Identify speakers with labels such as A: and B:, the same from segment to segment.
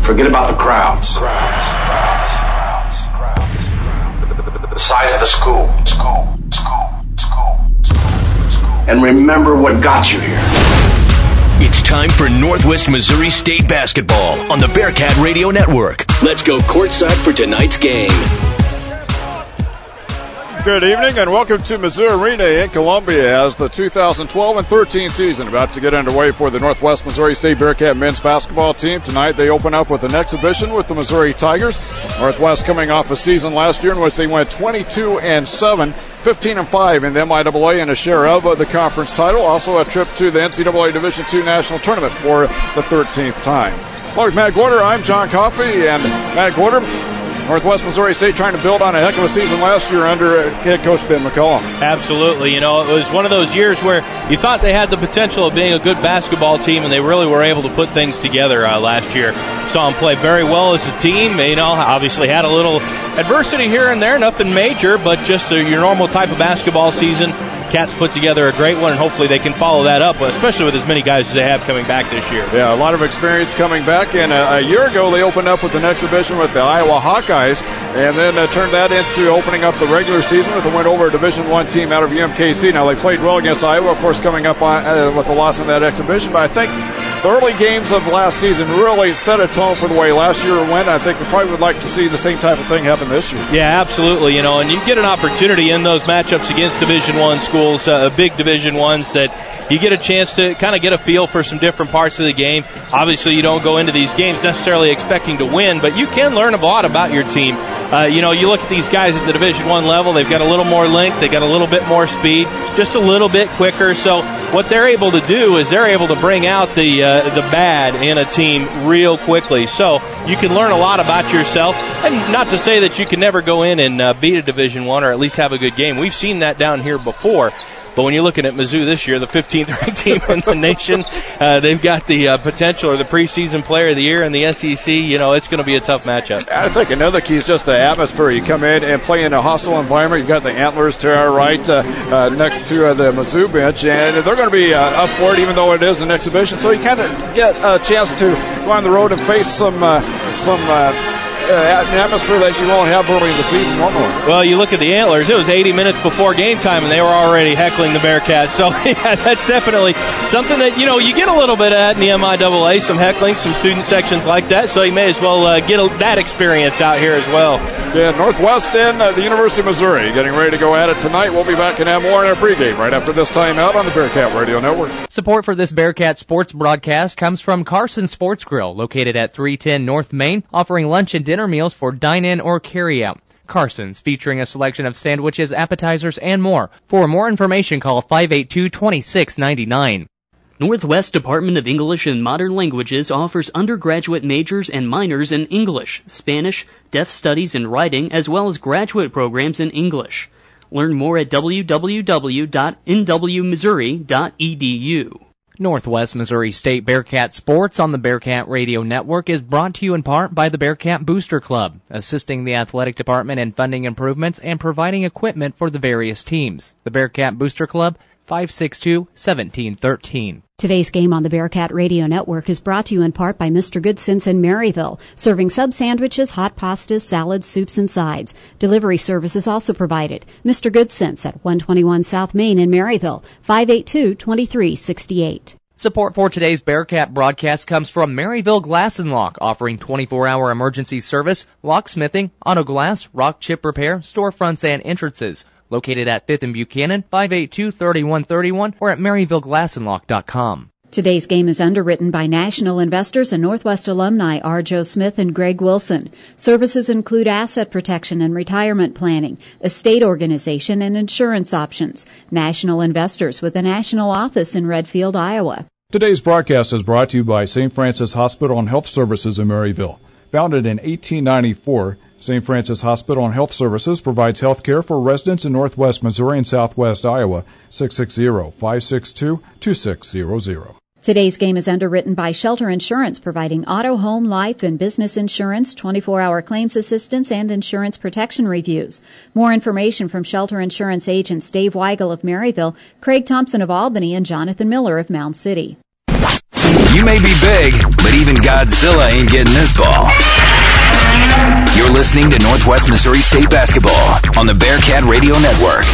A: Forget about the crowds. The size of the school. And remember what got you here.
B: It's time for Northwest Missouri State basketball on the Bearcat Radio Network. Let's go courtside for tonight's game.
C: Good evening and welcome to Mizzou Arena in Columbia as the 2012 and 13 season about to get underway for the Northwest Missouri State Bearcat men's basketball team. Tonight they open up with an exhibition with the Missouri Tigers. Northwest coming off a season last year in which they went 22-7, 15-5 in the MIAA and a share of the conference title. Also a trip to the NCAA Division II National Tournament for the 13th time. Well, with Matt Gorder, I'm John Coffey, and Matt Gorder, Northwest Missouri State trying to build on a heck of a season last year under head coach Ben McCullum.
D: Absolutely. You know, it was one of those years where you thought they had the potential of being a good basketball team, and they really were able to put things together last year. Saw them play very well as a team. You know, obviously had a little adversity here and there, nothing major, but just your normal type of basketball season. Cats put together a great one, and hopefully they can follow that up, especially with as many guys as they have coming back this year.
C: Yeah, a lot of experience coming back, and a year ago they opened up with an exhibition with the Iowa Hawkeyes, and then turned that into opening up the regular season with a win over a Division I team out of UMKC. Now, they played well against Iowa, of course, coming up with a loss in that exhibition, but I think the early games of last season really set a tone for the way last year went. I think we probably would like to see the same type of thing happen this year.
D: Yeah, absolutely. You know, and you get an opportunity in those matchups against Division I schools, big Division I's, that you get a chance to kind of get a feel for some different parts of the game. Obviously, you don't go into these games necessarily expecting to win, but you can learn a lot about your team. You know, you look at these guys at the Division I level, they've got a little more length, they got a little bit more speed, just a little bit quicker. So what they're able to do is they're able to bring out the bad in a team real quickly. So you can learn a lot about yourself, and not to say that you can never go in and beat a Division I or at least have a good game. We've seen that down here before. But when you're looking at Mizzou this year, the 15th ranked team in the nation, they've got the potential, or the preseason player of the year in the SEC. You know, it's going to be a tough matchup.
C: I think another key is just the atmosphere. You come in and play in a hostile environment. You've got the Antlers to our right next to the Mizzou bench, and they're going to be up for it, even though it is an exhibition. So you kind of get a chance to go on the road and face some an atmosphere that you won't have early in the season normally.
D: Well, you look at the Antlers, it was 80 minutes before game time, and they were already heckling the Bearcats. So, yeah, that's definitely something that, you know, you get a little bit at in the MIAA, some heckling, some student sections like that, so you may as well get that experience out here as well.
C: Yeah, Northwest and the University of Missouri getting ready to go at it tonight. We'll be back and have more in our pregame right after this time out on the Bearcat Radio Network.
E: Support for this Bearcat sports broadcast comes from Carson Sports Grill, located at 310 North Main, offering lunch and dinner meals for dine-in or carry-out. Carson's, featuring a selection of sandwiches, appetizers, and more. For more information, call 582-2699.
F: Northwest Department of English and Modern Languages offers undergraduate majors and minors in English, Spanish, Deaf Studies and Writing, as well as graduate programs in English. Learn more at www.nwmissouri.edu.
E: Northwest Missouri State Bearcat Sports on the Bearcat Radio Network is brought to you in part by the Bearcat Booster Club, assisting the athletic department in funding improvements and providing equipment for the various teams. The Bearcat Booster Club, 562-1713.
G: Today's game on the Bearcat Radio Network is brought to you in part by Mr. Goodsense in Maryville, serving sub sandwiches, hot pastas, salads, soups, and sides. Delivery service is also provided. Mr. Goodsense at 121 South Main in Maryville, 582-2368.
E: Support for today's Bearcat broadcast comes from Maryville Glass and Lock, offering 24-hour emergency service, locksmithing, auto glass, rock chip repair, storefronts, and entrances. Located at 5th and Buchanan, 582-3131, or at MaryvilleGlassandLock.com.
G: Today's game is underwritten by National Investors and Northwest alumni R. Joe Smith and Greg Wilson. Services include asset protection and retirement planning, estate organization, and insurance options. National Investors with a national office in Redfield, Iowa.
H: Today's broadcast is brought to you by St. Francis Hospital and Health Services in Maryville. Founded in 1894, St. Francis Hospital and Health Services provides health care for residents in Northwest Missouri and Southwest Iowa. 660-562-2600.
G: Today's game is underwritten by Shelter Insurance, providing auto, home, life, and business insurance, 24-hour claims assistance, and insurance protection reviews. More information from Shelter Insurance agents Dave Weigel of Maryville, Craig Thompson of Albany, and Jonathan Miller of Mound City.
I: You may be big, but even Godzilla ain't getting this ball. You're listening to Northwest Missouri State Basketball on the Bearcat Radio Network.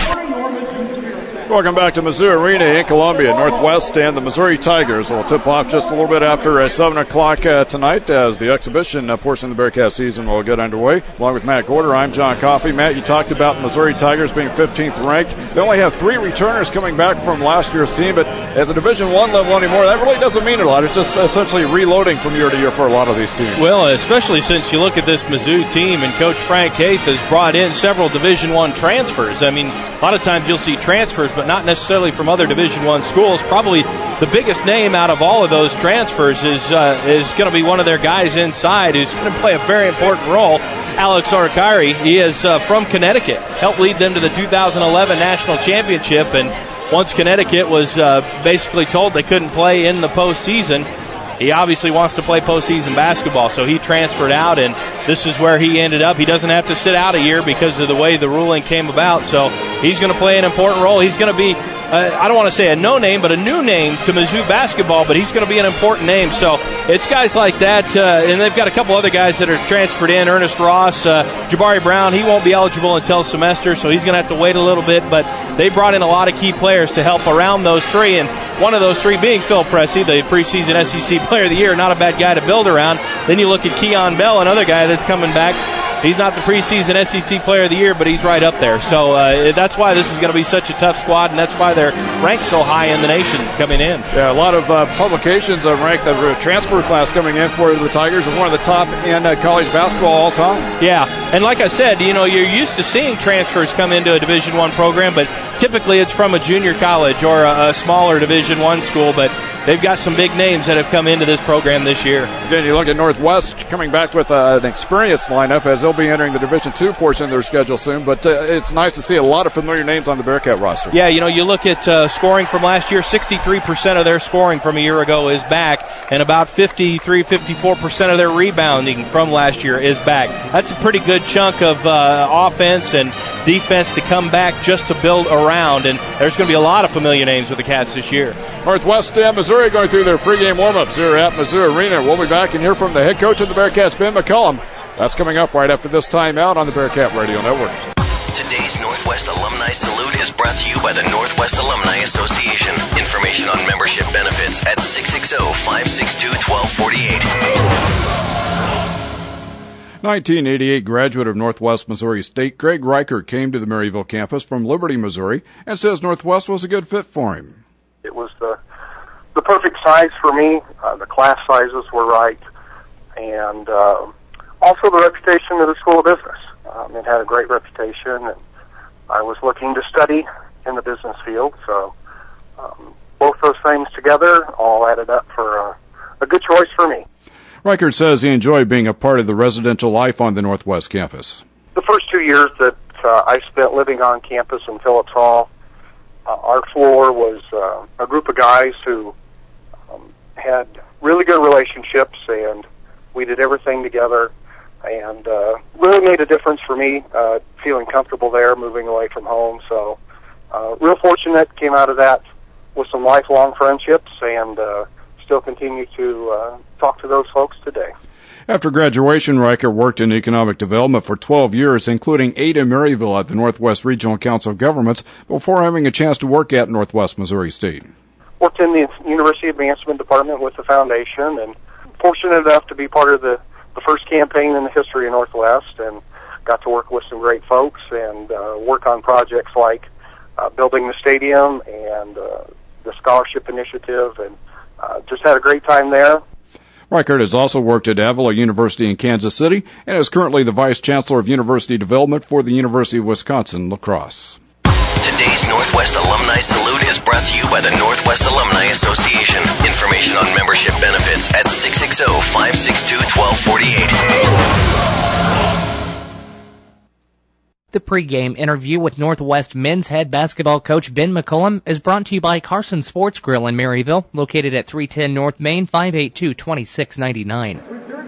C: Welcome back to Mizzou Arena in Columbia. Northwest and the Missouri Tigers will tip off just a little bit after 7 o'clock tonight as the exhibition portion of the Bearcat season will get underway. Along with Matt Gorder, I'm John Coffey. Matt, you talked about the Missouri Tigers being 15th ranked. They only have 3 returners coming back from last year's team, but at the Division I level anymore, that really doesn't mean a lot. It's just essentially reloading from year to year for a lot of these teams.
D: Well, especially since you look at this Mizzou team, and Coach Frank Haith has brought in several Division I transfers. I mean, a lot of times you'll see transfers, but not necessarily from other Division I schools. Probably the biggest name out of all of those transfers is going to be one of their guys inside who's going to play a very important role, Alex Arcari. He is from Connecticut, helped lead them to the 2011 National Championship, and once Connecticut was basically told they couldn't play in the postseason, he obviously wants to play postseason basketball, so he transferred out, and this is where he ended up. He doesn't have to sit out a year because of the way the ruling came about, so he's going to play an important role. He's going to be, I don't want to say a no-name, but a new name to Mizzou basketball, but he's going to be an important name. So it's guys like that, and they've got a couple other guys that are transferred in. Ernest Ross, Jabari Brown, he won't be eligible until semester, so he's going to have to wait a little bit, but they brought in a lot of key players to help around those 3, and one of those 3 being Phil Pressey, the preseason SEC Player of the Year, not a bad guy to build around. Then you look at Keon Bell, another guy that's coming back. He's not the preseason SEC Player of the Year, but he's right up there. So that's why this is going to be such a tough squad, and that's why they're ranked so high in the nation coming in. Yeah, a lot of publications rank the transfer class coming in for the Tigers as one of the top in college basketball all time. Yeah, and like I said, you know, you're used to seeing transfers come into a Division I program, but typically it's from a junior college or a smaller Division I school, but they've got some big names that have come into this program this year. Again, you look at Northwest coming back with an experienced lineup as they'll be entering the Division II portion of their schedule soon, but it's nice to see a lot of familiar names on the Bearcat roster. Yeah, you know, you look at scoring from last year, 63% of their scoring from a year ago is back, and about 54% of their rebounding from last year is back. That's a pretty good chunk of offense and defense to come back just to build around, and there's going to be a lot of familiar names with the Cats this year. Northwest and Missouri going through their pregame warm-ups here at Mizzou Arena. We'll be back and hear from the head coach of the Bearcats, Ben McCullum. That's coming up right after this timeout on the Bearcat Radio Network.
I: Today's Northwest Alumni Salute is brought to you by the Northwest Alumni Association. Information on membership benefits at 660-562-1248.
C: 1988 graduate of Northwest Missouri State, Greg Reichert came to the Maryville campus from Liberty, Missouri, and says Northwest was a good fit for him.
J: It was the perfect size for me. The class sizes were right, and also the reputation of the School of Business. It had a great reputation, and I was looking to study in the business field, so both those things together all added up for a good choice for me.
C: Reichert says he enjoyed being a part of the residential life on the Northwest campus.
J: The first 2 years that I spent living on campus in Phillips Hall, our floor was a group of guys who had really good relationships, and we did everything together, and really made a difference for me, feeling comfortable there, moving away from home. So real fortunate, came out of that with some lifelong friendships, and still continue to talk to those folks today.
C: After graduation, Reichert worked in economic development for 12 years, including 8 in Maryville at the Northwest Regional Council of Governments, before having a chance to work at Northwest Missouri State.
J: Worked in the University Advancement Department with the foundation, and fortunate enough to be part of the first campaign in the history of Northwest, and got to work with some great folks and work on projects like building the stadium and the scholarship initiative, and just had a great time there.
C: Reichert has also worked at Avila University in Kansas City and is currently the Vice Chancellor of University Development for the University of Wisconsin, La Crosse.
I: Today's Northwest Alumni Salute is brought to you by the Northwest Alumni Association. Information on membership benefits at 660-562-1248.
E: The pregame interview with Northwest men's head basketball coach Ben McCullum is brought to you by Carson Sports Grill in Maryville, located at 310 North Main, 582-2699.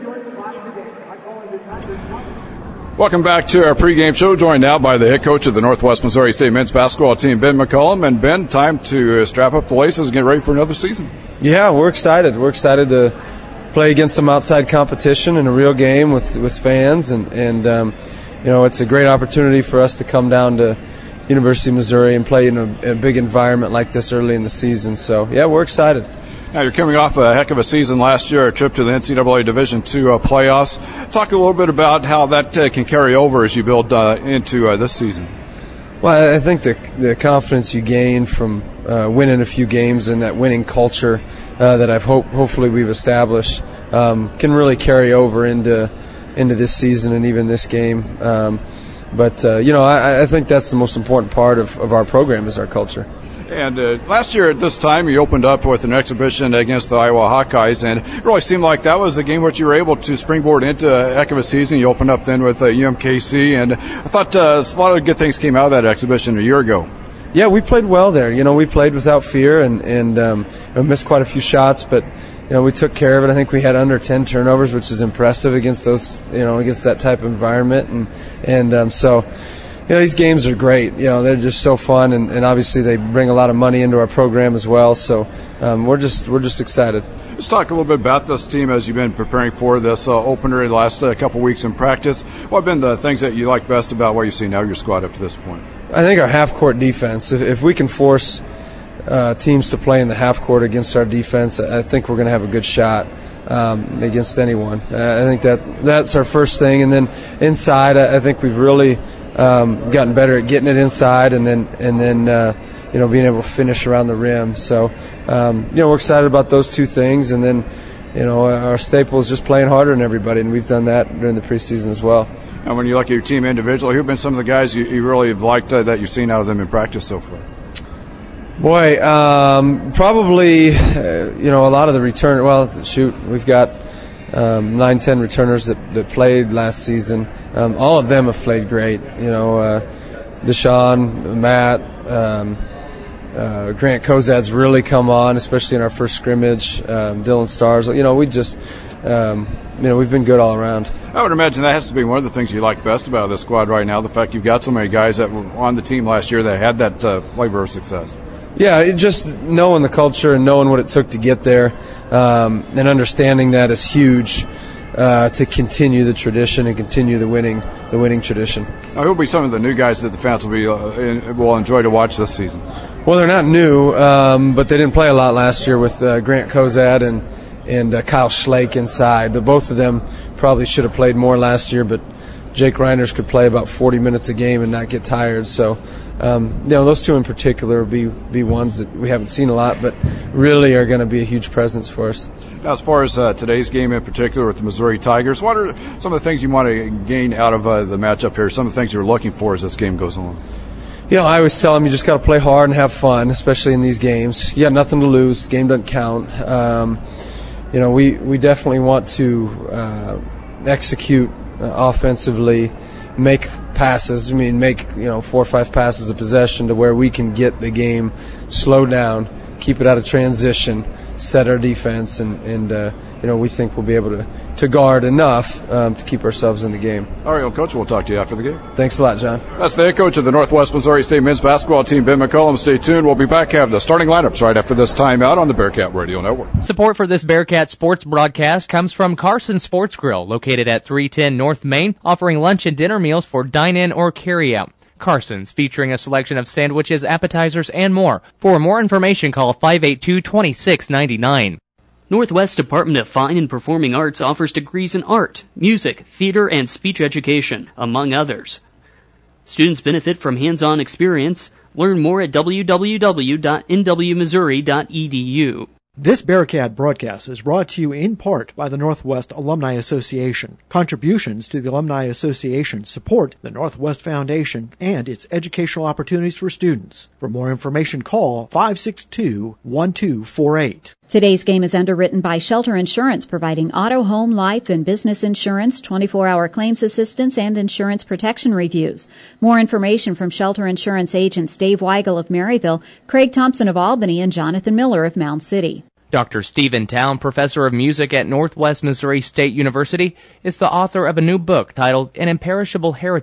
C: Welcome back to our pregame show, joined now by the head coach of the Northwest Missouri State men's basketball team, Ben McCullum. And Ben, time to strap up the laces and get ready for another season.
K: Yeah, we're excited. We're excited to play against some outside competition in a real game with fans, and it's a great opportunity for us to come down to University of Missouri and play in a big environment like this early in the season. So, yeah, we're excited.
C: Now, you're coming off a heck of a season last year, a trip to the NCAA Division II playoffs. Talk a little bit about how that can carry over as you build into this season.
K: Well, I think the confidence you gain from winning a few games and that winning culture that hopefully we've established can really carry over into this season and even this game. I think that's the most important part of our program is our culture.
C: And last year at this time, you opened up with an exhibition against the Iowa Hawkeyes, and it really seemed like that was a game which you were able to springboard into a heck of a season. You opened up then with UMKC, and I thought a lot of good things came out of that exhibition a year ago. Yeah, we played well there. We played without fear and missed quite a few shots, but we took care of it. I think we had under 10 turnovers, which is impressive against those, against that type of environment, so. These games are great. They're just so fun, and obviously they bring a lot of money into our program as well. So we're just excited. Let's talk a little bit about this team as you've been preparing for this opener the last couple weeks in practice. What have been the things that you like best about what you see now your squad up to this point? I think our half-court defense. If we can force teams to play in the half-court against our defense, I think we're going to have a good shot against anyone. I think that's our first thing, and then inside, I think we've really gotten better at getting it inside and then being able to finish around the rim. So we're excited about those two things, and then our staple is just playing harder than everybody, and we've done that during the preseason as well. And when you look at your team individually, who have been some of the guys you really have liked that you've seen out of them in practice so far? Boy, probably a lot of the return. Well, shoot, we've got 9-10 returners that played last season. All of them have played great. Deshaun, Matt, Grant Kozad's really come on, especially in our first scrimmage. Dylan Stars. We just we've been good all around. I would imagine that has to be one of the things you like best about this squad right now, the fact you've got so many guys that were on the team last year that had that flavor of success. Yeah, just knowing the culture and knowing what it took to get there, and understanding that is huge to continue the tradition and continue the winning tradition. Now, who will be some of the new guys that the fans will enjoy to watch this season? Well, they're not new, but they didn't play a lot last year with Grant Kozad and Kyle Schlake inside. Both of them probably should have played more last year, but Jake Reiners could play about 40 minutes a game and not get tired. So, those two in particular will be ones that we haven't seen a lot, but really are going to be a huge presence for us. Now, as far as today's game in particular with the Missouri Tigers, what are some of the things you want to gain out of the matchup here, some of the things you're looking for as this game goes on? I always tell them you just got to play hard and have fun, especially in these games. You got nothing to lose. The game doesn't count. We definitely want to execute offensively, make passes. Make 4 or 5 passes of possession to where we can get the game, slow down, keep it out of transition, set our defense, and we think we'll be able to guard enough to keep ourselves in the game. All right, well, Coach, we'll talk to you after the game. Thanks a lot, John. That's the head coach of the Northwest Missouri State men's basketball team, Ben McCollum. Stay tuned. We'll be back, have the starting lineups right after this timeout on the Bearcat Radio Network.
E: Support for this Bearcat sports broadcast comes from Carson Sports Grill, located at 310 North Main, offering lunch and dinner meals for dine-in or carry-out. Carson's, featuring a selection of sandwiches, appetizers, and more. For more information, call 582-2699.
F: Northwest Department of Fine and Performing Arts offers degrees in art, music, theater, and speech education, among others. Students benefit from hands-on experience. Learn more at www.nwmissouri.edu.
L: This Bearcat broadcast is brought to you in part by the Northwest Alumni Association. Contributions to the Alumni Association support the Northwest Foundation and its educational opportunities for students. For more information, call 562-1248.
G: Today's game is underwritten by Shelter Insurance, providing auto, home, life, and business insurance, 24-hour claims assistance, and insurance protection reviews. More information from Shelter Insurance agents Dave Weigel of Maryville, Craig Thompson of Albany, and Jonathan Miller of Mound City.
E: Dr. Stephen Town, professor of music at Northwest Missouri State University, is the author of a new book titled An Imperishable Heritage,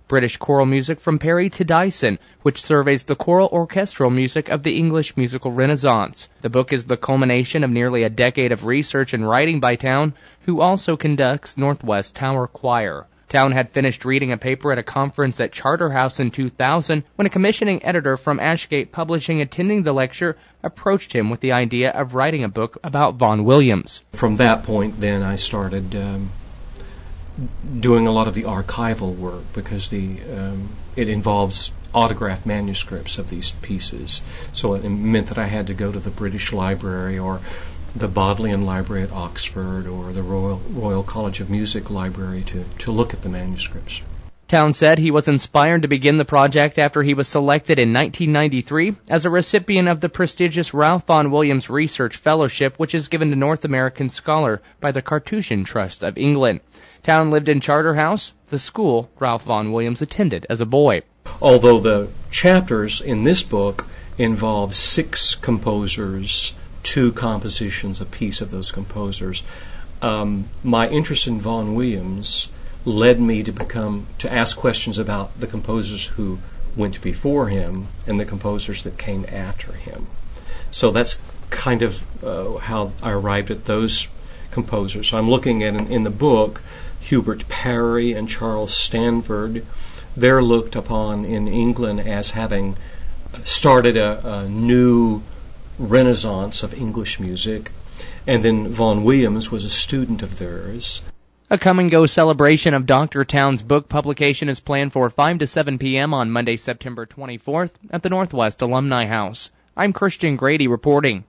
E: British choral music from Perry to Dyson, which surveys the choral orchestral music of the English musical renaissance. The book is the culmination of nearly a decade of research and writing by Town, who also conducts Northwest Tower Choir. Town had finished reading a paper at a conference at Charterhouse in 2000 when a commissioning editor from Ashgate Publishing attending the lecture approached him with the idea of writing a book about Vaughan Williams.
M: From that point, then, I started doing a lot of the archival work because it involves autographed manuscripts of these pieces. So it meant that I had to go to the British Library or the Bodleian Library at Oxford or the Royal College of Music Library to look at the manuscripts.
E: Town said he was inspired to begin the project after he was selected in 1993 as a recipient of the prestigious Ralph Vaughan Williams Research Fellowship, which is given to North American scholar by the Carthusian Trust of England. Town lived in Charterhouse, the school Ralph Vaughan Williams attended as a boy.
M: Although the chapters in this book involve 6 composers, 2 compositions, a piece of those composers, my interest in Vaughan Williams led me to ask questions about the composers who went before him and the composers that came after him. So that's kind of how I arrived at those composers. So I'm looking at, in the book, Hubert Parry and Charles Stanford. They're looked upon in England as having started a new renaissance of English music, and then Vaughan Williams was a student of theirs.
E: A come-and-go celebration of Dr. Town's book publication is planned for 5 to 7 p.m. on Monday, September 24th at the Northwest Alumni House. I'm Christian Grady reporting.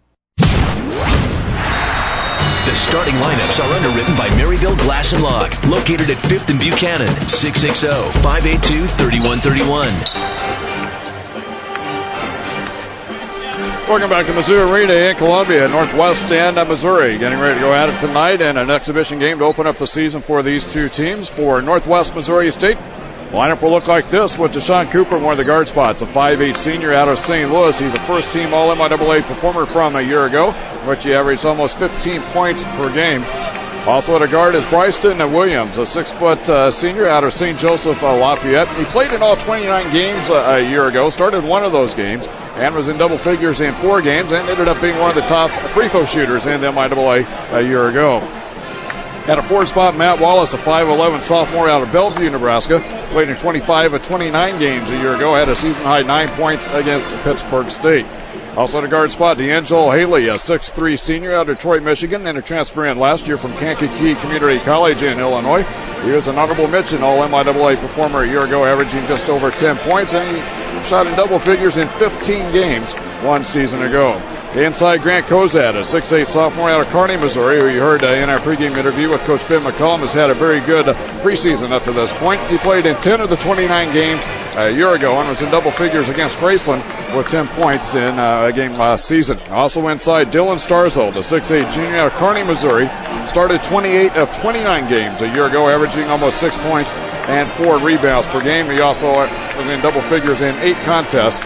B: The starting lineups are underwritten by Maryville Glass and Lock, located at 5th and Buchanan, 660-582-3131.
C: Welcome back to Mizzou Arena in Columbia, Northwest and Missouri. Getting ready to go at it tonight in an exhibition game to open up the season for these two teams. For Northwest Missouri State, lineup will look like this with Deshaun Cooper in one of the guard spots, a 5'8 senior out of St. Louis. He's a first-team All-MIAA performer from a year ago, in which he averaged almost 15 points per game. Also at a guard is Bryson Williams, a 6-foot senior out of St. Joseph Lafayette. He played in all 29 games a year ago, started one of those games, and was in double figures in 4 games, and ended up being one of the top free throw shooters in the MIAA a year ago. At a 4 spot, Matt Wallace, a 5'11 sophomore out of Bellevue, Nebraska, played in 25 of 29 games a year ago, had a season-high 9 points against Pittsburgh State. Also at a guard spot, D'Angelo Haley, a 6'3 senior out of Detroit, Michigan, and a transfer in last year from Kankakee Community College in Illinois. He was an honorable mention All-MIAA performer a year ago, averaging just over 10 points, and he shot in double figures in 15 games 1 season ago. Inside, Grant Kozad, a 6'8 sophomore out of Kearney, Missouri, who you heard in our pregame interview with Coach Ben McCollum, has had a very good preseason up to this point. He played in 10 of the 29 games a year ago and was in double figures against Graceland with 10 points in a game last season. Also inside, Dylan Starzold, a 6'8 junior out of Kearney, Missouri, started 28 of 29 games a year ago, averaging almost 6 points and 4 rebounds per game. He also was in double figures in 8 contests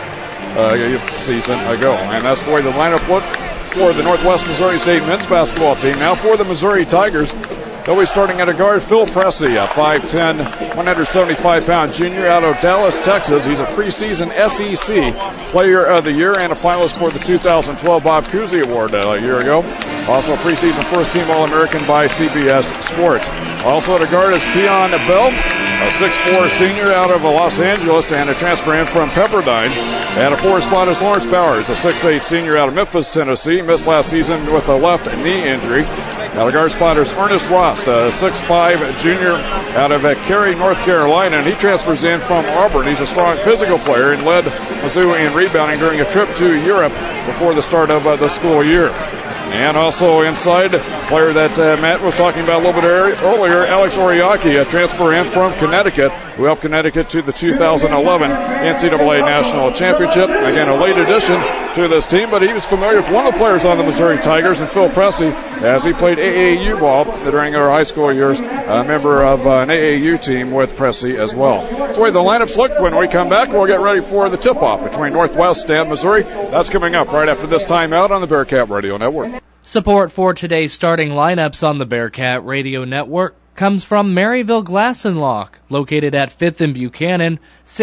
C: season ago. And that's the way the lineup looked for the Northwest Missouri State men's basketball team. Now for the Missouri Tigers, they'll be starting at a guard, Phil Pressey, a 5'10", 175-pound junior out of Dallas, Texas. He's a preseason SEC Player of the Year and a finalist for the 2012 Bob Cousy Award a year ago. Also a preseason first-team All-American by CBS Sports. Also at a guard is Keon Bell, a 6'4 senior out of Los Angeles and a transfer in from Pepperdine. And a 4 spot is Lawrence Bowers, a 6'8 senior out of Memphis, Tennessee. Missed last season with a left knee injury. Now the guard spot is Ernest Rost, a 6'5 junior out of Cary, North Carolina, and he transfers in from Auburn. He's a strong physical player and led Mizzou in rebounding during a trip to Europe before the start of the school year. And also inside, player that Matt was talking about a little bit earlier, Alex Oriaki, a transfer in from Connecticut, who helped Connecticut to the 2011 NCAA National Championship. Again, a late addition to this team, but he was familiar with one of the players on the Missouri Tigers, and Phil Pressey, as he played AAU ball during our high school years, a member of an AAU team with Pressey as well. That's the way the lineups look. When we come back, we'll get ready for the tip-off between Northwest and Missouri. That's coming up right after this timeout on the Bearcat Radio Network.
E: Support for today's starting lineups on the Bearcat Radio Network comes from Maryville Glass and Lock, located at 5th and Buchanan,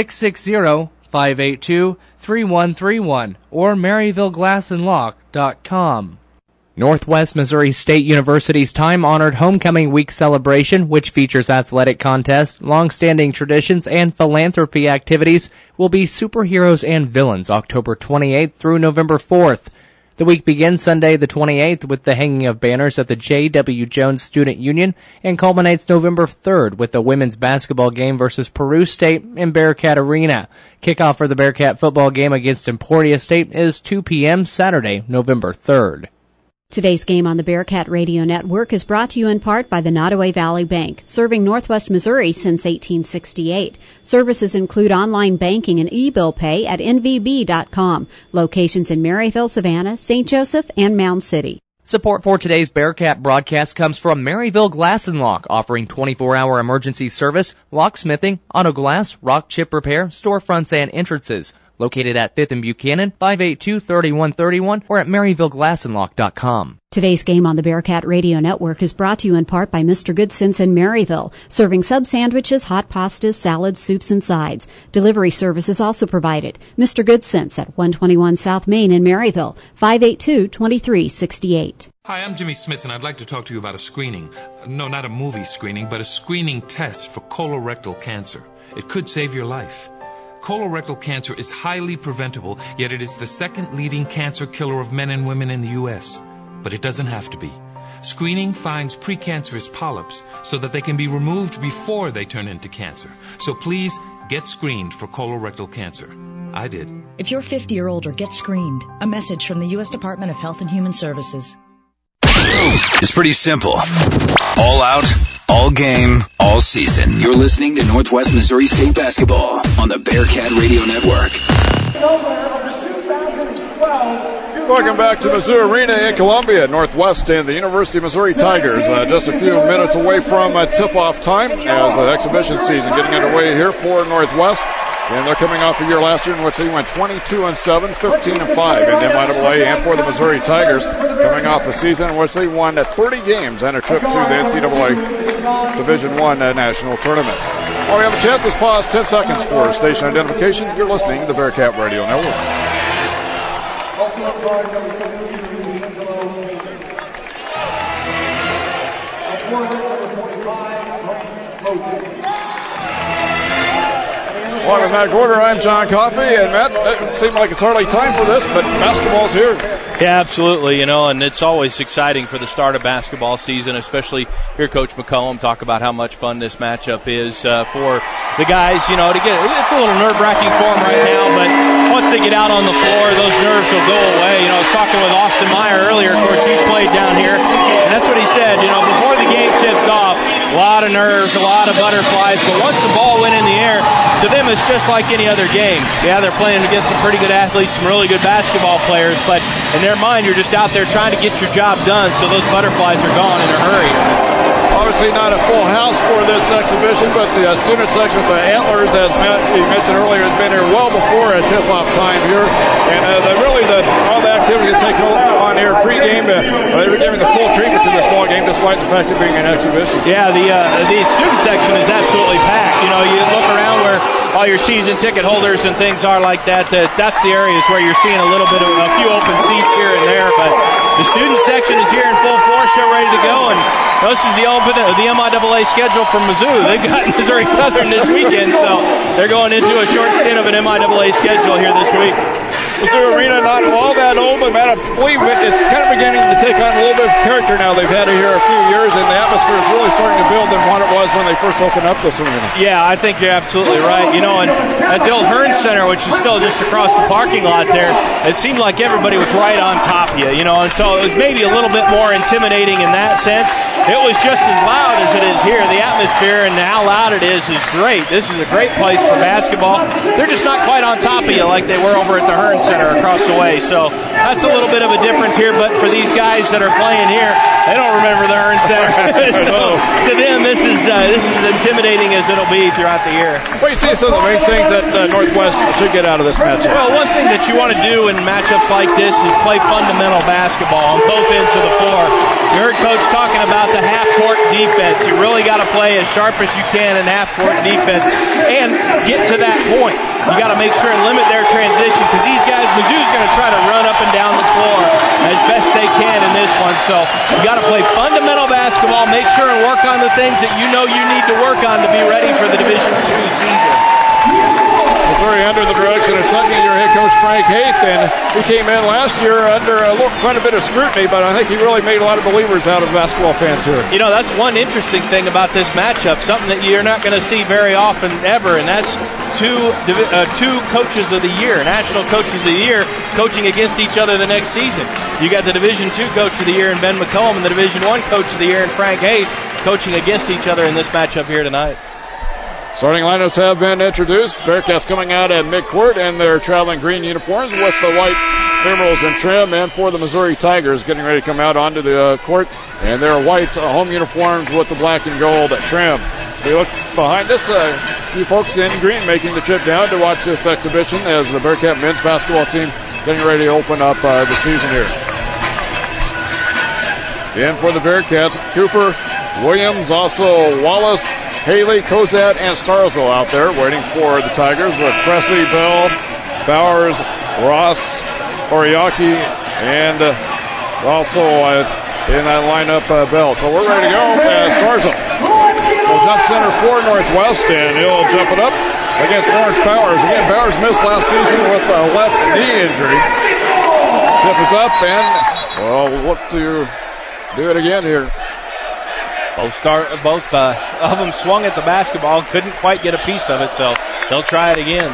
E: 660-582-3131, or MaryvilleGlassandLock.com. Northwest Missouri State University's time-honored Homecoming Week celebration, which features athletic contests, long-standing traditions, and philanthropy activities, will be Superheroes and Villains October 28th through November 4th. The week begins Sunday the 28th with the hanging of banners at the J.W. Jones Student Union and culminates November 3rd with the women's basketball game versus Peru State in Bearcat Arena. Kickoff for the Bearcat football game against Emporia State is 2 p.m. Saturday, November 3rd.
G: Today's game on the Bearcat Radio Network is brought to you in part by the Nottoway Valley Bank, serving Northwest Missouri since 1868. Services include online banking and e-bill pay at nvb.com. Locations in Maryville, Savannah, St. Joseph, and Mound City.
E: Support for today's Bearcat broadcast comes from Maryville Glass and Lock, offering 24-hour emergency service, locksmithing, auto glass, rock chip repair, storefronts, and entrances. Located at 5th and Buchanan, 582-3131, or at MaryvilleGlassandLock.com.
G: Today's game on the Bearcat Radio Network is brought to you in part by Mr. Goodson's in Maryville, serving sub sandwiches, hot pastas, salads, soups, and sides. Delivery service is also provided. Mr. Goodson's at 121 South Main in Maryville, 582-2368.
N: Hi, I'm Jimmy Smith, and I'd like to talk to you about a screening. No, not a movie screening, but a screening test for colorectal cancer. It could save your life. Colorectal cancer is highly preventable, yet it is the second leading cancer killer of men and women in the U.S. But it doesn't have to be. Screening finds precancerous polyps so that they can be removed before they turn into cancer. So please, get screened for colorectal cancer. I did.
O: If you're 50 or older, get screened. A message from the U.S. Department of Health and Human Services.
I: It's pretty simple. All out, all game, all season. You're listening to Northwest Missouri State Basketball on the Bearcat Radio Network.
C: Welcome back to Mizzou Arena in Columbia. Northwest and the University of Missouri Tigers just a few minutes away from tip-off time as the exhibition season getting underway here for Northwest. And they're coming off a year last year in which they went 22-7, 15-5 in MIAA, and for the Missouri Tigers, coming off a season in which they won 30 games and a trip to the NCAA Division I National Tournament. Well, we have a chance to pause 10 seconds for station identification. You're listening to the Bearcat Radio Network. Well, with Matt Gorder, I'm John Coffey, and Matt, it seems like it's hardly time for this, but basketball's here.
D: Yeah, absolutely, and it's always exciting for the start of basketball season, especially hear Coach McCollum talk about how much fun this matchup is for the guys, to get it's a little nerve-wracking for them right now, but once they get out on the floor, those nerves will go away. I was talking with Austin Meyer earlier, of course, he's played down here, and that's what he said, before the game tipped off, a lot of nerves, a lot of butterflies, but once the ball went in the air, to them it's just like any other game. Yeah, they're playing against some pretty good athletes, some really good basketball players, but in their mind, you're just out there trying to get your job done, so those butterflies are gone in a hurry.
C: Obviously not a full house for this exhibition, but the student section of the Antlers, as Matt mentioned earlier, has been here well before a tip-off time here, and all the activity that's taken on here pre-game, they were giving the full treatment to this ball game, despite the fact of being an exhibition.
D: Yeah, the student section is absolutely packed. You look around where all your season ticket holders and things are like that. That's the areas where you're seeing a little bit of a few open seats here and there, but the student section is here in full force. They're ready to go, and this is the MIAA schedule for Mizzou. They've got Missouri Southern this weekend, so they're going into a short stint of an MIAA schedule here this week.
C: Mizzou Arena, not all that old, but Matt, I believe it's kind of beginning to take on a little bit of character now. They've had it here a few years, and the atmosphere is really starting to build than what it was when they first opened up this arena.
D: Yeah, I think you're absolutely right. And at the old Hearn Center, which is still just across the parking lot there, it seemed like everybody was right on top of you, and so it was maybe a little bit more intimidating in that sense. It was just as loud as it is here. The atmosphere and how loud it is great. This is a great place for basketball. They're just not quite on top of you like they were over at the Hearn Center across the way. So that's a little bit of a difference here, but for these guys that are playing here, they don't remember the Hearn Center. So to them, this is as intimidating as it'll be throughout the year.
C: What do you see some of the main things that Northwest should get out of this matchup?
D: Well, one thing that you want to do in matchups like this is play fundamental basketball on both ends of the floor. You heard Coach talking about the half-court defense. You really got to play as sharp as you can in half-court defense and get to that point. You got to make sure and limit their transition because these guys, Mizzou's going to try to run up and down the floor as best they can in this one. So you got to play fundamental basketball, make sure and work on the things that you know you need to work on to be ready for the Division II season.
C: Missouri under the direction of second-year head coach Frank Haith, and he came in last year under quite a bit of scrutiny, but I think he really made a lot of believers out of basketball fans here.
D: You know, that's one interesting thing about this matchup, something that you're not going to see very often ever, and that's two coaches of the year, national coaches of the year, coaching against each other the next season. You got the Division II coach of the year in Ben McCollum and the Division I coach of the year in Frank Haith coaching against each other in this matchup here tonight.
C: Starting lineups have been introduced. Bearcats coming out at midcourt in their traveling green uniforms with the white numerals and trim, and for the Missouri Tigers getting ready to come out onto the court and their white home uniforms with the black and gold trim. We look behind us, you folks in green making the trip down to watch this exhibition as the Bearcat men's basketball team getting ready to open up the season here. And for the Bearcats, Cooper, Williams, also Wallace, Haley, Kozat, and Starzl out there waiting for the Tigers with Presley, Bell, Bowers, Ross, Oriaki, and also in that lineup, Bell. So we're ready to go as Starzl will jump center for Northwest, and he'll jump it up against Lawrence Bowers. Again, Bowers missed last season with a left knee injury. Tip is up, and, well, look to do it again here.
D: Both of them swung at the basketball, couldn't quite get a piece of it, so they'll try it again.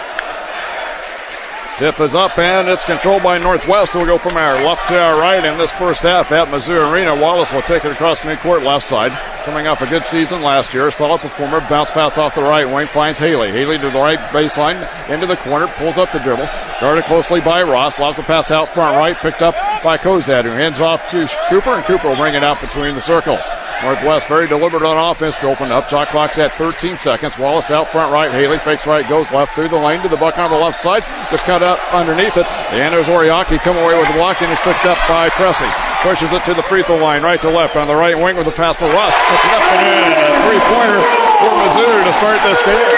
C: Tip is up, and it's controlled by Northwest. We'll go from our left to our right in this first half at Mizzou Arena. Wallace will take it across midcourt left side. Coming off a good season last year, solid performer. Bounce pass off the right wing, finds Haley. Haley to the right baseline, into the corner, pulls up the dribble. Guarded closely by Ross. Allows the pass out front right, picked up by Kozad, who hands off to Cooper, and Cooper will bring it out between the circles. Northwest very deliberate on offense to open up. Shot clock's at 13 seconds. Wallace out front right. Haley fakes right, goes left through the lane to the bucket on the left side. Just cut out underneath it. And there's Oriaki come away with the block, and is picked up by Presley. Pushes it to the free throw line, right to left on the right wing with the pass for Ross. Puts it up and in. A three-pointer for Mizzou to start this game.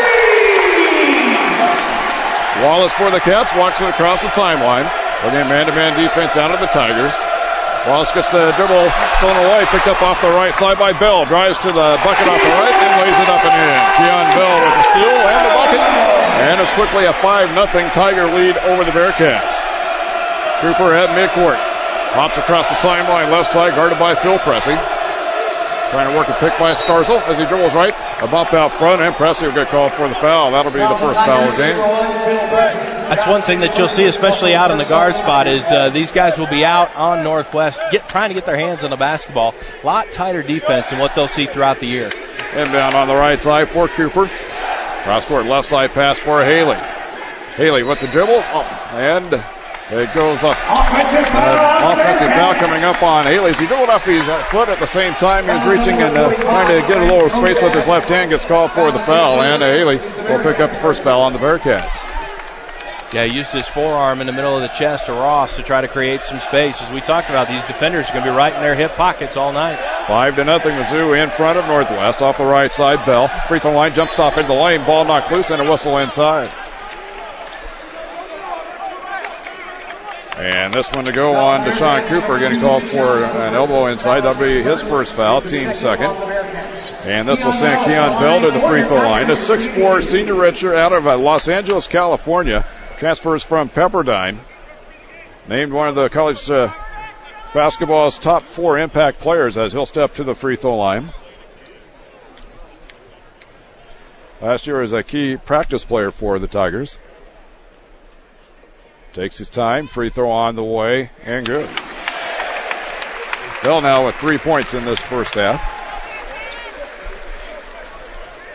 C: Wallace for the Cats, walks it across the timeline. Again, man-to-man defense out of the Tigers. Wallace gets the dribble stolen away, picked up off the right side by Bell. Drives to the bucket off the right, then lays it up and in. Keon Bell with the steal and the bucket. And it's quickly a 5-0 Tiger lead over the Bearcats. Cooper at midcourt. Hops across the timeline, left side, guarded by Phil Pressey. Trying to work a pick by Starzl as he dribbles right. A bump out front, and Pressey will get called for the foul. That'll be the first foul of the game.
D: That's one thing that you'll see, especially out in the guard spot, is these guys will be out on Northwest trying to get their hands on the basketball. A lot tighter defense than what they'll see throughout the year.
C: Inbound on the right side for Cooper. Cross court left side pass for Haley. Haley with the dribble, and it goes up. Offensive foul coming up on Haley. He dribbled off his foot at the same time. He was reaching and trying to get a little space with his left hand. Gets called for the foul, and Haley will pick up the first foul on the Bearcats.
D: Yeah, he used his forearm in the middle of the chest to Ross to try to create some space. As we talked about, these defenders are going to be right in their hip pockets all night.
C: 5-0 Mizzou in front of Northwest. Off the right side, Bell. Free throw line, jump stop into the lane. Ball knocked loose and a whistle inside. And this one to go on Deshaun Cooper, getting called for an elbow inside. That'll be his first foul, team second. And this will send Keon Bell to the free throw line. A 6'4" senior redshirt out of Los Angeles, California. Transfers from Pepperdine. Named one of the college basketball's top 4 impact players as he'll step to the free throw line. Last year was a key practice player for the Tigers. Takes his time. Free throw on the way. And good. Bell now with 3 points in this first half.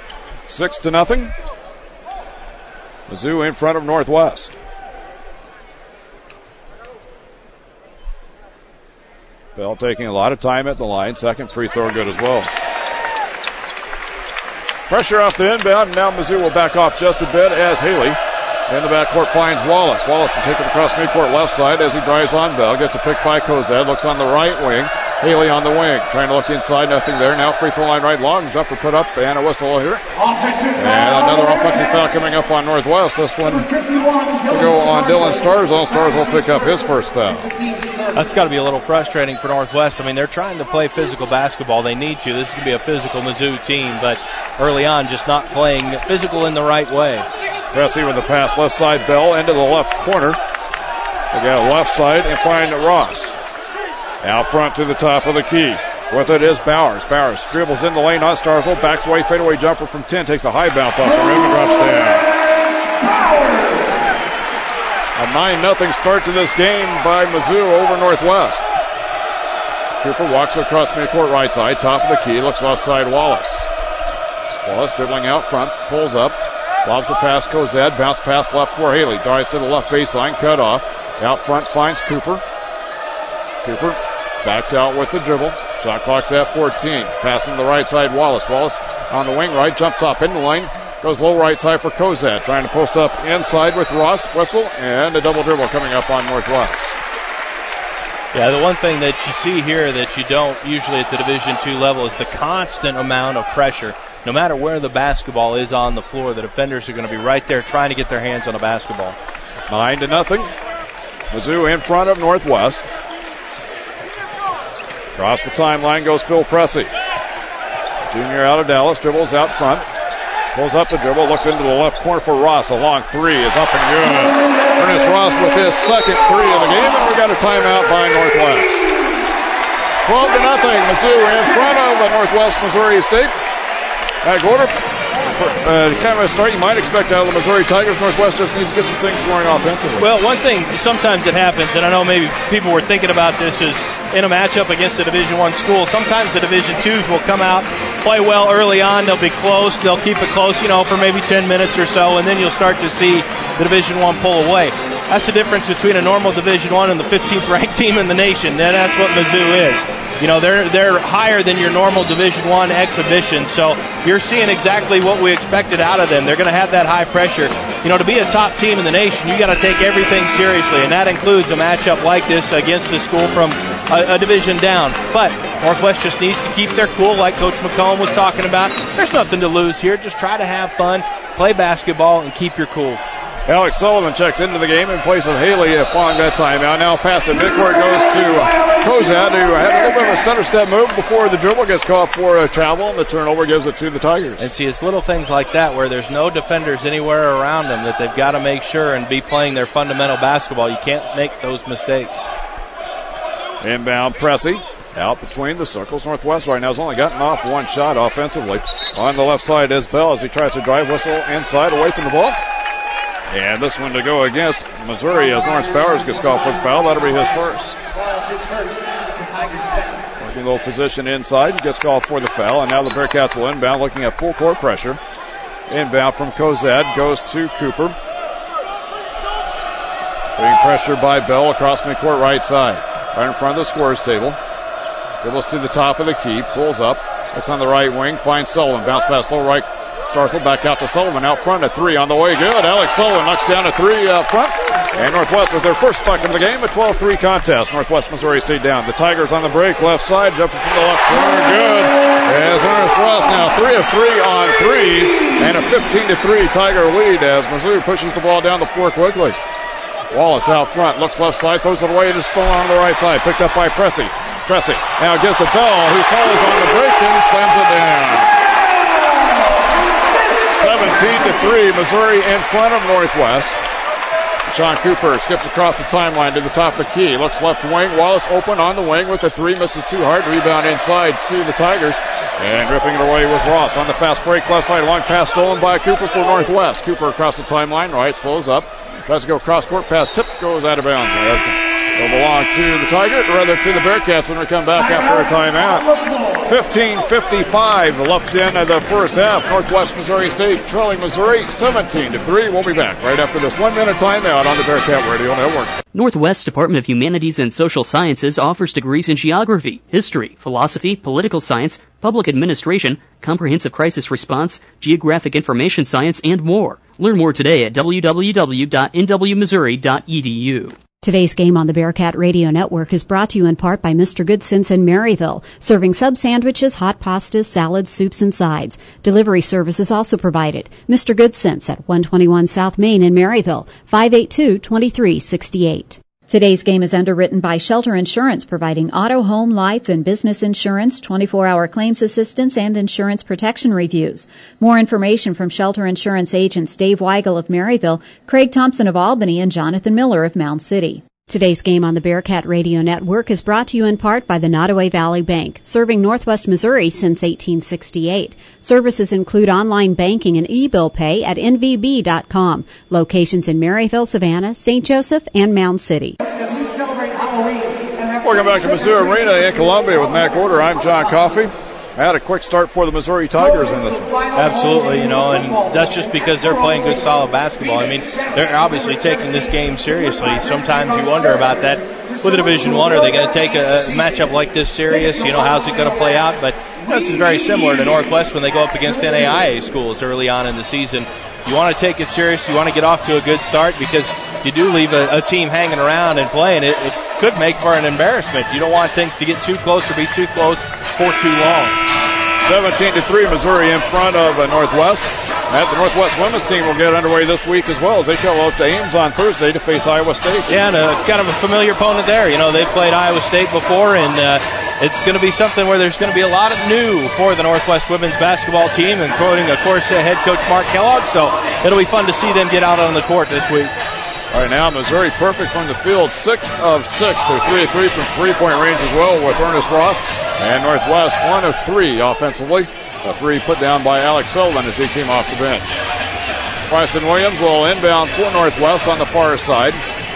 C: 6-0. Mizzou in front of Northwest. Bell taking a lot of time at the line. Second free throw good as well. Pressure off the inbound. Now Mizzou will back off just a bit as Haley in the backcourt finds Wallace. Wallace will take it across midcourt left side as he drives on Bell. Gets a pick by Kozad. Looks on the right wing. Haley on the wing. Trying to look inside. Nothing there. Now free throw line right long. Jumper put up and a whistle here. And another offensive foul coming up on Northwest. This one will go on Dylan Starzl. Starzl will pick up his first foul.
D: That's got to be a little frustrating for Northwest. I mean, they're trying to play physical basketball. They need to. This is going to be a physical Mizzou team, but early on just not playing physical in the right way.
C: Cressy with the pass left side. Bell into the left corner. They got left side and find Ross. Out front to the top of the key. With it is Bowers. Bowers dribbles in the lane on Starzl. Backs away, fadeaway jumper from 10. Takes a high bounce off the rim and drops down. A 9-0 start to this game by Mizzou over Northwest. Cooper walks across midcourt right side. Top of the key. Looks left side Wallace. Wallace dribbling out front. Pulls up. Lobs the pass. Kozad. Bounce pass left for Haley. Dives to the left baseline. Cut off. Out front finds Cooper. Cooper backs out with the dribble. Shot clock's at 14. Passing the right side, Wallace. Wallace on the wing right, jumps off in the lane. Goes low right side for Kozad. Trying to post up inside with Ross. Whistle and a double dribble coming up on Northwest.
D: Yeah, the one thing that you see here that you don't usually at the Division II level is the constant amount of pressure. No matter where the basketball is on the floor, the defenders are going to be right there trying to get their hands on a basketball.
C: 9-0. Mizzou in front of Northwest. Across the timeline goes Phil Pressey. Junior out of Dallas, dribbles out front. Pulls up the dribble, looks into the left corner for Ross. A long three is up and good. Ernest Ross with his second three of the game, and we got a timeout by Northwest. 12-0. Mizzou in front of the Northwest Missouri State. At quarter, kind of a start you might expect out of the Missouri Tigers. Northwest just needs to get some things going offensively.
D: Well, one thing sometimes that happens, and I know maybe people were thinking about this, is in a matchup against a Division I school, sometimes the Division IIs will come out, play well early on, they'll be close, they'll keep it close, for maybe 10 minutes or so, and then you'll start to see the Division I pull away. That's the difference between a normal Division I and the 15th ranked team in the nation. And that's what Mizzou is. They're higher than your normal Division I exhibition, so you're seeing exactly what we expected out of them. They're going to have that high pressure. To be a top team in the nation, you got to take everything seriously, and that includes a matchup like this against a school from a division down. But Northwest just needs to keep their cool, like Coach McComb was talking about. There's nothing to lose here. Just try to have fun, play basketball, and keep your cool.
C: Alex Sullivan checks into the game in place of Haley following that timeout. Now pass to midcourt goes to Kozad, who had a little bit of a stutter step move before the dribble, gets called for a travel, and the turnover gives it to the Tigers.
D: And see, it's little things like that where there's no defenders anywhere around them that they've got to make sure and be playing their fundamental basketball. You can't make those mistakes.
C: Inbound Pressey. Out between the circles. Northwest right now has only gotten off one shot offensively. On the left side is Bell as he tries to drive, whistle inside, away from the ball. And this one to go against Missouri as Lawrence Bowers gets called for the foul. That'll be his first. Working low position inside. He gets called for the foul. And now the Bearcats will inbound, looking at full court pressure. Inbound from Kozad goes to Cooper. Being pressured by Bell across midcourt right side. Right in front of the scorer's table. Dribbles to the top of the key. Pulls up. Looks on the right wing. Finds Sullivan. Bounce pass low right. Starzl back out to Sullivan. Out front, a three on the way. Good. Alex Sullivan knocks down a three out front. And Northwest with their first bucket of the game, a 12-3 contest. Northwest Missouri State down. The Tigers on the break. Left side. Jumping from the left corner. Good. As Ernest Ross now 3 of 3 on threes. And a 15-3 Tiger lead as Mizzou pushes the ball down the floor quickly. Wallace out front. Looks left side. Throws it away. Just thrown on the right side. Picked up by Pressey. Pressey now gives to Bell, who falls on the break and slams it down. 17-3, Missouri in front of Northwest. Sean Cooper skips across the timeline to the top of the key. Looks left wing. Wallace open on the wing with a three. Misses too hard. Rebound inside to the Tigers. And ripping it away was Ross on the fast break left side. Long pass stolen by Cooper for Northwest. Cooper across the timeline. Right, slows up. Tries to go cross court pass. Tip goes out of bounds. Will belong to the Tigers, or rather to the Bearcats when we come back after a timeout. 15:55 left in the first half. Northwest Missouri State trailing Missouri 17-3. We'll be back right after this 1 minute timeout on the Bearcat Radio Network.
F: Northwest Department of Humanities and Social Sciences offers degrees in geography, history, philosophy, political science, public administration, comprehensive crisis response, geographic information science, and more. Learn more today at www.nwmissouri.edu.
G: Today's game on the Bearcat Radio Network is brought to you in part by Mr. Goodsense in Maryville, serving sub sandwiches, hot pastas, salads, soups, and sides. Delivery service is also provided. Mr. Goodsense at 121 South Main in Maryville, 582-2368. Today's game is underwritten by Shelter Insurance, providing auto, home, life, and business insurance, 24-hour claims assistance, and insurance protection reviews. More information from Shelter Insurance agents Dave Weigel of Maryville, Craig Thompson of Albany, and Jonathan Miller of Mound City. Today's game on the Bearcat Radio Network is brought to you in part by the Nottoway Valley Bank, serving Northwest Missouri since 1868. Services include online banking and e-bill pay at nvb.com. Locations in Maryville, Savannah, St. Joseph, and Mound City.
C: Welcome back to Missouri Arena in Columbia with Matt Gorder. I'm John Coffey. Had a quick start for the Missouri Tigers in this one.
D: Absolutely, and that's just because they're playing good, solid basketball. I mean, they're obviously taking this game seriously. Sometimes you wonder about that with a Division I. Are they going to take a matchup like this serious? How's it going to play out? But this is very similar to Northwest when they go up against NAIA schools early on in the season. You want to take it serious. You want to get off to a good start because you do leave a team hanging around and playing. It could make for an embarrassment. You don't want things to get too close or be too close for too long.
C: 17-3, Missouri in front of Northwest. And the Northwest women's team will get underway this week as well as they travel up to Ames on Thursday to face Iowa State.
D: Yeah, and kind of a familiar opponent there. They've played Iowa State before, and it's going to be something where there's going to be a lot of new for the Northwest women's basketball team, including, of course, head coach Mark Kellogg. So it'll be fun to see them get out on the court this week.
C: All right, now Missouri perfect from the field, 6 of 6. They're 3 of 3 from three-point range as well with Ernest Ross. And Northwest 1 of 3 offensively. A 3 put down by Alex Sullivan as he came off the bench. Preston Williams will inbound for Northwest on the far side.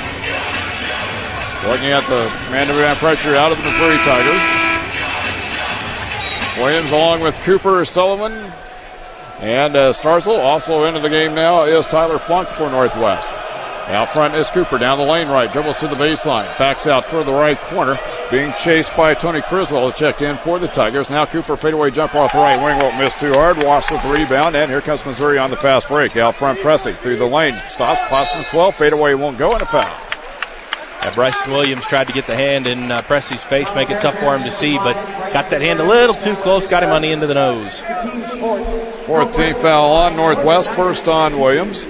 C: Looking at the man-to-man pressure out of the Missouri Tigers. Williams along with Cooper, Sullivan, and Starzl. Also into the game now is Tyler Funk for Northwest. Out front is Cooper, down the lane right, dribbles to the baseline, backs out toward the right corner, being chased by Tony Criswell, checked in for the Tigers. Now Cooper, fadeaway jumper off the right wing, won't miss too hard, Walsh with the rebound, and here comes Missouri on the fast break. Out front, Pressey through the lane, stops, passes from 12, fadeaway won't go, and a foul.
D: Bryson Williams tried to get the hand in Pressey's face, make it tough for him to see, but got that hand a little too close, got him on the end of the nose.
C: Fourth team foul on Northwest, first on Williams.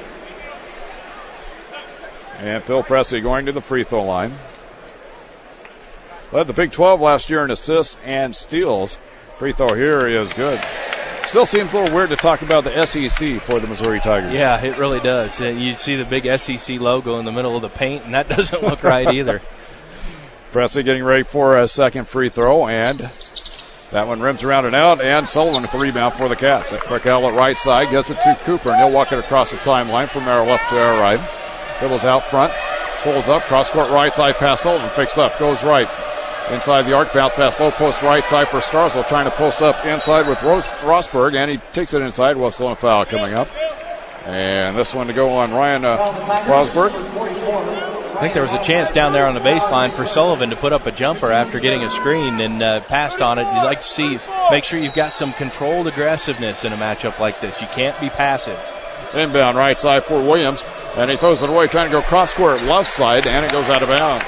C: And Phil Pressey going to the free throw line. Led the Big 12 last year in assists and steals. Free throw here is good. Still seems a little weird to talk about the SEC for the Missouri Tigers.
D: Yeah, it really does. You see the big SEC logo in the middle of the paint, and that doesn't look right either.
C: Pressey getting ready for a second free throw, and that one rims around and out, and Sullivan with the rebound for the Cats. A quick outlet right side, gets it to Cooper, and he'll walk it across the timeline from our left to our right. Dribbles out front, pulls up, cross-court right side pass Sullivan, fakes left, goes right. Inside the arc, bounce pass, low post right side for Starzl, trying to post up inside with Rosberg, and he takes it inside. Well, still a foul coming up. And this one to go on Ryan Rosberg.
D: I think there was a chance down there on the baseline for Sullivan to put up a jumper after getting a screen and passed on it. You'd like to see, make sure you've got some controlled aggressiveness in a matchup like this. You can't be passive.
C: Inbound right side for Williams, and he throws it away, trying to go cross-court left side, and it goes out of bounds.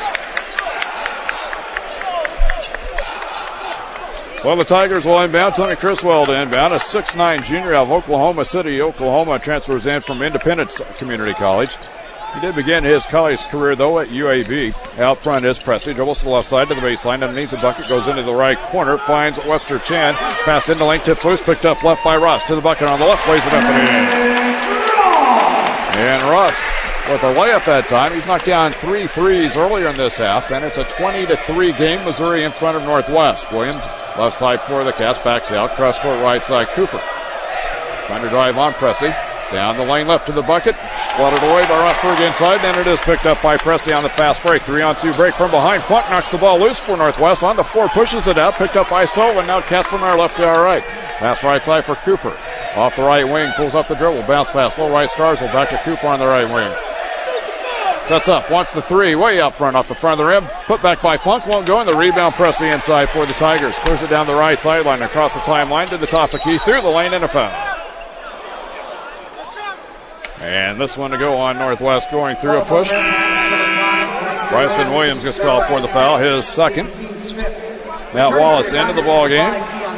C: So the Tigers will inbound. Tony Criswell to inbound. A 6'9 junior out of Oklahoma City, Oklahoma, transfers in from Independence Community College. He did begin his college career, though, at UAB. Out front is Pressey. Dribbles to the left side to the baseline. Underneath the bucket, goes into the right corner. Finds Webster Chan. Pass into lane, tip loose. Picked up left by Ross. To the bucket on the left. Plays it up and in. And Ross with a layup that time. He's knocked down 3 threes earlier in this half, and it's a 20-3 game. Missouri in front of Northwest. Williams, left side for the Cats, backs out. Cross-court right side, Cooper. Trying to drive on Pressey. Down the lane left to the bucket. Swatted away by Rosberg inside, and it is picked up by Pressey on the fast break. 3-on-2 break from behind. Funk knocks the ball loose for Northwest. On the floor, pushes it out. Picked up by Sullivan. Now cats from our left to our right. Pass right side for Cooper. Off the right wing, pulls up the dribble. Bounce pass, low right Starzl. Back to Cooper on the right wing. Sets up, wants the three, way out front, off the front of the rim. Put back by Funk, won't go in. The rebound, Pressey inside for the Tigers. Clears it down the right sideline, across the timeline to the top of the key, through the lane, and a foul. And this one to go on Northwest, going through a push. Bryson Williams gets called for the foul, his second. Matt Wallace into the ball game.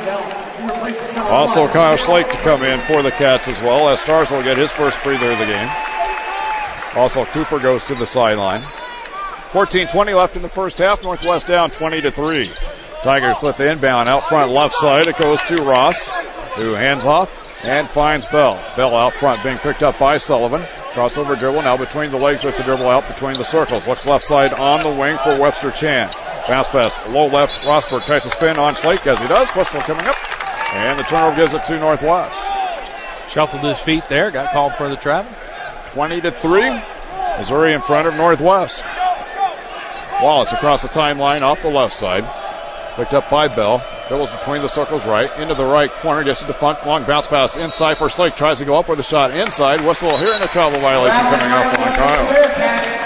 C: Also Kyle Slake to come in for the Cats as well, as Starzl will get his first breather of the game. Also Cooper goes to the sideline. 14:20 left in the first half. Northwest down 20-3. Tigers with the inbound out front left side. It goes to Ross, who hands off and finds Bell. Bell out front being picked up by Sullivan. Crossover dribble now between the legs with the dribble out between the circles. Looks left side on the wing for Webster Chan. Bounce pass low left. Rosberg tries to spin on Slake as he does. Whistle coming up. And the turnover gives it to Northwest.
D: Shuffled his feet there. Got called for the travel.
C: 20-3. Missouri in front of Northwest. Wallace across the timeline off the left side. Picked up by Bell. Dribbles between the circles right. Into the right corner. Gets it to Funk. Long bounce pass inside for Slake. Tries to go up with a shot inside. Whistle here and a travel violation coming up on Kyle.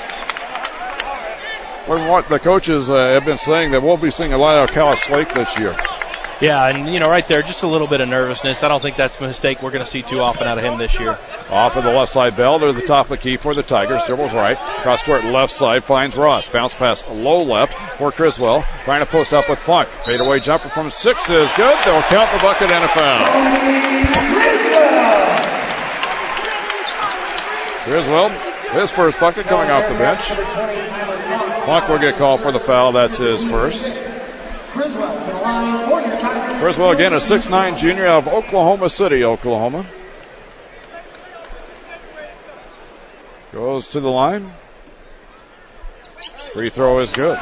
C: Well, what the coaches have been saying, that we'll be seeing a lot of Kyle Slake this year.
D: Yeah, and, right there, just a little bit of nervousness. I don't think that's a mistake we're going to see too often out of him this year.
C: Off of the left side, Bell to the top of the key for the Tigers. Dribbles right. Cross court left side, finds Ross. Bounce pass low left for Criswell. Trying to post up with Funk. Fadeaway jumper from 6 is good. They'll count the bucket and a foul. Criswell, his first bucket coming off the bench. Funk will get called for the foul. That's his first. Criswell again, a 6'9" junior out of Oklahoma City, Oklahoma. Goes to the line. Free throw is good.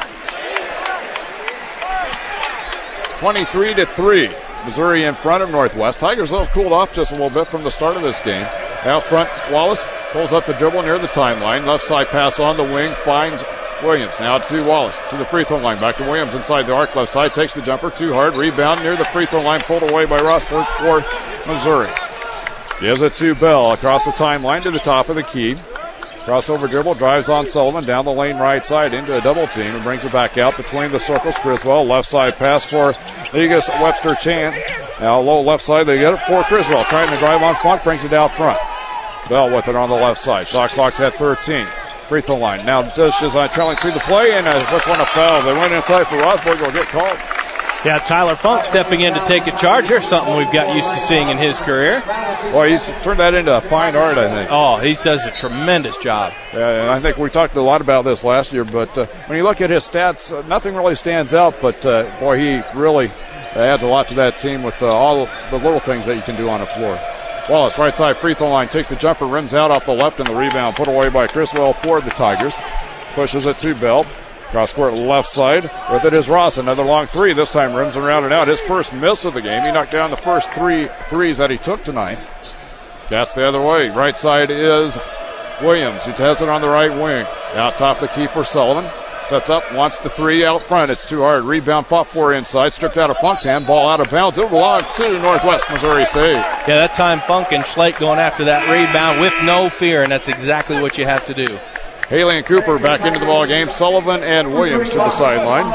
C: 23-3. Missouri in front of Northwest. Tigers have cooled off just a little bit from the start of this game. Out front, Wallace pulls up the dribble near the timeline. Left side pass on the wing, finds Williams. Now to Wallace, to the free throw line. Back to Williams inside the arc. Left side takes the jumper too hard. Rebound near the free throw line. Pulled away by Rosberg for Missouri. Gives it to Bell across the timeline to the top of the key. Crossover dribble, drives on Sullivan down the lane right side into a double team and brings it back out between the circles. Criswell, left side pass for Negus Webster Chan. Now low left side, they get it for Criswell. Trying to drive on Funk, brings it out front. Bell with it on the left side. Shot clock's at 13. Free throw line. Now dishes on trailing through the play, and this one a foul. They went inside for Rosberg. Will get called.
D: Yeah, Tyler Funk stepping in to take a charge. Here's something we've got used to seeing in his career.
C: Boy, he's turned that into a fine art, I think.
D: Oh, he does a tremendous job.
C: Yeah, and I think we talked a lot about this last year, but when you look at his stats, nothing really stands out, but boy, he really adds a lot to that team with all the little things that you can do on the floor. Wallace, right side free throw line, takes the jumper, rims out off the left, and the rebound put away by Criswell for the Tigers. Pushes it to Bell. Cross court left side. With it is Ross. Another long three. This time rims around and out. His first miss of the game. He knocked down the first 3 threes that he took tonight. That's the other way. Right side is Williams. He has it on the right wing. Out top the key for Sullivan. Sets up, wants the three out front. It's too hard. Rebound fought for inside. Stripped out of Funk's hand. Ball out of bounds. It belongs to Northwest Missouri State.
D: Yeah, that time Funk and Schlake going after that rebound with no fear, and that's exactly what you have to do.
C: Haley and Cooper back into the ball game. Sullivan and Williams to the sideline.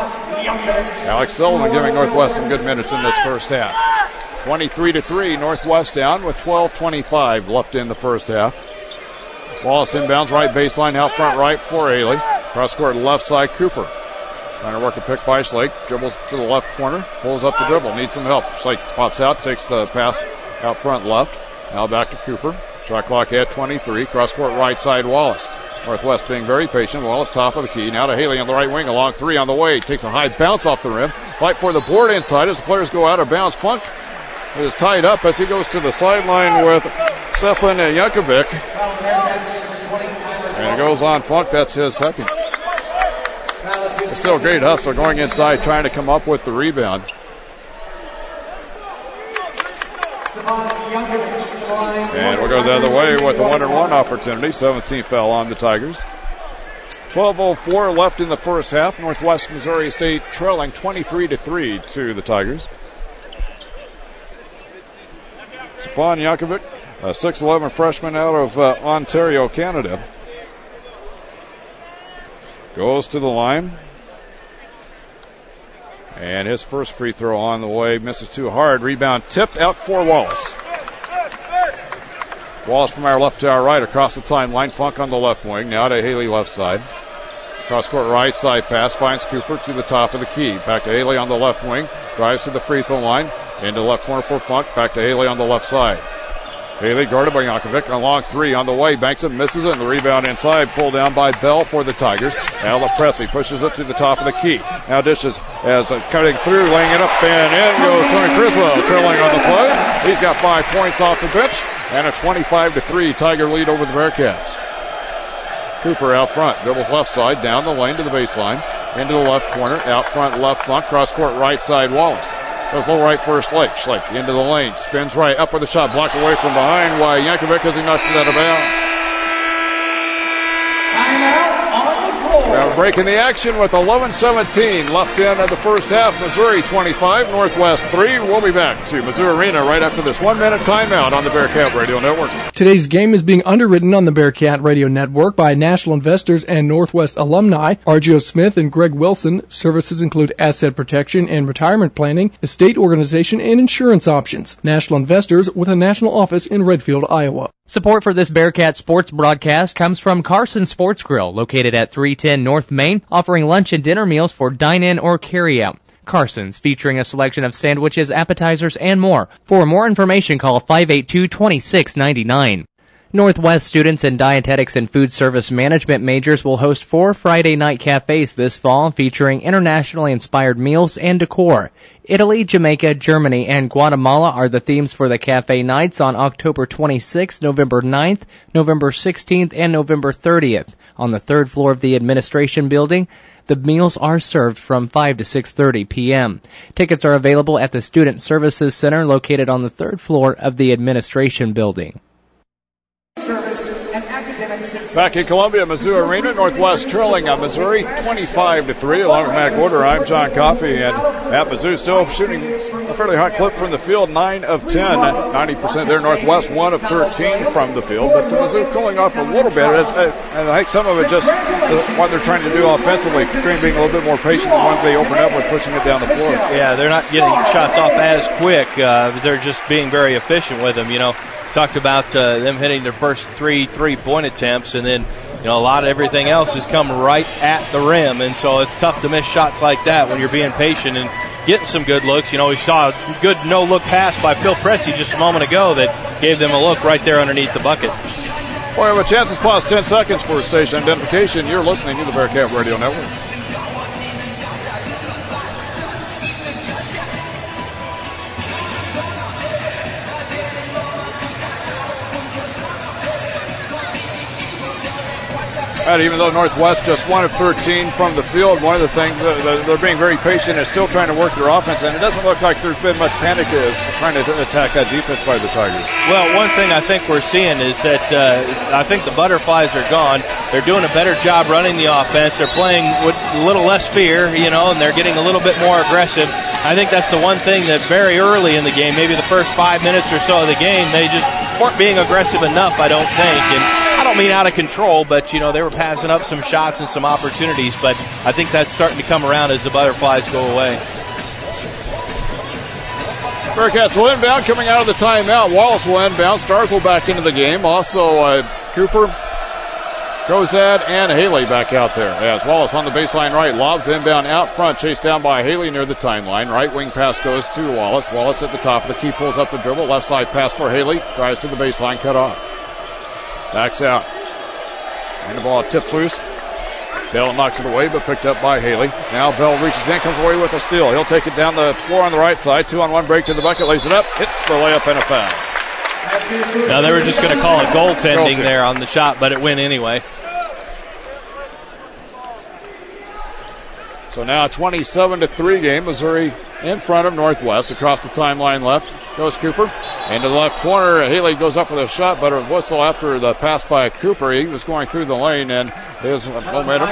C: Alex Sullivan giving Northwest some good minutes in this first half. 23-3, Northwest down with 12:25 left in the first half. Wallace inbounds right baseline, out front right for Haley. Cross court left side, Cooper. Trying to work a pick by Slake. Dribbles to the left corner. Pulls up the dribble. Needs some help. Slake pops out, takes the pass out front left. Now back to Cooper. Shot clock at 23. Cross court right side, Wallace. Northwest being very patient. Wallace top of the key. Now to Haley on the right wing. A long three on the way. Takes a high bounce off the rim. Fight for the board inside as the players go out of bounds. Funk is tied up as he goes to the sideline with Stefan Jankovic. And it goes on Funk. That's his second. It's still a great hustle going inside, trying to come up with the rebound. And we'll go the other way with a 1-and-1 opportunity. 17th foul on the Tigers. 12:04 left in the first half. Northwest Missouri State trailing 23-3 to the Tigers. Stefan Yankovic, a 6'11 freshman out of Ontario, Canada, goes to the line. And his first free throw on the way, misses too hard. Rebound tipped out for Wallace. Wallace from our left to our right across the timeline. Funk on the left wing. Now to Haley left side. Cross court right side pass. Finds Cooper to the top of the key. Back to Haley on the left wing. Drives to the free throw line. Into the left corner for Funk. Back to Haley on the left side. Haley guarded by Yankovic. A long three on the way. Banks it, misses it. And the rebound inside. Pulled down by Bell for the Tigers. Now Presley pushes it to the top of the key. Now dishes as cutting through, laying it up and in goes Tony Criswell, trailing on the play. He's got 5 points off the bench. And a 25-3 Tiger lead over the Bearcats. Cooper out front, dribbles left side, down the lane to the baseline, into the left corner, out front left Funk, cross court right side Wallace. Goes low right for Slake. Slake into the lane, spins right, up with a shot, blocked away from behind by Yankovic as he knocks it out of bounds. Now breaking the action with 11:17 left in the first half. Missouri 25, Northwest 3. We'll be back to Missouri Arena right after this 1-minute timeout on the Bearcat Radio Network.
P: Today's game is being underwritten on the Bearcat Radio Network by National Investors and Northwest alumni R.J.O. Smith and Greg Wilson. Services include asset protection and retirement planning, estate organization, and insurance options. National Investors with a national office in Redfield, Iowa.
E: Support for this Bearcat sports broadcast comes from Carson Sports Grill, located at 310 North Main, offering lunch and dinner meals for dine-in or carry-out. Carson's, featuring a selection of sandwiches, appetizers, and more. For more information, call 582-2699. Northwest students in dietetics and food service management majors will host 4 Friday night cafes this fall, featuring internationally inspired meals and decor. Italy, Jamaica, Germany, and Guatemala are the themes for the cafe nights on October 26th, November 9th, November 16th, and November 30th. On the 3rd floor of the administration building, the meals are served from 5 to 6:30 p.m. Tickets are available at the Student Services Center located on the 3rd floor of the administration building.
C: Back in Columbia, Mizzou Arena, Northwest trailing on Missouri 25-3. Along with Matt Gorder, I'm John Coffey, and at Mizzou still shooting a fairly hot clip from the field, 9 of 10, 90% there. Northwest 1 of 13 from the field, but Mizzou cooling off a little bit, and I think some of it just what they're trying to do offensively, being a little bit more patient than when they open up with pushing it down the floor.
D: Yeah, they're not getting shots off as quick. They're just being very efficient with them, you know. Talked about them hitting their first 3 3-point attempts, and then a lot of everything else has come right at the rim, and so it's tough to miss shots like that when you're being patient and getting some good looks. We saw a good no-look pass by Phil Pressey just a moment ago that gave them a look right there underneath the bucket.
C: We have a chance to pause 10 seconds for station identification. You're listening to the Bearcat Radio Network. And even though Northwest just 1 of 13 from the field, one of the things they're being very patient and still trying to work their offense, and it doesn't look like there's been much panic trying to attack that defense by the Tigers.
D: Well, one thing I think we're seeing is that I think the butterflies are gone. They're doing a better job running the offense. They're playing with a little less fear, and they're getting a little bit more aggressive. I think that's the one thing that very early in the game, maybe the first 5 minutes or so of the game, they just weren't being aggressive enough, I don't think. And I don't mean out of control, but, they were passing up some shots and some opportunities. But I think that's starting to come around as the butterflies go away.
C: Bearcats will inbound coming out of the timeout. Wallace will inbound. Stars will back into the game. Also, Cooper, Kozad, and Haley back out there. As Wallace on the baseline right, lobs inbound out front, chased down by Haley near the timeline. Right wing pass goes to Wallace. Wallace at the top of the key, pulls up the dribble. Left side pass for Haley. Drives to the baseline, cut off. Backs out. And the ball tipped loose. Bell knocks it away, but picked up by Haley. Now Bell reaches in, comes away with a steal. He'll take it down the floor on the right side. 2-on-1 break to the bucket, lays it up, hits the layup and a foul.
D: Now they were just going to call it goaltending there on the shot, but it went anyway.
C: So now 27-3 game. Missouri in front of Northwest. Across the timeline left goes Cooper. Into the left corner. Haley goes up with a shot, but a whistle after the pass by Cooper. He was going through the lane, and his momentum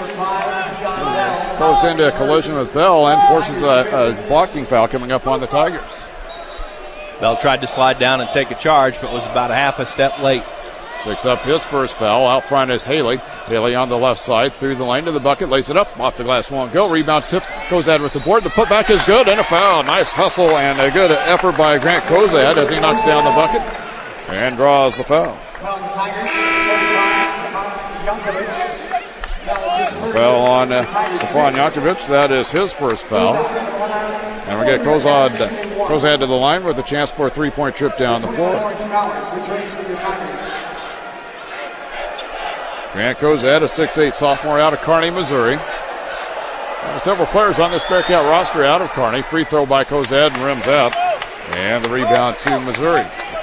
C: goes into a collision with Bell and forces a blocking foul coming up on the Tigers.
D: Bell tried to slide down and take a charge, but was about a half a step late.
C: Picks up his first foul. Out front is Haley. Haley on the left side through the lane to the bucket. Lays it up. Off the glass, won't go. Rebound tip. Kozad with the board. The putback is good and a foul. Nice hustle and a good effort by Grant Kozad as he knocks down the bucket and draws the foul. Foul on Stefan Jankovic. That is his first foul. And we get Kozad to the line with a chance for a three-point trip down the floor. Grant Kozad, a 6'8 sophomore out of Kearney, Missouri. Several players on this Bearcat roster out of Kearney. Free throw by Kozad and rims out. And the rebound to Missouri.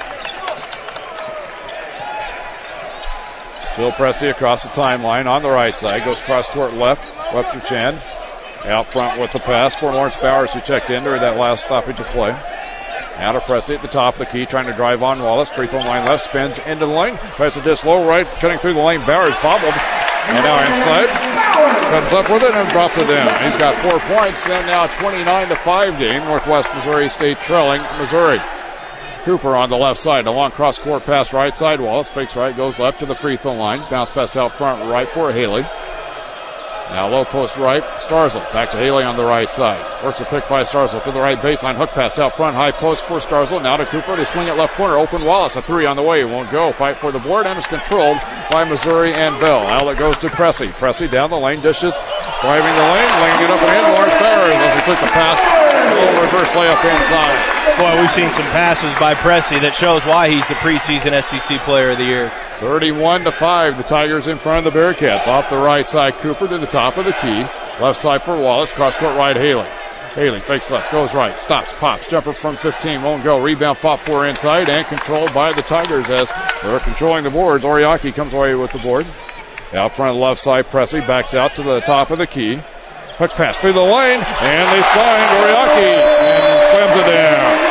C: Phil Pressey across the timeline on the right side. Goes cross court left. Webster Chan out front with the pass for Lawrence Bowers, who checked in during that last stoppage of play. Now to Pressey at the top of the key, trying to drive on Wallace. Free throw line left, spins into the lane. Tries a dish low right, cutting through the lane. Bowers bobbled. And now inside. Comes up with it and drops it in. He's got 4 points, and now 29-5 game. Northwest Missouri State trailing Missouri. Cooper on the left side. A long cross court pass right side. Wallace fakes right, goes left to the free throw line. Bounce pass out front right for Haley. Now low post right, Starzl. Back to Haley on the right side. Works a pick by Starzl to the right baseline. Hook pass out front, high post for Starzl. Now to Cooper. They swing it left corner. Open Wallace. A three on the way. Won't go. Fight for the board, and it's controlled by Missouri and Bell. Outlet goes to Pressey. Pressey down the lane, dishes. Driving the lane, laying it up and in. Lawrence Bowers as he took the pass. A little reverse layup inside.
D: Boy, we've seen some passes by Pressey that shows why he's the preseason SEC Player of the Year.
C: 31-5, the Tigers in front of the Bearcats. Off the right side, Cooper to the top of the key. Left side for Wallace. Cross court right, Haley. Haley fakes left, goes right, stops, pops. Jumper from 15, won't go. Rebound fought for inside and controlled by the Tigers as they're controlling the boards. Oriaki comes away with the board. Out front of the left side, Pressey backs out to the top of the key. Hook pass through the lane, and they find Oriaki and slams it down.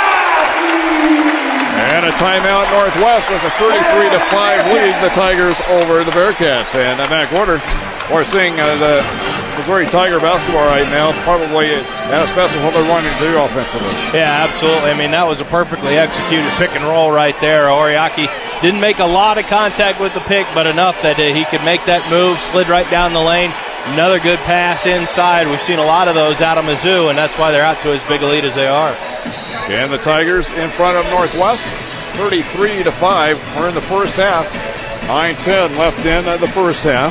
C: And a timeout Northwest with a 33-5 lead, the Tigers over the Bearcats. And Matt Gorder, we're seeing the Missouri Tiger basketball right now, probably at a special what they're wanting to do offensively.
D: Yeah, absolutely. I mean, that was a perfectly executed pick and roll right there. Oriaki didn't make a lot of contact with the pick, but enough that he could make that move, slid right down the lane. Another good pass inside. We've seen a lot of those out of Mizzou, and that's why they're out to as big a lead as they are.
C: And the Tigers in front of Northwest, 33-5. We're in the first half. 9-10 left in the first half.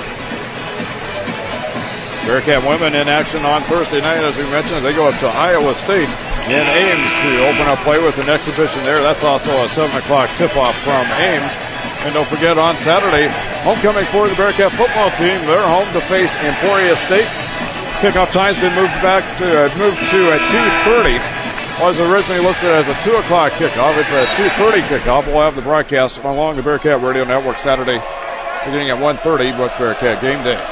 C: Bearcat women in action on Thursday night, as we mentioned. They go up to Iowa State in Ames to open up play with an exhibition there. That's also a 7 o'clock tip-off from Ames. And don't forget, on Saturday, homecoming for the Bearcat football team. They're home to face Emporia State. Kickoff time's been moved to 2:30. Was originally listed as a 2 o'clock kickoff. It's a 2:30 kickoff. We'll have the broadcast along the Bearcat Radio Network Saturday, beginning at 1:30 with Bearcat Game Day.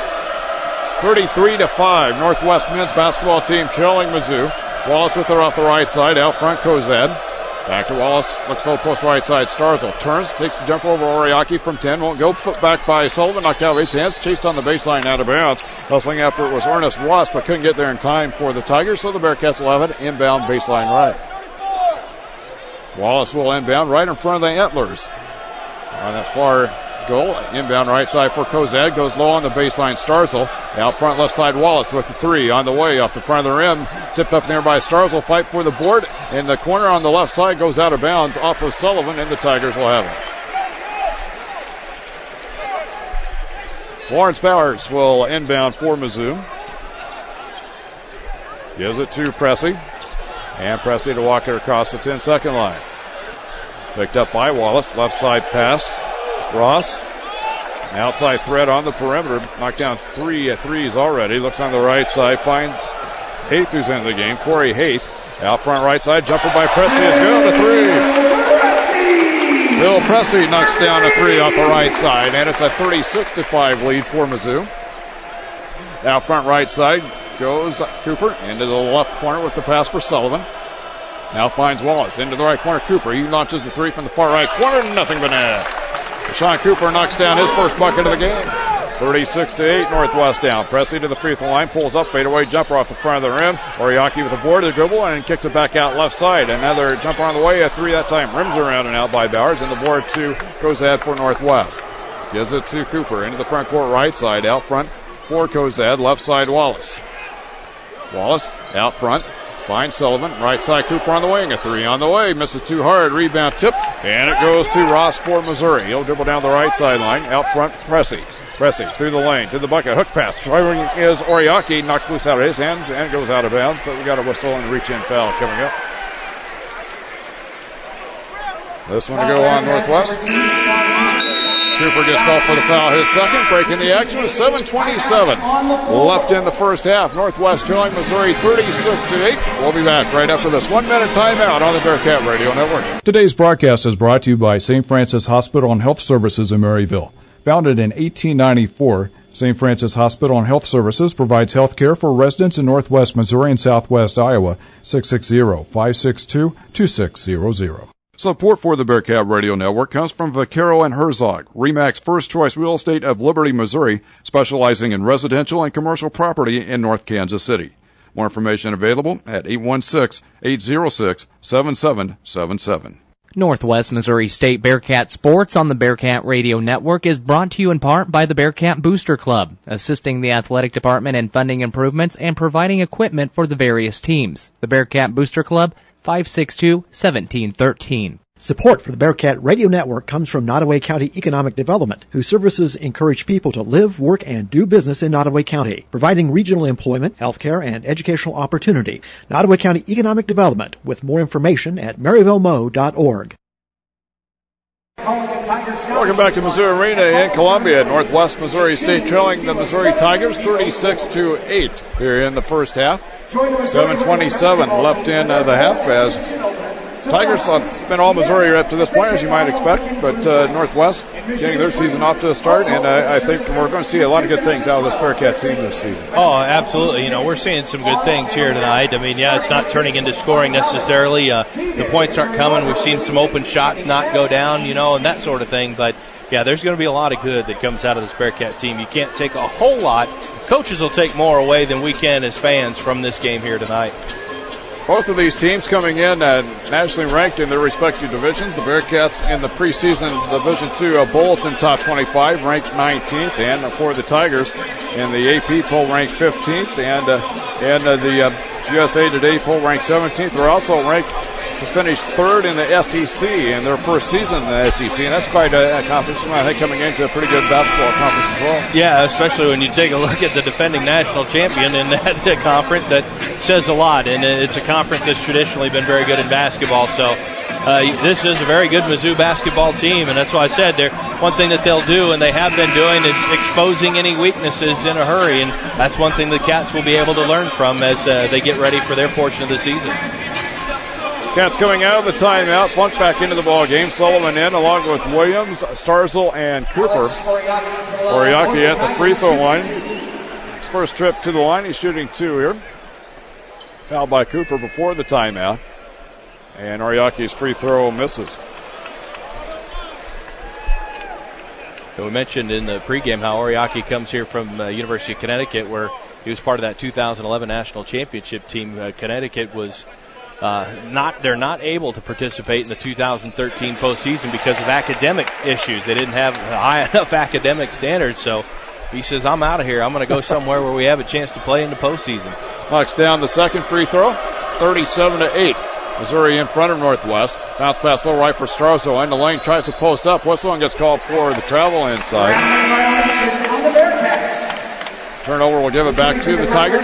C: 33-5, Northwest men's basketball team trailing Mizzou. Wallace with her off the right side, out front Kozad. Back to Wallace, looks low post right side, Starzl turns, takes the jump over Oriaki from 10, won't go, foot back by Sullivan, knocked out of his hands, chased on the baseline out of bounds. Hustling after it was Ernest Wass, but couldn't get there in time for the Tigers, so the Bearcats will have it inbound baseline right. Wallace will inbound right in front of the Antlers. On that far goal, inbound right side for Kozad, goes low on the baseline, Starzl. Out front left side, Wallace with the three on the way off the front of the rim. Tipped up there by Starzl, fight for the board. In the corner on the left side, goes out of bounds off of Sullivan, and the Tigers will have it. Lawrence Bowers will inbound for Mizzou. Gives it to Pressey. And Pressey to walk it across the 10-second line. Picked up by Wallace, left side pass. Ross, outside threat on the perimeter, knocked down three threes already. Looks on the right side, finds Haith, who's in the game. Corey Haith, out front right side, jumper by Pressey is good, a three. Bill Pressey knocks down a three off the right side, and it's a 36-5 lead for Mizzou. Out front right side, goes Cooper into the left corner with the pass for Sullivan. Now finds Wallace into the right corner. Cooper, he launches the three from the far right corner. Nothing but net. Sean Cooper knocks down his first bucket of the game. 36-8, Northwest down. Presley to the free throw line, pulls up, fadeaway jumper off the front of the rim. Oriaki with the board, the dribble, and kicks it back out left side. Another jumper on the way, a three that time. Rims around and out by Bowers, and the board two goes ahead for Northwest. Gives it to Cooper into the front court right side. Out front for Cozad, left side Wallace. Wallace out front. Finds Sullivan. Right side Cooper on the wing. A three on the way. Misses too hard. Rebound tip. And it goes to Ross for Missouri. He'll dribble down the right sideline. Out front, Pressey. Pressey through the lane to the bucket. Hook pass. Driving is Oriaki. Knocked loose out of his hands and goes out of bounds. But we got a whistle and a reach-in foul coming up. This one to go on Northwest. Cooper gets called for the foul, his second, breaking the action with 7:27 left in the first half. Northwest trailing Missouri 36-8. We'll be back right after this 1 minute timeout on the Bearcat Radio Network.
H: Today's broadcast is brought to you by St. Francis Hospital and Health Services in Maryville. Founded in 1894, St. Francis Hospital and Health Services provides health care for residents in Northwest Missouri and Southwest Iowa. 660-562-2600. Support for the Bearcat Radio Network comes from Vaquero and Herzog, RE/MAX First Choice Real Estate of Liberty, Missouri, specializing in residential and commercial property in North Kansas City. More information available at 816-806-7777.
E: Northwest Missouri State Bearcat Sports on the Bearcat Radio Network is brought to you in part by the Bearcat Booster Club, assisting the athletic department in funding improvements and providing equipment for the various teams. The Bearcat Booster Club, 562-1713.
L: Support for the Bearcat Radio Network comes from Nottoway County Economic Development, whose services encourage people to live, work, and do business in Nottoway County, providing regional employment, healthcare, and educational opportunity. Nottoway County Economic Development, with more information at maryvillemo.org.
C: Welcome back to Missouri Arena in Columbia. Northwest Missouri State trailing the Missouri Tigers 36-8 here in the first half. 7:27 left in the half as Tigers have been all Missouri up to this point, as you might expect, but Northwest getting their season off to a start, and I think we're going to see a lot of good things out of this Bearcat team this season.
D: Oh, absolutely. You know, we're seeing some good things here tonight. I mean, yeah, it's not turning into scoring necessarily. The points aren't coming. We've seen some open shots not go down, you know, and that sort of thing, but yeah, there's going to be a lot of good that comes out of this Bearcat team. You can't take a whole lot. Coaches will take more away than we can as fans from this game here tonight.
C: Both of these teams coming in nationally ranked in their respective divisions. The Bearcats in the preseason Division II Bulletin Top 25 ranked 19th, and for the Tigers in the AP poll ranked 15th, and the USA Today poll ranked 17th. They're also ranked to finish third in the SEC in their first season in the SEC, and that's quite an accomplishment, I think, coming into a pretty good basketball conference as well.
D: Yeah, especially when you take a look at the defending national champion in that conference. That says a lot, and it's a conference that's traditionally been very good in basketball. So this is a very good Mizzou basketball team, and that's why I said one thing that they'll do, and they have been doing, is exposing any weaknesses in a hurry, and that's one thing the Cats will be able to learn from as they get ready for their portion of the season.
C: Cats coming out of the timeout, Funk back into the ball game. Sullivan in along with Williams, Starzl, and Cooper. Oriaki at the free throw line. His first trip to the line, he's shooting two here. Fouled by Cooper before the timeout. And Oriaki's free throw misses.
D: So we mentioned in the pregame how Oriaki comes here from University of Connecticut, where he was part of that 2011 national championship team. Connecticut was they're not able to participate in the 2013 postseason because of academic issues. They didn't have high enough academic standards, so he says, I'm out of here. I'm going to go somewhere where we have a chance to play in the postseason.
C: Knocks down the second free throw, 37-8. Missouri in front of Northwest. Bounce pass low right for Starzl in the lane, tries to post up. Whistle and gets called for the travel inside. Turnover will give it back to the Tigers.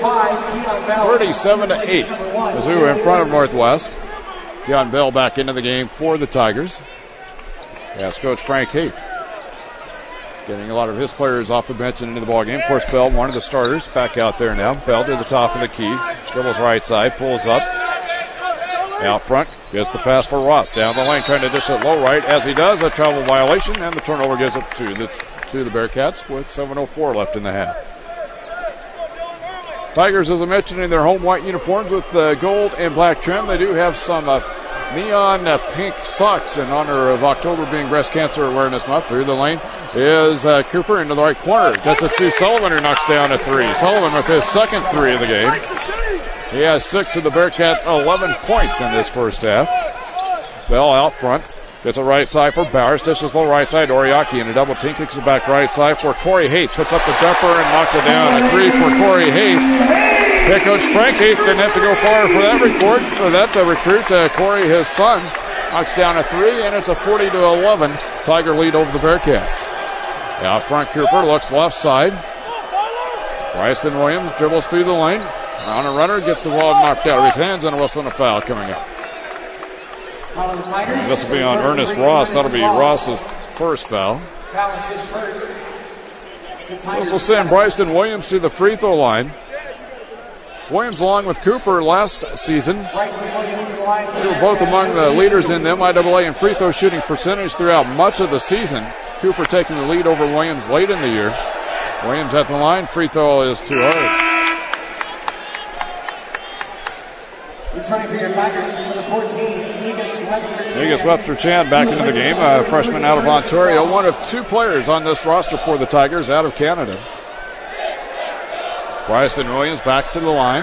C: 37-8. Mizzou in front of Northwest. Keon Bell back into the game for the Tigers. That's Coach Frank Haight. Getting a lot of his players off the bench and into the ballgame. Of course, Bell, one of the starters, back out there now. Bell to the top of the key. Dribbles right side, pulls up. Out front, gets the pass for Ross. Down the lane, trying to dish it low right. As he does, a travel violation, and the turnover gives it to the Bearcats with 7:04 left in the half. Tigers, as I mentioned, in their home white uniforms with gold and black trim. They do have some neon pink socks in honor of October being Breast Cancer Awareness Month. Through the lane is Cooper into the right corner. Gets it to Sullivan, who knocks down a three. Sullivan with his second three of the game. He has 6 of the Bearcats, 11 points in this first half. Bell out front. Gets a right side for Bowers. Dishes low right side. Oriaki in a double team. Kicks it back right side for Corey Haith. Puts up the jumper and knocks it down. A three for Corey Haith. Head coach Frank Haith didn't have to go far for that recruit. Corey, his son, knocks down a three, and it's a 40-11 Tiger lead over the Bearcats. Out front, Cooper looks left side. Bryson Williams dribbles through the lane. On a runner, gets the ball knocked out of his hands, and a whistle and a foul coming up. This will be on Ernest Ross. That'll be Ross's first foul. This will send Bryson Williams to the free throw line. Williams, along with Cooper last season, they were both among the leaders in the MIAA in free throw shooting percentage throughout much of the season. Cooper taking the lead over Williams late in the year. Williams at the line. Free throw is too hard.
Q: Returning for your Tigers, number 14,
C: Negus Webster-Chan back into the game, a freshman out of Ontario, one of 2 players on this roster for the Tigers out of Canada. Bryson Williams back to the line.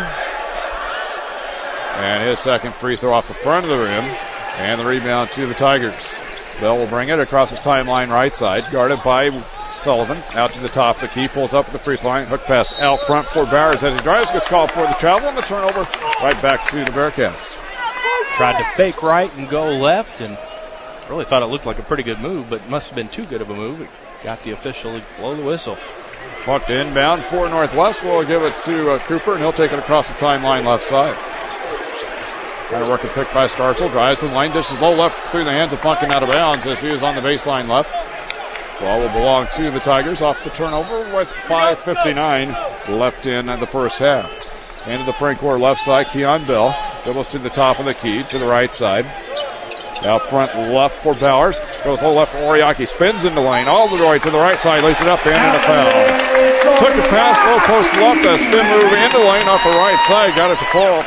C: And his second free throw off the front of the rim. And the rebound to the Tigers. Bell will bring it across the timeline right side, guarded by Sullivan. Out to the top of the key, pulls up at the free throw line. Hook pass out front for Bowers as he drives, gets called for the travel and the turnover. Right back to the Bearcats.
D: Tried to fake right and go left, and really thought it looked like a pretty good move, but must have been too good of a move. It got the official to blow the whistle.
C: Fucked inbound for Northwest. We'll give it to Cooper, and he'll take it across the timeline left side. Trying to work a pick by Starzl. Drives to the lane, dishes low left through the hands of Funkin out of bounds as he is on the baseline left. Ball will belong to the Tigers off the turnover with 5:59 left in the first half. Into the front court left side, Keon Bell dribbles to the top of the key to the right side. Out front left for Bowers. Goes low left for Oriaki. Spins in the lane all the way to the right side. Lays it up and a foul. Took the pass, low post left. A spin move into the lane off the right side. Got it to fall.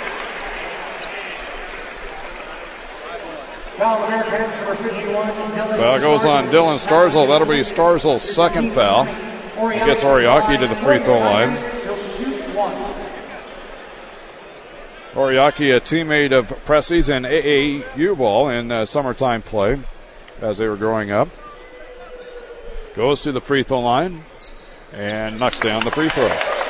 C: Foul goes on Dylan Starzl. That'll be Starzl's second foul. He gets Oriaki to the free throw line. Oriaki, a teammate of Pressey's in AAU ball in summertime play as they were growing up. Goes to the free throw line and knocks down the free throw.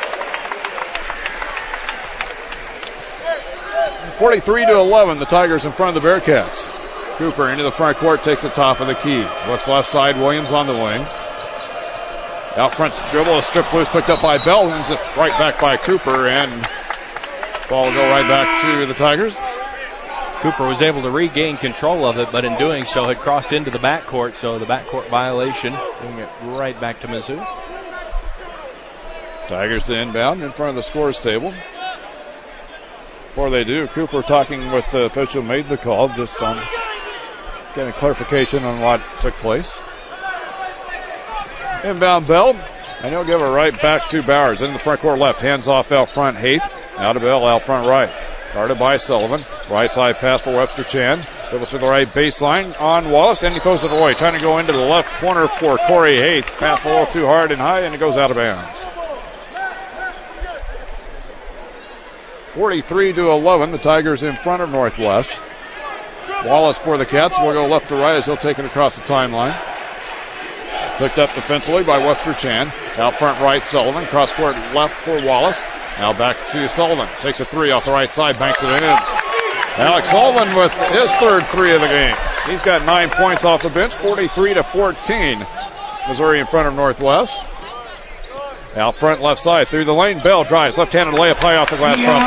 C: 43-11, the Tigers in front of the Bearcats. Cooper into the front court, takes the top of the key. Looks left side, Williams on the wing. Out front dribble, a strip loose picked up by Bell, and it's right back by Cooper, and ball will go right back to the Tigers.
D: Cooper was able to regain control of it, but in doing so had crossed into the backcourt, so the backcourt violation, bringing it right back to Mizzou.
C: Tigers to inbound in front of the scores table. Before they do, Cooper talking with the official made the call, just on getting clarification on what took place. Inbound Bell, and he'll give it right back to Bowers. In the front court left, hands off out front, Haith. Out of Bell, out front right. Guarded by Sullivan. Right side pass for Webster-Chan. Dribbles to the right baseline on Wallace, and he throws it away. Trying to go into the left corner for Corey Haith. Pass a little too hard and high, and it goes out of bounds. 43-11, the Tigers in front of Northwest. Wallace for the Cats will go left to right as he'll take it across the timeline. Picked up defensively by Webster-Chan. Out front right, Sullivan. Cross court left for Wallace. Now back to Sullivan. Takes a three off the right side, banks it in. Alex Sullivan with his third three of the game. He's got 9 points off the bench, 43-14. Missouri in front of Northwest. Out front left side through the lane. Bell drives. Left-handed layup high off the glass. Drops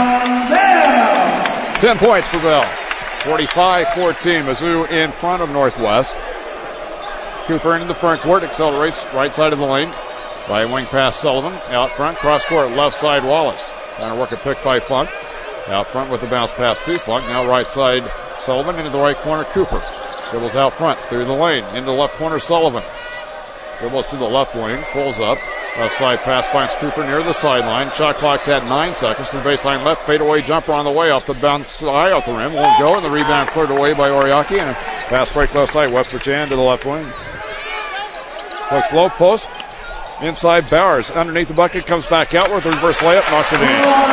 C: it in. 10 points for Bell. 45-14. Mizzou in front of Northwest. Cooper into the front court. Accelerates right side of the lane. By a wing pass Sullivan. Out front. Cross court left side Wallace. Trying to work a pick by Funk. Out front with the bounce pass to Funk. Now right side Sullivan. Into the right corner Cooper. Dribbles out front through the lane. Into the left corner Sullivan. Dribbles to the left wing. Pulls up. Left side pass finds Cooper near the sideline. Shot clock's at 9 seconds. To the baseline left, fadeaway jumper on the way off the bounce high off the rim. Won't go, and the rebound cleared away by Oriaki. And a pass break left side. Webster Chan to the left wing. Looks low post. Inside Bowers. Underneath the bucket, comes back out with a reverse layup, knocks it in.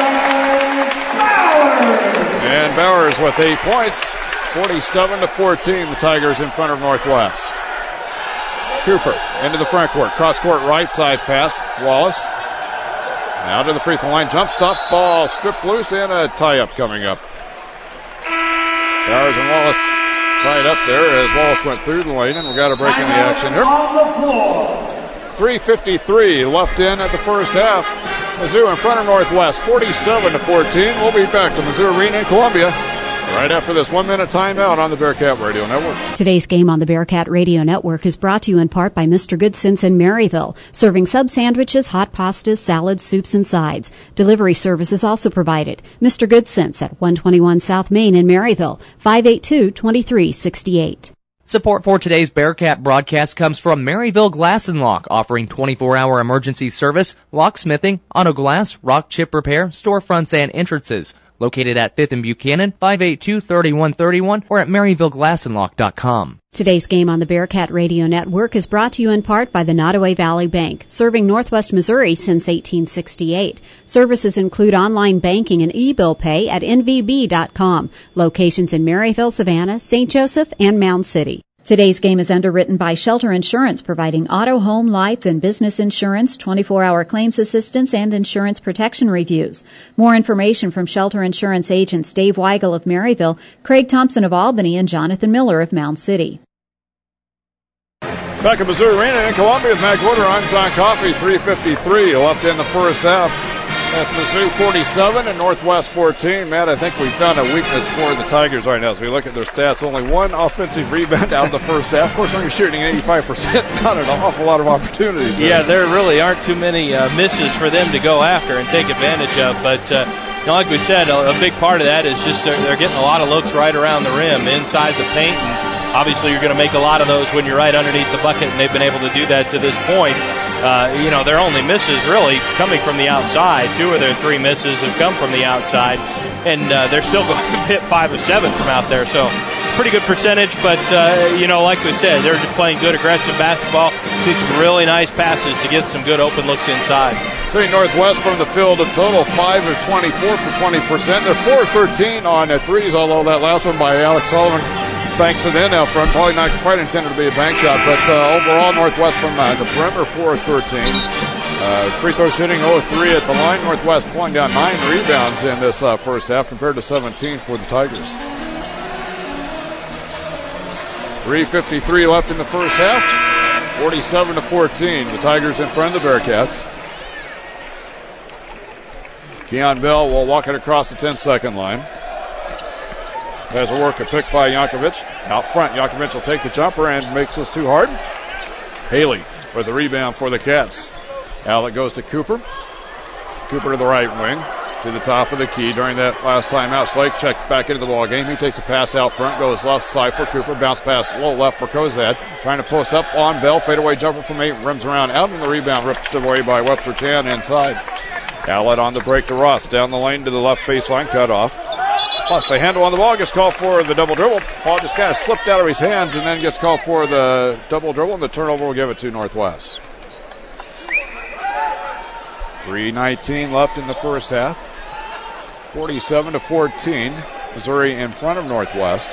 C: And Bowers with 8 points. 47-14, the Tigers in front of Northwest. Cooper into the front court. Cross court right side pass. Wallace. Now to the free throw line. Jump stop. Ball stripped loose and a tie up coming up. Bowers and Wallace tied up there as Wallace went through the lane, and we got a break in the action here.
Q: On the floor.
C: 3:53 left in at the first half. Mizzou in front of Northwest, 47-14. We'll be back to Mizzou Arena in Columbia right after this 1-minute timeout on the Bearcat Radio Network.
G: Today's game on the Bearcat Radio Network is brought to you in part by Mr. Goodson's in Maryville, serving sub sandwiches, hot pastas, salads, soups, and sides. Delivery service is also provided. Mr. Goodson's at 121 South Main in Maryville, 582-2368.
E: Support for today's Bearcat broadcast comes from Maryville Glass and Lock, offering 24-hour emergency service, locksmithing, auto glass, rock chip repair, storefronts, and entrances. Located at 5th and Buchanan, 582-3131, or at MaryvilleGlassandLock.com.
G: Today's game on the Bearcat Radio Network is brought to you in part by the Nottoway Valley Bank, serving Northwest Missouri since 1868. Services include online banking and e-bill pay at nvb.com. Locations in Maryville, Savannah, St. Joseph, and Mound City. Today's game is underwritten by Shelter Insurance, providing auto, home, life, and business insurance, 24-hour claims assistance, and insurance protection reviews. More information from Shelter Insurance agents Dave Weigel of Maryville, Craig Thompson of Albany, and Jonathan Miller of Mound City.
C: Back at Mizzou Arena in Columbia with Matt Gorder. I'm John Coffey. 3:53 left in the first half. That's Mizzou 47 and Northwest 14. Matt, I think we found a weakness for the Tigers right now. As we look at their stats, only one offensive rebound out of the first half. Of course, when you're shooting 85%, not an awful lot of opportunities.
D: Yeah, there really aren't too many misses for them to go after and take advantage of. But like we said, a big part of that is just they're getting a lot of looks right around the rim, inside the paint. And obviously, you're going to make a lot of those when you're right underneath the bucket, and they've been able to do that to this point. Their only misses really coming from the outside. 2 of their 3 misses have come from the outside, and they're still going to hit 5 of 7 from out there. So it's a pretty good percentage, but, like we said, they're just playing good, aggressive basketball. See some really nice passes to get some good open looks inside.
C: St. Northwest from the field, a total 5 of 24 for 20%. They're 4-13 on threes, although that last one by Alex Sullivan banks it in out front. Probably not quite intended to be a bank shot, but overall Northwest from the perimeter 4-13. Free throw shooting 0-3 at the line. Northwest pulling down 9 rebounds in this first half compared to 17 for the Tigers. 3:53 left in the first half. 47-14. The Tigers in front of the Bearcats. Keon Bell will walk it across the 10-second line. There's a work, a pick by Yankovic. Out front, Yankovic will take the jumper and makes this too hard. Haley with the rebound for the Cats. Now it goes to Cooper. Cooper to the right wing, to the top of the key during that last timeout. Slake checked back into the ball game. He takes a pass out front, goes left side for Cooper. Bounce pass low left for Kozad. Trying to post up on Bell. Fadeaway jumper from 8. Rims around out, and the rebound ripped away by Webster Chan inside. Outlet on the break to Ross. Down the lane to the left baseline, cut off. Plus the handle on the ball gets called for the double dribble. Ball just kind of slipped out of his hands and then gets called for the double dribble, and the turnover will give it to Northwest. 3:19 left in the first half. 47-14. Missouri in front of Northwest.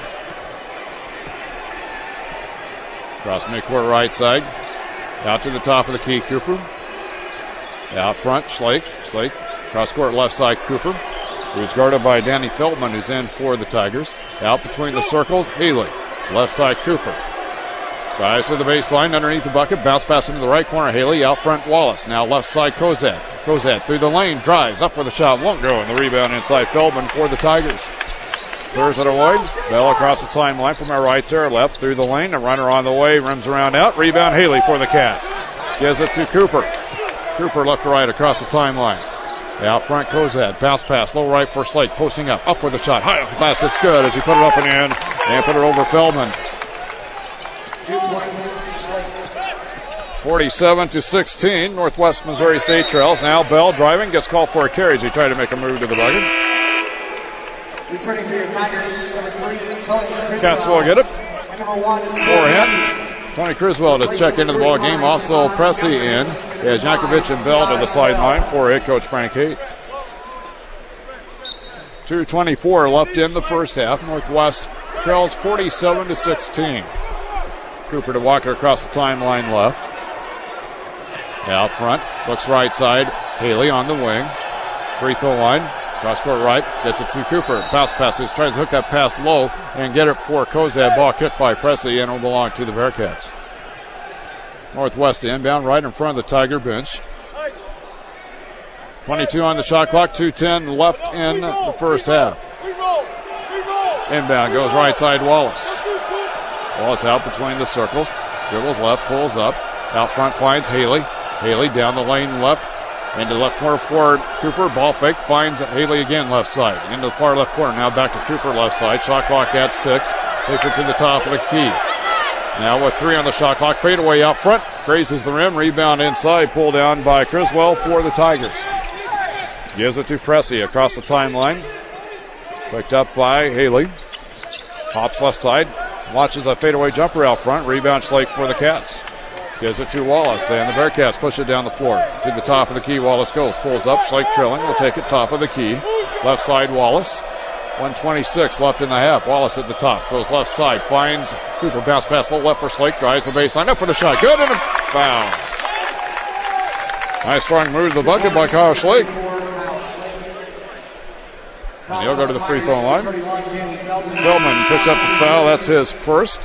C: Cross midcourt right side. Out to the top of the key, Cooper. Out front, Slake. Cross court left side, Cooper. Who's guarded by Danny Feldman, who's in for the Tigers. Out between the circles, Healy. Left side, Cooper. Drives to the baseline, underneath the bucket. Bounce pass into the right corner, Haley. Out front, Wallace. Now left side, Kozad. Kozad through the lane, drives up with a shot. Won't go, and the rebound inside Feldman for the Tigers. Clears it away. Bell across the timeline from our right to our left through the lane. A runner on the way, rims around out. Rebound, Haley for the Cats. Gives it to Cooper. Cooper left to right across the timeline. Out front, Kozad. Bounce pass, low right for Slate. Posting up with a shot. High off the glass, it's good as he put it up and in. And put it over Feldman.
Q: 2 points, Slate.
C: 47-16. Northwest Missouri State trails. Now Bell driving, gets called for a carry as he tried to make a move to the bucket.
Q: Returning for your Tigers, number 3, Tony Criswell.
C: Cats will get it.
Q: Number 1.
C: Forehand. Tony Criswell to check into the ball game. Also Pressey in. As Yankovic and Bell to the sideline for head coach Frank Haight. 2:24 left in the first half. Northwest trails 47-16. Cooper to Walker across the timeline left. Out front, looks right side. Haley on the wing. Free throw line. Cross court right, gets it to Cooper. Bounce passes, tries to hook that pass low and get it for Kozad. Ball kicked by Pressey and will belong to the Bearcats. Northwest inbound right in front of the Tiger bench. 22 on the shot clock, 2:10 left in the first half. Inbound goes right side Wallace. Wallace out between the circles. Dribbles left, pulls up. Out front finds Haley. Haley down the lane left. Into left corner for Cooper. Ball fake. Finds Haley again left side. Into the far left corner. Now back to Cooper left side. Shot clock at 6. Takes it to the top of the key. Now with 3 on the shot clock. Fadeaway out front. Grazes the rim. Rebound inside. Pulled down by Criswell for the Tigers. Gives it to Pressey across the timeline. Picked up by Haley. Hops left side. Watches a fadeaway jumper out front. Rebound Slake for the Cats. Gives it to Wallace, and the Bearcats push it down the floor. To the top of the key, Wallace goes. Pulls up, Slake trailing. Will take it top of the key. Left side, Wallace. 1:26 left in the half. Wallace at the top. Goes left side. Finds Cooper. Bounce pass low left for Slake. Drives the baseline. Up for the shot. Good, and a foul. Nice strong move to the bucket by Kyle Slake. And he'll go to the free throw line. Feldman picks up the foul. That's his first.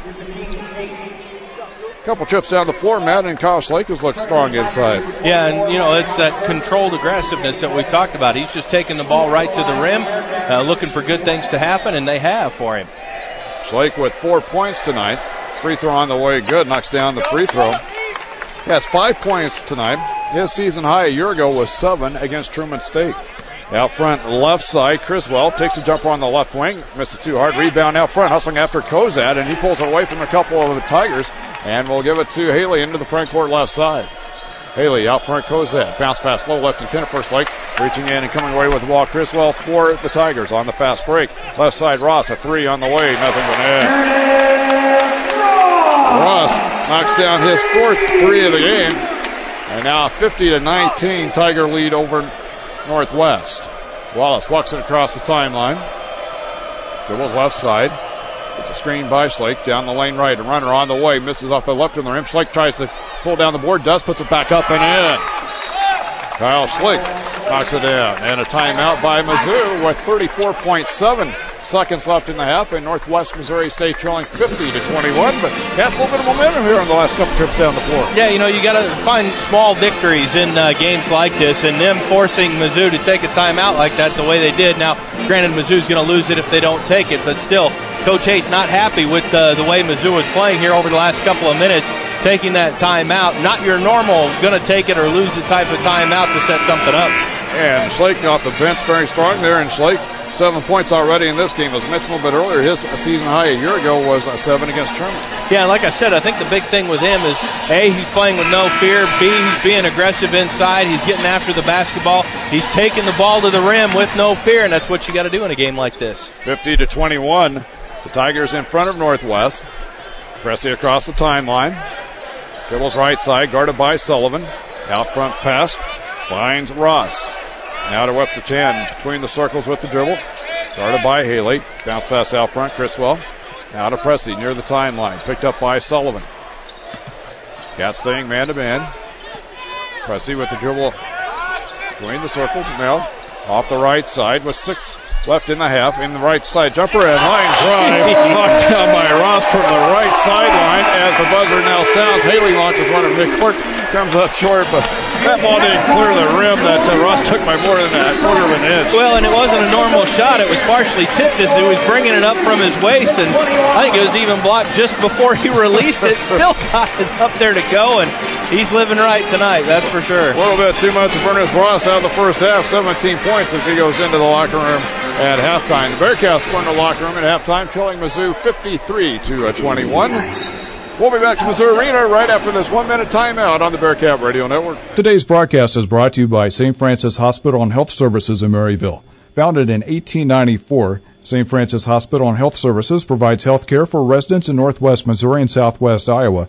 C: Couple trips down the floor, Matt, and Kyle Slake has looked strong inside.
D: Yeah, and, it's that controlled aggressiveness that we talked about. He's just taking the ball right to the rim, looking for good things to happen, and they have for him.
C: Slake with 4 points tonight. Free throw on the way, good. Knocks down the free throw. He has 5 points tonight. His season high a year ago was 7 against Truman State. Out front, left side, Criswell takes a jumper on the left wing. Missed it too hard. Rebound out front, hustling after Kozad, and he pulls it away from a couple of the Tigers. And we'll give it to Haley into the front court left side. Haley out front, Kozad. Bounce pass low left intended for Slake. Reaching in and coming away with the ball. Criswell for the Tigers on the fast break. Left side, Ross, a 3 on the way. Nothing but net. Ross knocks down his 4th 3 of the game. And now 50-19 Tiger lead over Northwest. Wallace walks it across the timeline. Dribbles left side. It's a screen by Slake. Down the lane right. A runner on the way. Misses off the left of the rim. Slake tries to pull down the board. Does. Puts it back up and in. Kyle Slake knocks it down. And a timeout by Mizzou with 34.7 seconds left in the half. And Northwest Missouri State trailing 50-21. But Cats a little bit of momentum here on the last couple trips down the floor.
D: Yeah, you got to find small victories in games like this. And them forcing Mizzou to take a timeout like that the way they did. Now, granted, Mizzou's going to lose it if they don't take it. But still, Coach Haight not happy with the way Mizzou was playing here over the last couple of minutes, taking that timeout. Not your normal going to take it or lose it type of timeout to set something up.
C: And Slake off the bench very strong there. And Slake, 7 points already in this game. As mentioned a little bit earlier, his season high a year ago was 7 against Truman.
D: Yeah, like I said, I think the big thing with him is, A, he's playing with no fear. B, he's being aggressive inside. He's getting after the basketball. He's taking the ball to the rim with no fear, and that's what you got to do in a game like this.
C: 50-21. The Tigers in front of Northwest. Pressey across the timeline. Dribbles right side, guarded by Sullivan. Out front pass. Finds Ross. Now to Webster Chan between the circles with the dribble. Guarded by Haley. Bounce pass out front, Criswell. Now to Pressey near the timeline. Picked up by Sullivan. Cats staying man-to-man. Pressey with the dribble between the circles. Now off the right side with 6 left in the half. In the right side jumper and line drive. Knocked down by Ross from the right sideline as the buzzer now sounds. Haley launches one of McClurk. Comes up short, but that ball didn't clear the rim. That Ross took by more than a quarter of an inch.
D: Well, and it wasn't a normal shot. It was partially tipped as he was bringing it up from his waist, and I think it was even blocked just before he released it. Still got it up there to go, and he's living right tonight, that's for sure.
C: A little bit too much of Ernest Ross out of the first half. 17 points as he goes into the locker room at halftime. The Bearcats go in the locker room at halftime, trailing Mizzou 53-21. We'll be back to Missouri Arena right after this 1-minute timeout on the Bearcat Radio Network.
H: Today's broadcast is brought to you by St. Francis Hospital and Health Services in Maryville. Founded in 1894, St. Francis Hospital and Health Services provides health care for residents in northwest Missouri and southwest Iowa.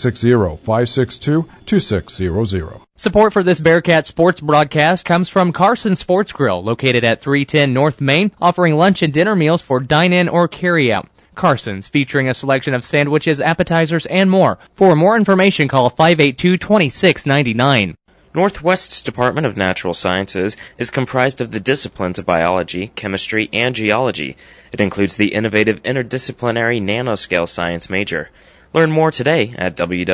H: 660-562-2600.
E: Support for this Bearcat sports broadcast comes from Carson Sports Grill, located at 310 North Main, offering lunch and dinner meals for dine-in or carry-out. Carson's, featuring a selection of sandwiches, appetizers, and more. For more information, call 582-2699.
R: Northwest's Department of Natural Sciences is comprised of the disciplines of biology, chemistry, and geology. It includes the innovative interdisciplinary nanoscale science major. Learn more today at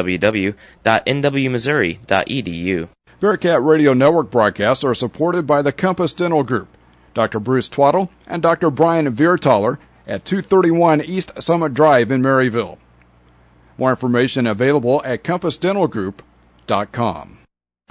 R: www.nwmissouri.edu.
C: Bearcat Radio Network broadcasts are supported by the Compass Dental Group, Dr. Bruce Twaddle and Dr. Brian Viertaler at 231 East Summit Drive in Maryville. More information available at compassdentalgroup.com.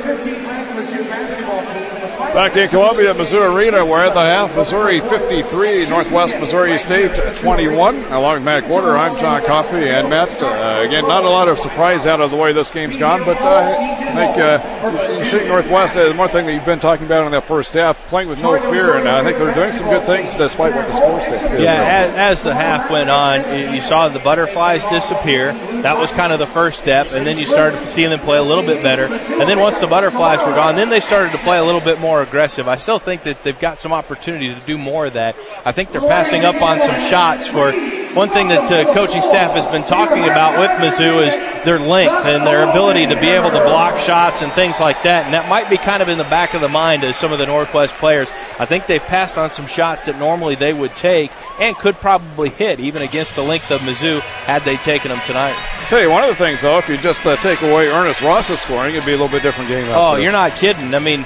C: Back in Columbia, Missouri Arena, we're at the half. Missouri 53, Northwest Missouri State 21. Along with Matt Gorder, I'm John Coffey. And Matt, again, not a lot of surprise out of the way this game's gone, but I think shooting Northwest is one thing that you've been talking about in that first half, playing with no fear, and I think they're doing some good things despite what the score is.
D: Yeah, as the half went on, you saw the butterflies disappear. That was kind of the first step, and then you started seeing them play a little bit better. And then once the butterflies were gone, then they started to play a little bit more aggressive. I still think that they've got some opportunity to do more of that. I think they're passing up on some shots. For one thing that coaching staff has been talking about with Mizzou is their length and their ability to be able to block shots and things like that. And that might be kind of in the back of the mind of some of the Northwest players. I think they've passed on some shots that normally they would take and could probably hit even against the length of Mizzou had they taken them tonight.
C: Tell you one of the things, though, if you just take away Ernest Ross's scoring, it'd be a little bit different game.
D: Oh, you're not kidding. I mean,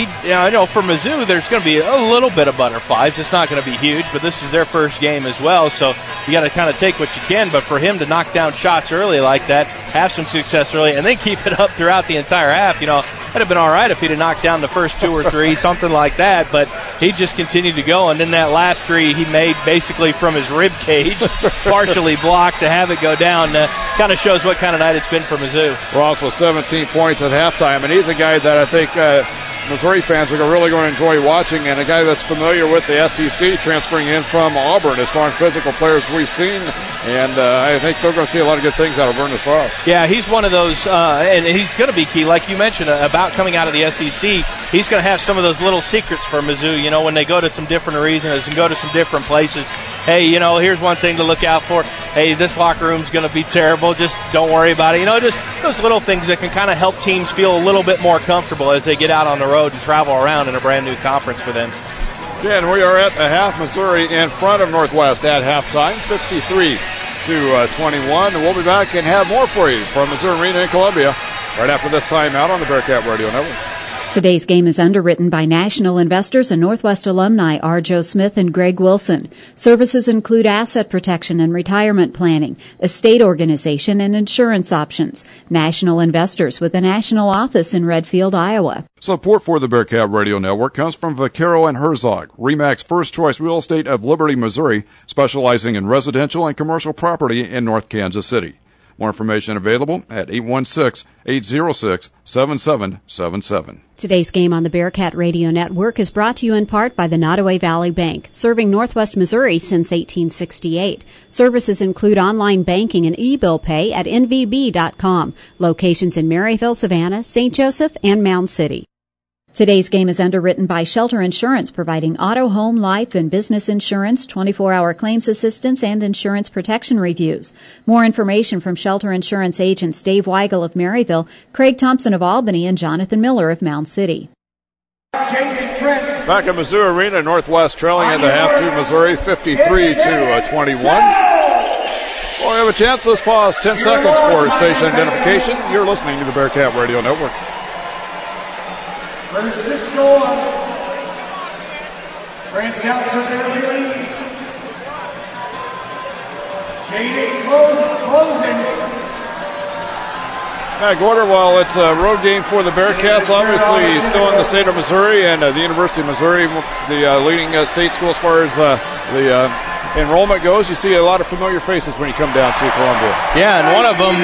D: I know for Mizzou, there's going to be a little bit of butterflies. It's not going to be huge, but this is their first game as well, so you got to kind of take what you can. But for him to knock down shots early like that, have some success early, and then keep it up throughout the entire half, that'd have been all right if he'd have knocked down the first two or three, something like that. But he just continued to go, and then that last three he made basically from his rib cage, partially blocked to have it go down. Kind of shows what kind of night it's been for Mizzou.
C: Ross with 17 points at halftime, and he's a guy that I think Missouri fans are really going to enjoy watching, and a guy that's familiar with the SEC, transferring in from Auburn, as strong physical players we've seen, and I think they're going to see a lot of good things out of Ernest Ross.
D: Yeah, he's one of those, and he's going to be key, like you mentioned, about coming out of the SEC. He's going to have some of those little secrets for Mizzou, when they go to some different arenas and go to some different places. Hey, here's one thing to look out for. Hey, this locker room's going to be terrible. Just don't worry about it. Just those little things that can kind of help teams feel a little bit more comfortable as they get out on the road and travel around in a brand new conference for them.
C: And we are at the half. Missouri in front of Northwest at halftime, 53-21. And we'll be back and have more for you from Missouri Arena in Columbia right after this timeout on the Bearcat Radio Network.
G: Today's game is underwritten by national investors and Northwest alumni R. Joe Smith and Greg Wilson. Services include asset protection and retirement planning, estate organization, and insurance options. National investors with a national office in Redfield, Iowa.
C: Support for the Bearcat Radio Network comes from Vaquero and Herzog, RE/MAX First Choice Real Estate of Liberty, Missouri, specializing in residential and commercial property in North Kansas City. More information available at 816-806-7777.
G: Today's game on the Bearcat Radio Network is brought to you in part by the Nottoway Valley Bank, serving Northwest Missouri since 1868. Services include online banking and e-bill pay at nvb.com. Locations in Maryville, Savannah, St. Joseph, and Mound City. Today's game is underwritten by Shelter Insurance, providing auto, home, life, and business insurance, 24-hour claims assistance, and insurance protection reviews. More information from Shelter Insurance agents Dave Weigel of Maryville, Craig Thompson of Albany, and Jonathan Miller of Mound City.
C: Back at Mizzou Arena, Northwest trailing in the half to Missouri, 53-21. Well, we have a chance. Let's pause 10 seconds for station identification. You're listening to the Bearcat Radio Network.
Q: First to score. Trents out to their lead. Jaded's closing.
C: Matt Gorder, while it's a road game for the Bearcats, obviously still in the state of Missouri, and the University of Missouri, the leading state school as far as the enrollment goes, you see a lot of familiar faces when you come down to Columbia.
D: Yeah, and one of them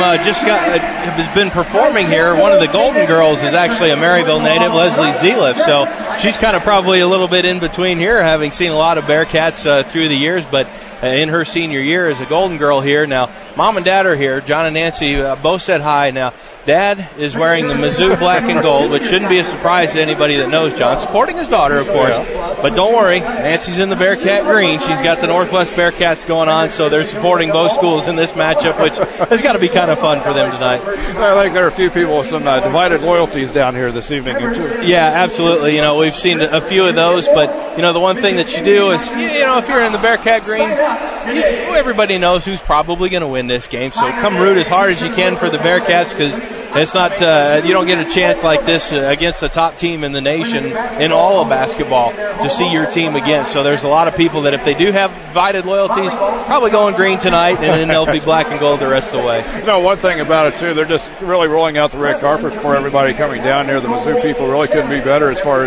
D: has been performing here. One of the Golden Girls is actually a Maryville native, Leslie Zeliff. So she's kind of probably a little bit in between here, having seen a lot of Bearcats through the years, but in her senior year as a Golden Girl here. Now, Mom and Dad are here. John and Nancy both said hi. Now, Dad is wearing the Mizzou black and gold, which shouldn't be a surprise to anybody that knows John. Supporting his daughter, of course. Yeah. But don't worry, Nancy's in the Bearcat green. She's got the Northwest Bearcats going on, so they're supporting both schools in this matchup, which has got to be kind of fun for them tonight.
C: I think there are a few people with some divided loyalties down here this evening, too.
D: Yeah, absolutely. You know, we've seen a few of those, but, you know, the one thing that you do is, you know, if you're in the Bearcat green, everybody knows who's probably going to win this game, so come root as hard as you can for the Bearcats, because it's not you don't get a chance like this against the top team in the nation in all of basketball to see your team against. So there's a lot of people that if they do have divided loyalties, probably going green tonight, and then they'll be black and gold the rest of the way.
C: You know, one thing about it, too, they're just really rolling out the red carpet for everybody coming down here. The Mizzou people really couldn't be better as far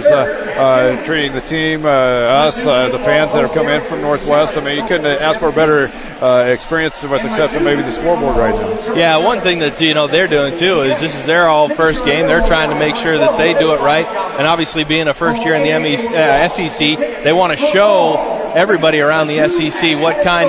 C: as treating the team, us, the fans that have come in from Northwest. I mean, you couldn't ask for a better experience with the exception of maybe the scoreboard right now.
D: Yeah, one thing that, you know, they're doing, too, is this is their all first game. They're trying to make sure that they do it right. And obviously being a first year in the SEC, they want to show everybody around the SEC what kind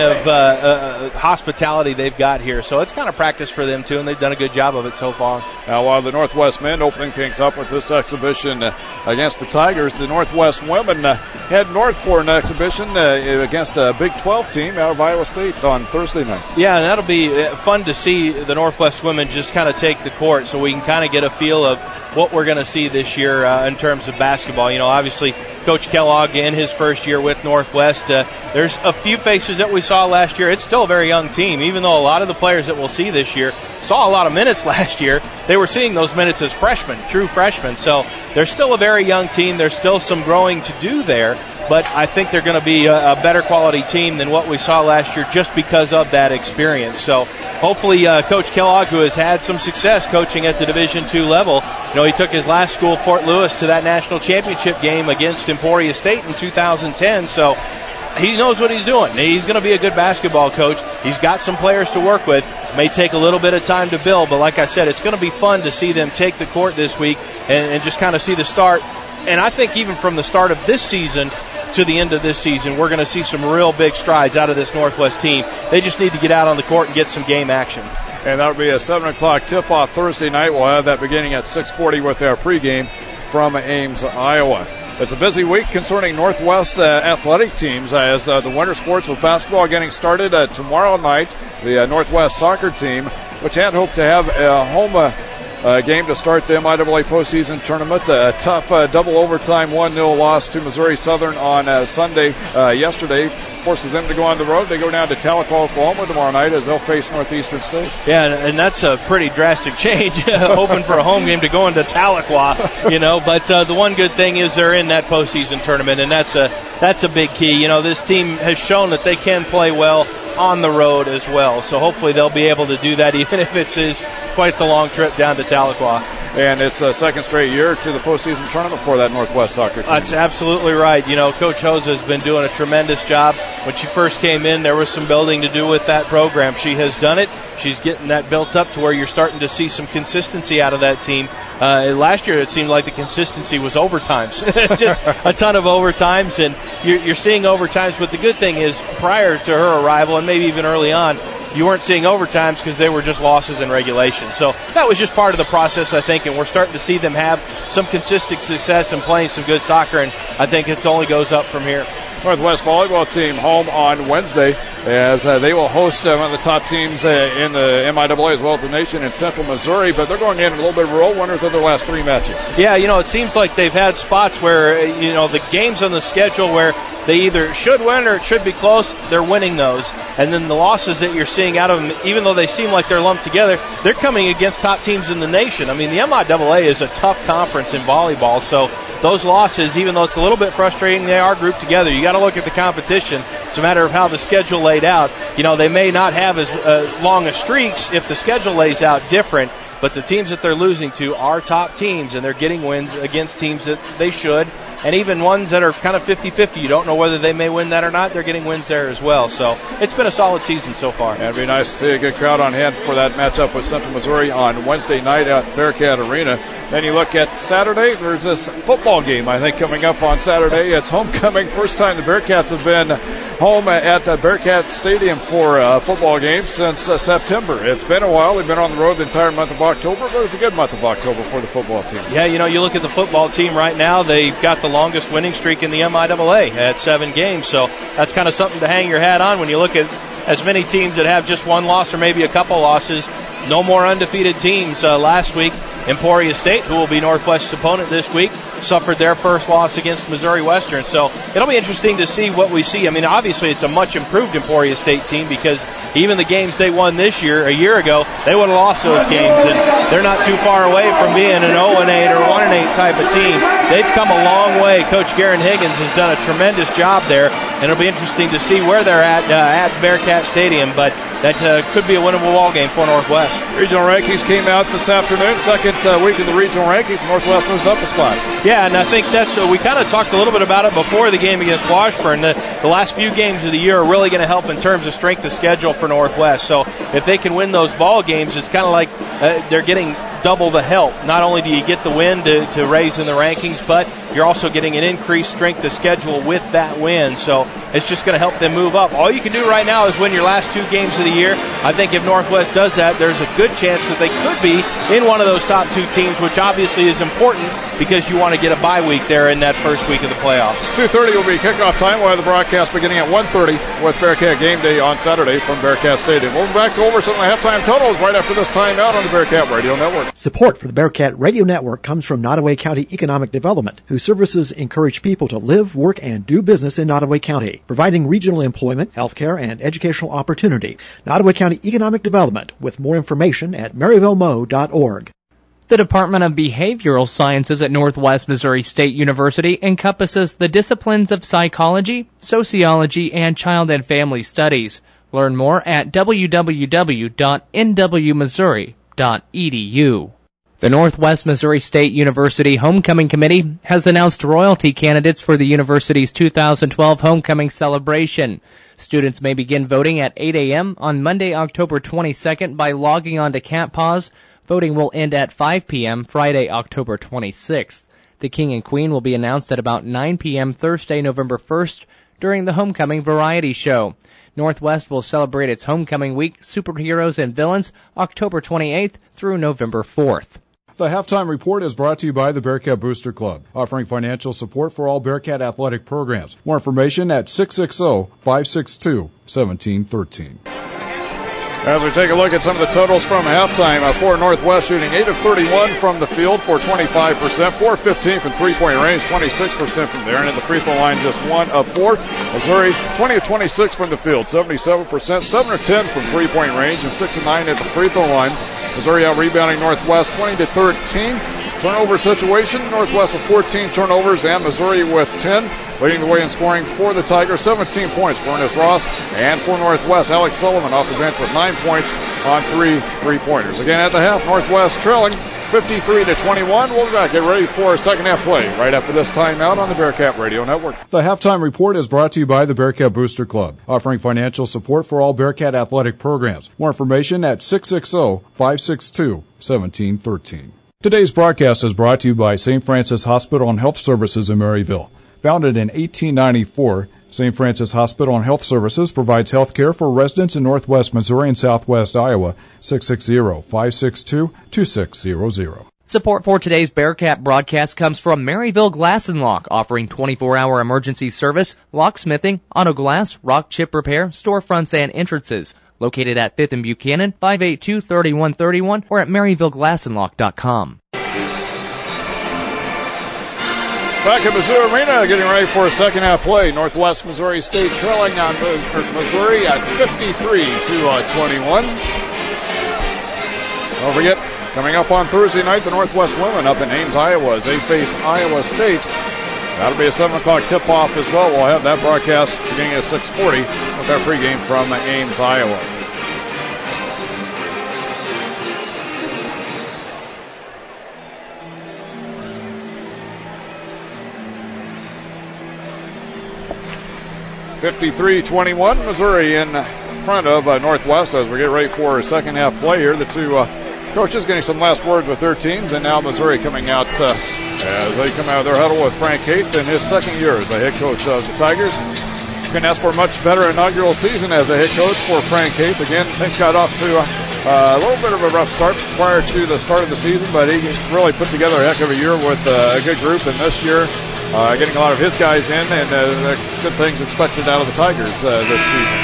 D: of hospitality they've got here. So it's kind of practice for them, too, and they've done a good job of it so far.
C: Now, while the Northwest men opening things up with this exhibition against the Tigers, the Northwest women head north for an exhibition against a Big 12 team out of Iowa State on Thursday night.
D: Yeah, and that'll be fun to see the Northwest women just kind of take the court so we can kind of get a feel of what we're going to see this year in terms of basketball. You know, obviously, Coach Kellogg in his first year with Northwest, there's a few faces that we saw last year. It's still a very young team, even though a lot of the players that we'll see this year saw a lot of minutes last year. They were seeing those minutes as freshmen, true freshmen. So they're still a very young team. There's still some growing to do there, but I think they're going to be a better quality team than what we saw last year just because of that experience. So hopefully Coach Kellogg, who has had some success coaching at the Division II level, you know, he took his last school, Fort Lewis, to that national championship game against Emporia State in 2010. So he knows what he's doing. He's going to be a good basketball coach. He's got some players to work with. May take a little bit of time to build, but like I said, it's going to be fun to see them take the court this week and just kind of see the start. And I think even from the start of this season to the end of this season, we're going to see some real big strides out of this Northwest team. They just need to get out on the court and get some game action.
C: And that'll be a 7 o'clock tip-off Thursday night. We'll have that beginning at 6:40 with our pregame from Ames, Iowa. It's a busy week concerning Northwest athletic teams as the winter sports with basketball getting started tomorrow night. The Northwest soccer team, which had hoped to have a home game to start the MIAA postseason tournament. A tough double overtime 1-0 loss to Missouri Southern on Sunday yesterday forces them to go on the road. They go down to Tahlequah, Oklahoma tomorrow night as they'll face Northeastern State.
D: Yeah, and that's a pretty drastic change, hoping for a home game to go into Tahlequah, you know. But the one good thing is they're in that postseason tournament, and that's a big key. You know, this team has shown that they can play well on the road as well. So hopefully they'll be able to do that, even if it is quite the long trip down to Tahlequah.
C: And it's a second straight year to the postseason tournament for that Northwest soccer team.
D: That's absolutely right. You know, Coach Hoza has been doing a tremendous job. When she first came in, there was some building to do with that program. She has done it. She's getting that built up to where you're starting to see some consistency out of that team. Last year, it seemed like the consistency was overtimes. Just a ton of overtimes, and you're seeing overtimes. But the good thing is, prior to her arrival, and maybe even early on, you weren't seeing overtimes because they were just losses in regulation. So that was just part of the process, I think, and we're starting to see them have some consistent success and playing some good soccer, and I think it only goes up from here.
C: Northwest volleyball team home on Wednesday as they will host one of the top teams in the MIAA as well as the nation in Central Missouri, but they're going in a little bit of a roll, winners of their last 3 matches.
D: Yeah, you know, it seems like they've had spots where, you know, the games on the schedule where they either should win or it should be close, they're winning those. And then the losses that you're seeing out of them, even though they seem like they're lumped together, they're coming against top teams in the nation. I mean, the MIAA is a tough conference in volleyball, so those losses, even though it's a little bit frustrating, they are grouped together. You got to look at the competition. It's a matter of how the schedule laid out. You know, they may not have as long a streaks if the schedule lays out different, but the teams that they're losing to are top teams, and they're getting wins against teams that they should and even ones that are kind of 50-50. You don't know whether they may win that or not. They're getting wins there as well. So it's been a solid season so far.
C: And it'd be nice to see a good crowd on hand for that matchup with Central Missouri on Wednesday night at Bearcat Arena. Then you look at Saturday, there's this football game, I think, coming up on Saturday. It's homecoming. First time the Bearcats have been home at Bearcat Stadium for a football game since September. It's been a while. They've been on the road the entire month of October, but it's a good month of October for the football team.
D: Yeah, you look at the football team right now, they've got the longest winning streak in the MIAA at 7 games, so that's kind of something to hang your hat on when you look at as many teams that have just one loss or maybe a couple losses. No more undefeated teams. Last week, Emporia State, who will be Northwest's opponent this week, suffered their first loss against Missouri Western. So it'll be interesting to see what we see. I mean, obviously it's a much improved Emporia State team because even the games they won this year, a year ago, they would have lost those games. And they're not too far away from being an 0-8 or 1-8 type of team. They've come a long way. Coach Garen Higgins has done a tremendous job there, and it'll be interesting to see where they're at Bearcat Stadium. But that could be a winnable ball game for Northwest.
C: Regional rankings came out this afternoon. Second week in the regional rankings. Northwest moves up a spot.
D: Yeah, and I think that's we kind of talked a little bit about it before the game against Washburn. The last few games of the year are really going to help in terms of strength of schedule for Northwest. So if they can win those ball games, it's kind of like they're getting double the help. Not only do you get the win to raise in the rankings, but you're also getting an increased strength of schedule with that win. So it's just going to help them move up. All you can do right now is win your last 2 games of the year. I think if Northwest does that, there's a good chance that they could be in one of those top 2 teams, which obviously is important because you want to get a bye week there in that first week of the playoffs.
C: 2:30 will be kickoff time. We'll have the broadcast beginning at 1:30 with Bearcat Game Day on Saturday from Bearcat Stadium. We'll be back to over some of the halftime totals right after this timeout on the Bearcat Radio Network.
L: Support for the Bearcat Radio Network comes from Nottoway County Economic Development, whose services encourage people to live, work, and do business in Nottoway County, providing regional employment, healthcare, and educational opportunity. Nottoway County Economic Development, with more information at maryvillemo.org.
E: The Department of Behavioral Sciences at Northwest Missouri State University encompasses the disciplines of psychology, sociology, and child and family studies. Learn more at www.nwmissouri.edu. The Northwest Missouri State University Homecoming Committee has announced royalty candidates for the university's 2012 homecoming celebration. Students may begin voting at 8 a.m. on Monday, October 22nd by logging on to CampPause. Voting will end at 5 p.m. Friday, October 26th. The King and Queen will be announced at about 9 p.m. Thursday, November 1st during the Homecoming Variety Show. Northwest will celebrate its Homecoming Week, Superheroes and Villains, October 28th through November 4th.
H: The Halftime Report is brought to you by the Bearcat Booster Club, offering financial support for all Bearcat athletic programs. More information at 660-562-1713.
C: As we take a look at some of the totals from halftime, for Northwest shooting 8 of 31 from the field for 25%, 4 of 15 from three-point range, 26% from there, and at the free throw line just 1 of 4. Missouri 20 of 26 from the field, 77%, 7 of 10 from three-point range, and 6 of 9 at the free throw line. Missouri out rebounding Northwest 20-13. Turnover situation, Northwest with 14 turnovers and Missouri with 10. Leading the way in scoring for the Tigers, 17 points for Ernest Ross. And for Northwest, Alex Sullivan off the bench with 9 points on 3 3-pointers. Again, at the half, Northwest trailing 53-21. We'll be back. Get ready for second half play right after this timeout on the Bearcat Radio Network.
H: The Halftime Report is brought to you by the Bearcat Booster Club, offering financial support for all Bearcat athletic programs. More information at 660-562-1713. Today's broadcast is brought to you by St. Francis Hospital and Health Services in Maryville. Founded in 1894, St. Francis Hospital and Health Services provides health care for residents in Northwest Missouri and Southwest Iowa. 660-562-2600.
E: Support for today's Bearcat broadcast comes from Maryville Glass and Lock, offering 24-hour emergency service, locksmithing, auto glass, rock chip repair, storefronts, and entrances. Located at 5th and Buchanan, 582-3131, or at MaryvilleGlassandLock.com.
C: Back at Mizzou Arena, getting ready for a second half play. Northwest Missouri State trailing on Missouri at 53-21. Don't forget, coming up on Thursday night, the Northwest women up in Ames, Iowa, as they face Iowa State. That'll be a 7 o'clock tip-off as well. We'll have that broadcast beginning at 6:40 with our pregame from Ames, Iowa. 53-21, Missouri in front of Northwest as we get ready for second half play here. The two coaches getting some last words with their teams, and now Missouri coming out as they come out of their huddle with Frank Haith in his second year as the head coach of the Tigers. Couldn't ask for a much better inaugural season as a head coach for Frank Haith. Again, things got off to a little bit of a rough start prior to the start of the season, but he really put together a heck of a year with a good group, and this year getting a lot of his guys in, and good things expected out of the Tigers this season.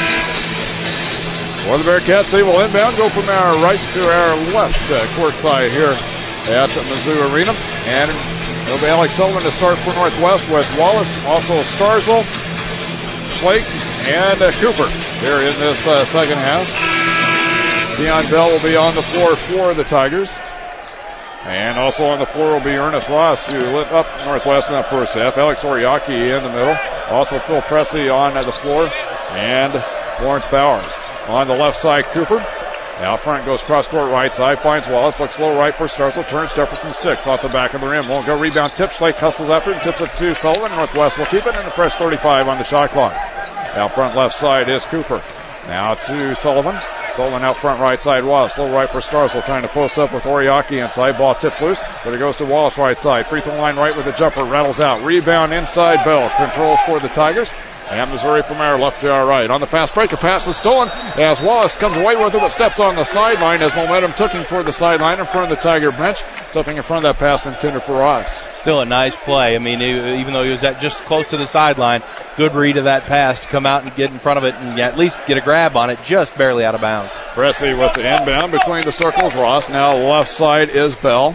C: For the Bearcats, they will inbound, go from our right to our left courtside here at Mizzou Arena. And it'll be Alex Sullivan to start for Northwest with Wallace, also Starzl, Schlake, and Cooper here in this second half. Keon Bell will be on the floor for the Tigers. And also on the floor will be Ernest Ross, who lit up Northwest in that first half. Alex Oriaki in the middle. Also Phil Presley on the floor. And Lawrence Bowers. On the left side, Cooper. Out front goes cross-court right side. Finds Wallace. Looks low right for Starzl. Turns Jeffers from 6 off the back of the rim. Won't go. Rebound tip. Schlake hustles after it. Tips it to Sullivan. Northwest will keep it in a fresh 35 on the shot clock. Out front left side is Cooper. Now to Sullivan. Sullivan out front right side. Wallace. Low right for Starzl. Trying to post up with Oriaki inside. Ball tipped loose. But it goes to Wallace right side. Free throw line right with the jumper. Rattles out. Rebound inside. Bell controls for the Tigers. And Missouri from our left to our right. On the fast break, a pass is stolen as Wallace comes away with it, but steps on the sideline as momentum took him toward the sideline in front of the Tiger bench. Stepping in front of that pass intended for Ross.
D: Still a nice play. I mean, even though he was just close to the sideline, good read of that pass to come out and get in front of it and at least get a grab on it, just barely out of bounds.
C: Presley with the inbound between the circles. Ross now left side is Bell.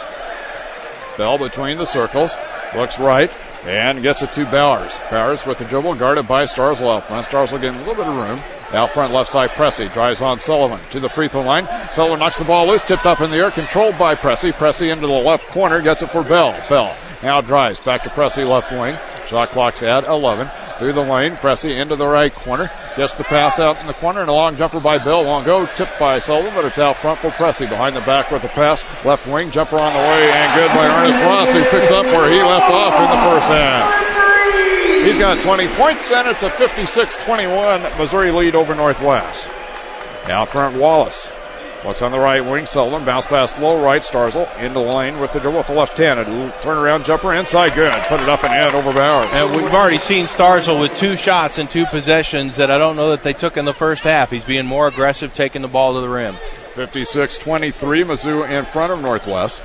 C: Bell between the circles. Looks right. And gets it to Bowers. Bowers with the dribble, guarded by Starzl out front. Starzl getting a little bit of room. Out front, left side, Presley drives on Sullivan to the free throw line. Sullivan knocks the ball loose, tipped up in the air, controlled by Presley. Presley into the left corner, gets it for Bell. Bell now drives back to Presley, left wing. Shot clock's at 11. Through the lane, Presley into the right corner. Gets the pass out in the corner, and a long jumper by Bell. Won't go, tipped by Sullivan, but it's out front for Presley. Behind the back with the pass. Left wing, jumper on the way, and good by Ernest Ross, who picks up where he left off in the first half. He's got 20 points, and it's a 56-21 Missouri lead over Northwest. Out front, Wallace. Looks on the right wing, Sullivan. Bounce pass low right, Starzl into the lane with the dribble with the left-handed. Turnaround jumper inside, good. Put it up and in over Bowers.
D: And we've already seen Starzl with 2 shots and 2 possessions that I don't know that they took in the first half. He's being more aggressive, taking the ball to the rim.
C: 56-23, Mizzou in front of Northwest.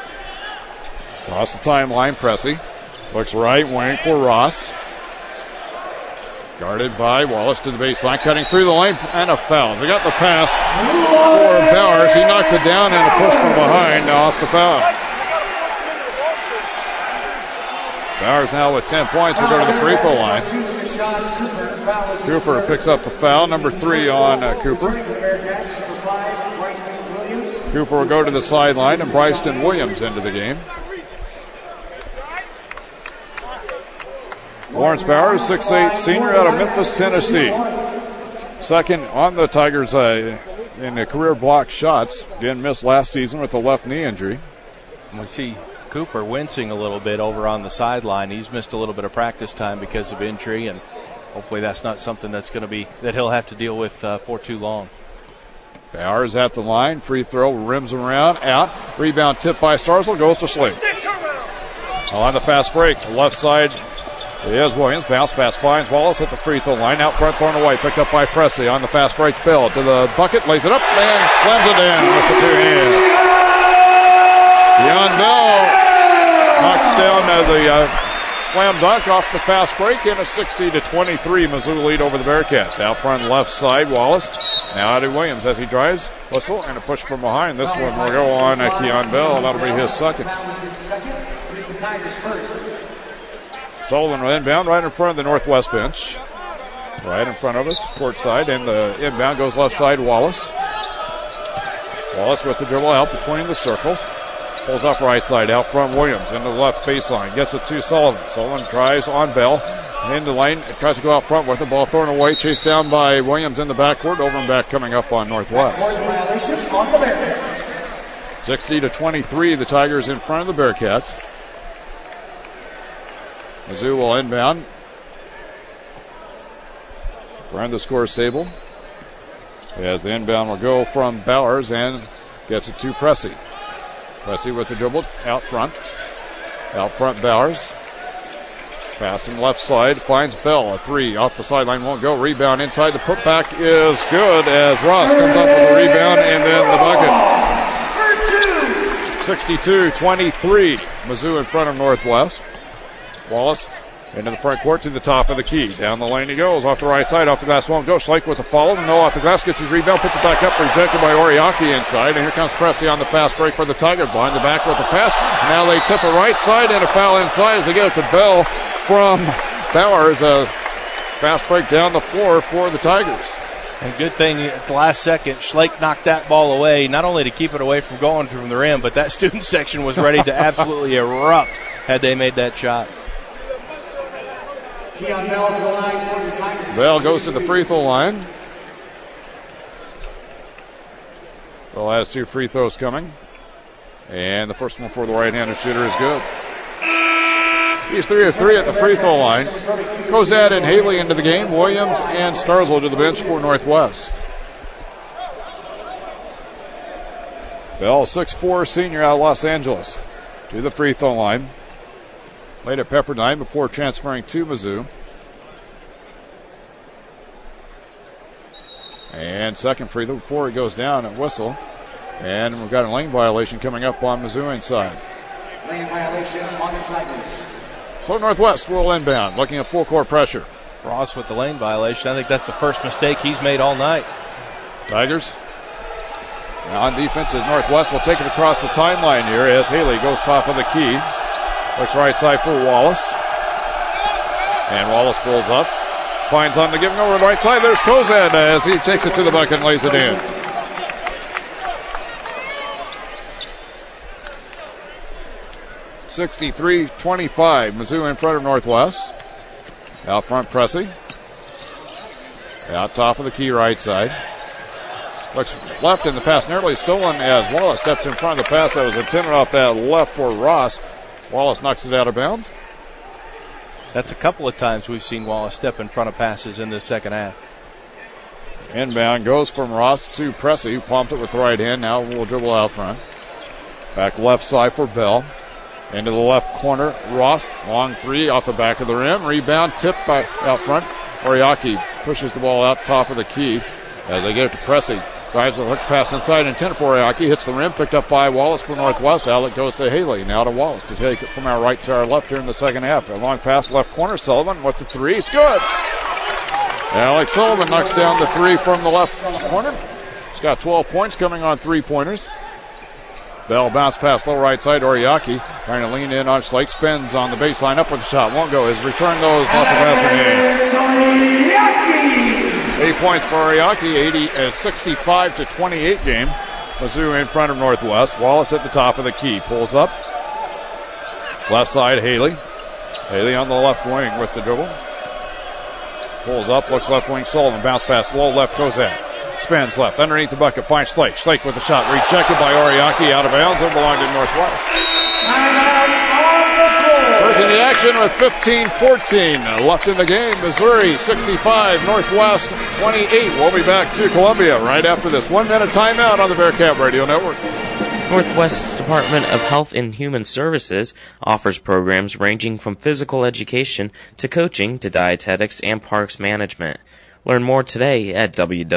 C: Across the timeline, Presley. Looks right wing for Ross. Guarded by Wallace to the baseline, cutting through the lane, and a foul. They got the pass for Bowers. He knocks it down and a push from behind off the foul. Bowers now with 10 points. We'll go to the free throw line. Cooper picks up the foul, number 3 on Cooper. Cooper will go to the sideline, and Bryson Williams into the game. Lawrence Bowers, 6'8", senior out of Memphis, Tennessee. Second on the Tigers in the career block shots. Again, missed last season with a left knee injury.
D: We see Cooper wincing a little bit over on the sideline. He's missed a little bit of practice time because of injury, and hopefully that's not something that's going to be that he'll have to deal with for too long.
C: Bowers at the line, free throw, rims around, out. Rebound tipped by Starzl, goes to Schlake. On the fast break, left side. Here's Williams. Bounce pass finds Wallace at the free throw line. Out front, thrown away. Picked up by Presley on the fast break. Bell to the bucket. Lays it up and slams it in with the 2 hands. Keon Bell knocks down the slam dunk off the fast break in a 60-23 Mizzou lead over the Bearcats. Out front, left side, Wallace. Now out to Williams as he drives. Whistle and a push from behind. This one will go on Keon Bell. That'll be his second.
Q: Here's the Tigers first.
C: Sullivan will inbound right in front of the Northwest bench. Right in front of us, court side, and the inbound goes left side, Wallace. Wallace with the dribble out between the circles. Pulls up right side, out front Williams, into the left baseline. Gets it to Sullivan. Sullivan drives on Bell. In the lane, tries to go out front with the ball thrown away. Chased down by Williams in the backcourt. Over and back coming up on Northwest. 60-23, the Tigers in front of the Bearcats. Mizzou will inbound. Behind the scores table. As the inbound will go from Bowers and gets it to Pressey. Pressey with the dribble out front. Out front Bowers. Passing left side. Finds Bell. A three off the sideline won't go. Rebound inside. The putback is good as Ross comes up with a rebound and then the bucket. 62-23. Mizzou in front of Northwest. Wallace into the front court to the top of the key. Down the lane he goes. Off the right side. Off the glass won't go. Schleich with the follow. No off the glass. Gets his rebound. Puts it back up. Rejected by Oriaki inside. And here comes Pressey on the fast break for the Tigers. Behind the back with the pass. Now they tip it right side and a foul inside as they get it to Bell from Bowers. A fast break down the floor for the Tigers.
D: And good thing at the last second, Schleich knocked that ball away, not only to keep it away from going from the rim, but that student section was ready to absolutely erupt had they made that shot.
C: Bell goes to the free throw line. Bell has 2 free throws coming. And the first one for the right-handed shooter is good. He's 3 of 3 at the free throw line. Cozad and Haley into the game. Williams and Starzl to the bench for Northwest. Bell, 6'4", senior out of Los Angeles, to the free throw line. Played at Pepperdine before transferring to Mizzou. And second free throw before he goes down at whistle. And we've got a lane violation coming up on Mizzou inside.
Q: Lane violation on the Tigers.
C: So Northwest will inbound, looking at full court pressure.
D: Ross with the lane violation. I think that's the first mistake he's made all night.
C: Tigers. Now on defense as Northwest will take it across the timeline here as Haley goes top of the key. Looks right side for Wallace. And Wallace pulls up. Finds on the giving over the right side. There's Cozad as he takes it to the bucket and lays it in. (63-25). Mizzou in front of Northwest. Out front, Pressey. Out top of the key right side. Looks left in the pass, nearly stolen as Wallace steps in front of the pass that was intended off that left for Ross. Wallace knocks it out of bounds.
D: That's a couple of times we've seen Wallace step in front of passes in the second half.
C: Inbound goes from Ross to Pressey, who pumped it with the right hand. Now we'll dribble out front. Back left side for Bell. Into the left corner, Ross, long three off the back of the rim. Rebound, tipped by out front. Oriaki pushes the ball out top of the key as they get it to Pressey. Drives the hook pass inside, intended for Oriaki. Hits the rim, picked up by Wallace for Northwest. Outlet goes to Haley. Now to Wallace to take it from our right to our left here in the second half. A long pass left corner. Sullivan with the three. It's good. Alex Sullivan knocks down the three from the left corner. He's got 12 points coming on three-pointers. Bell bounce pass low right side. Oriaki trying to lean in on Schleich. Spins on the baseline up with the shot. Won't go. His return goes off the glass and in. 8 points for Oriaki. 65-28 game. Mizzou in front of Northwest. Wallace at the top of the key. Pulls up. Left side, Haley. Haley on the left wing with the dribble. Pulls up, looks left wing. Sullivan bounce pass low left goes in. Spins left, underneath the bucket, finds Schleich. Schleich with the shot, rejected by Oriaki, out of bounds, and belonged to Northwest. Back in the action with 15-14 left in the game. Missouri 65, Northwest 28. We'll be back to Columbia right after this 1 minute timeout on the Bearcat Radio Network.
R: Northwest's Department of Health and Human Services offers programs ranging from physical education to coaching to dietetics and parks management. Learn more today at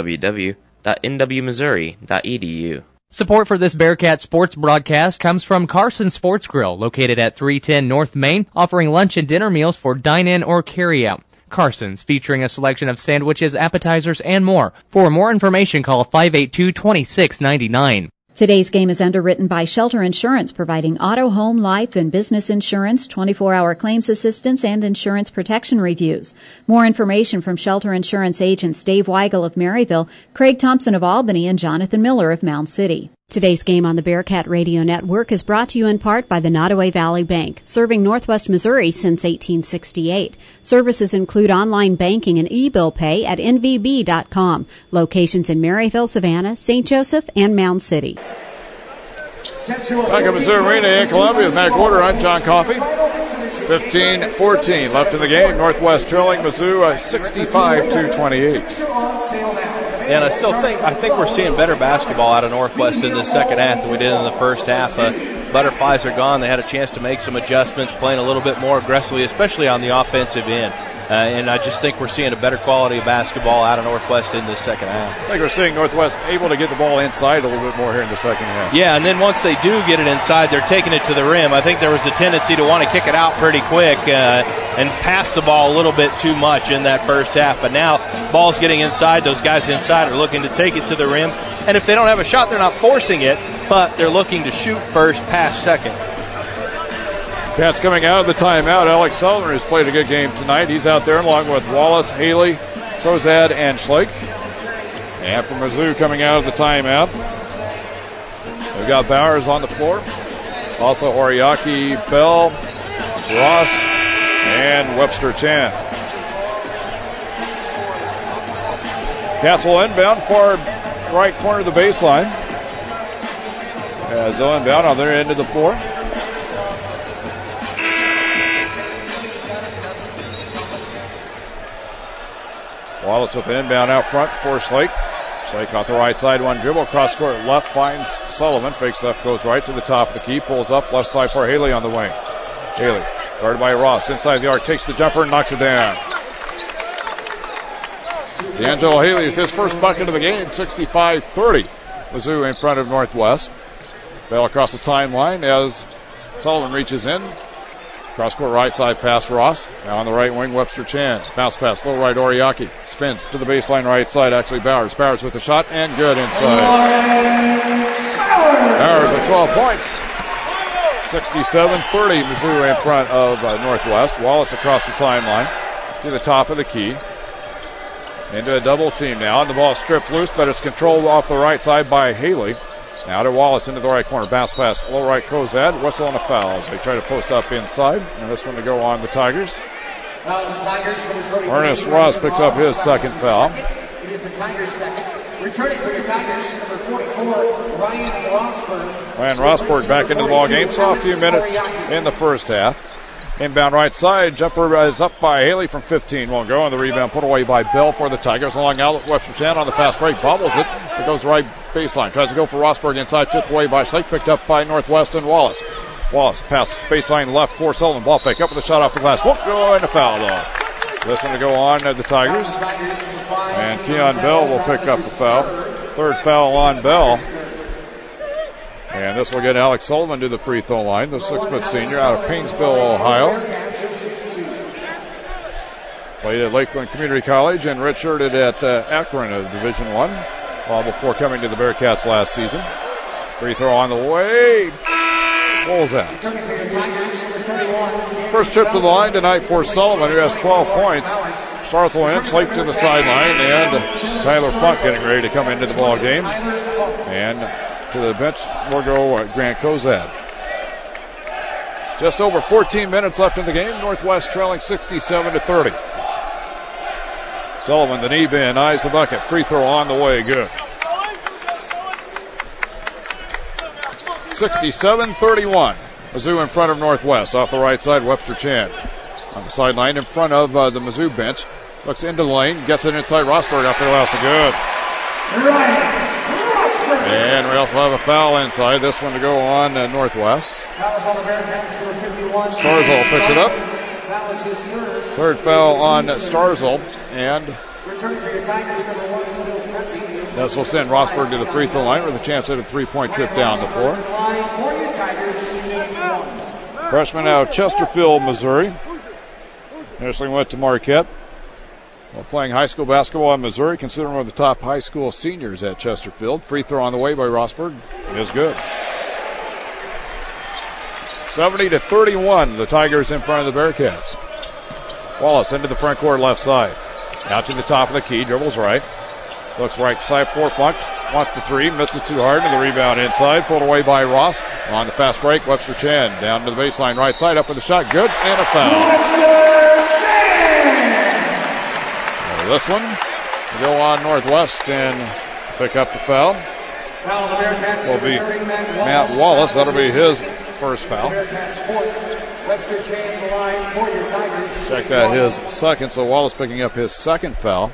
R: www.nwmissouri.edu.
E: Support for this Bearcat sports broadcast comes from Carson Sports Grill, located at 310 North Main, offering lunch and dinner meals for dine-in or carry-out. Carson's, featuring a selection of sandwiches, appetizers, and more. For more information, call 582-2699.
G: Today's game is underwritten by Shelter Insurance, providing auto, home, life, and business insurance, 24-hour claims assistance, and insurance protection reviews. More information from Shelter Insurance agents Dave Weigel of Maryville, Craig Thompson of Albany, and Jonathan Miller of Mound City. Today's game on the Bearcat Radio Network is brought to you in part by the Nottoway Valley Bank, serving Northwest Missouri since 1868. Services include online banking and e-bill pay at nvb.com. Locations in Maryville, Savannah, St. Joseph, and Mound City.
C: Back at Missouri Arena in Columbia with Matt Gorder. I'm John Coffey. 15-14 left in the game. Northwest trailing Mizzou 65-28.
D: And I think we're seeing better basketball out of Northwest in the second half than we did in the first half. Butterflies are gone. They had a chance to make some adjustments, playing a little bit more aggressively, especially on the offensive end. And I just think we're seeing a better quality of basketball out of Northwest in the second half.
C: I think we're seeing Northwest able to get the ball inside a little bit more here in the second half.
D: Yeah, and then once they do get it inside, they're taking it to the rim. I think there was a tendency to want to kick it out pretty quick and pass the ball a little bit too much in that first half. But now, ball's getting inside. Those guys inside are looking to take it to the rim. And if they don't have a shot, they're not forcing it, but they're looking to shoot first, pass second.
C: Cats coming out of the timeout. Alex Sullivan has played a good game tonight. He's out there along with Wallace, Haley, Kozad, and Schlake. And from Mizzou coming out of the timeout, we've got Bowers on the floor. Also Oriaki, Bell, Ross, and Webster Chan. Cats will inbound far right corner of the baseline. As they'll inbound on their end of the floor. Wallace with the inbound out front for Slake. Slake off the right side, one dribble, cross court left, finds Sullivan, fakes left, goes right to the top of the key, pulls up, left side for Haley on the wing. Haley, guarded by Ross, inside the arc, takes the jumper and knocks it down. D'Angelo Haley with his first bucket of the game, 65-30. Mizzou in front of Northwest. Bell across the timeline as Sullivan reaches in. Cross-court right side pass Ross. Now on the right wing, Webster Chan. Bounce pass, low right Oriaki. Spins to the baseline right side, actually Bowers. Bowers with the shot and good inside. Bowers with 12 points. 67-30, Mizzou in front of Northwest. Wallace across the timeline to the top of the key. Into a double team now. And the ball stripped loose, but it's controlled off the right side by Haley. Now to Wallace into the right corner. Bounce pass, low right Kozad. Whistle on the foul as they try to post up inside. And this one to go on the Tigers. Ernest Ross picks up his second foul.
Q: It is the Tigers' second. Returning for the Tigers, number 44, Ryan Rosberg.
C: Ryan Rosberg back into the ball game. Saw a few minutes in the first half. Inbound right side. Jumper is up by Haley from 15. Won't go. And the rebound put away by Bell for the Tigers. Along outlet, Webster Chan on the fast break. Bobbles it. It goes right baseline. Tries to go for Rosberg inside. Tipped away by Slake. Picked up by Northwest and Wallace. Wallace passes baseline left for Sullivan. Ball fake up with a shot off the glass. Won't go in a foul though. This one to go on the Tigers. And Keon Bell will pick up the foul. Third foul on Bell. And this will get Alex Sullivan to the free throw line, the 6-foot senior out of Painesville, Ohio. Played at Lakeland Community College and redshirted at Akron of Division I, all before coming to the Bearcats last season. Free throw on the way. Pulls out. First trip to the line tonight for Sullivan, who has 12 points. Starzl in, Slake to the sideline, and Tyler Funk getting ready to come into the ball game. And to the bench will go Grant Kozad. Just over 14 minutes left in the game. Northwest trailing 67-30. Sullivan, the knee bend, eyes the bucket. Free throw on the way, good. 67-31. Mizzou in front of Northwest. Off the right side, Webster Chan. On the sideline in front of the Mizzou bench. Looks into the lane, gets it inside. Rosberg out there, last good. And we also have a foul inside. This one to go on Northwest. Starzl picks it up. Third foul on Starzl. And this will send Rosberg to the free throw line with a chance at a three-point trip down the floor. Freshman out of Chesterfield, Missouri. Initially went to Marquette. While playing high school basketball in Missouri, considered one of the top high school seniors at Chesterfield. Free throw on the way by Rosberg is good. 70-31, the Tigers in front of the Bearcats. Wallace into the front court left side. Out to the top of the key, dribbles right. Looks right side for Funk. Wants the three, misses too hard, and the rebound inside. Pulled away by Ross. On the fast break, Webster Chan down to the baseline right side, up with the shot, good, and a foul. This one will go on Northwest and pick up the foul. will be Matt Wallace. That'll be his first foul. Check that, his second. So Wallace picking up his second foul.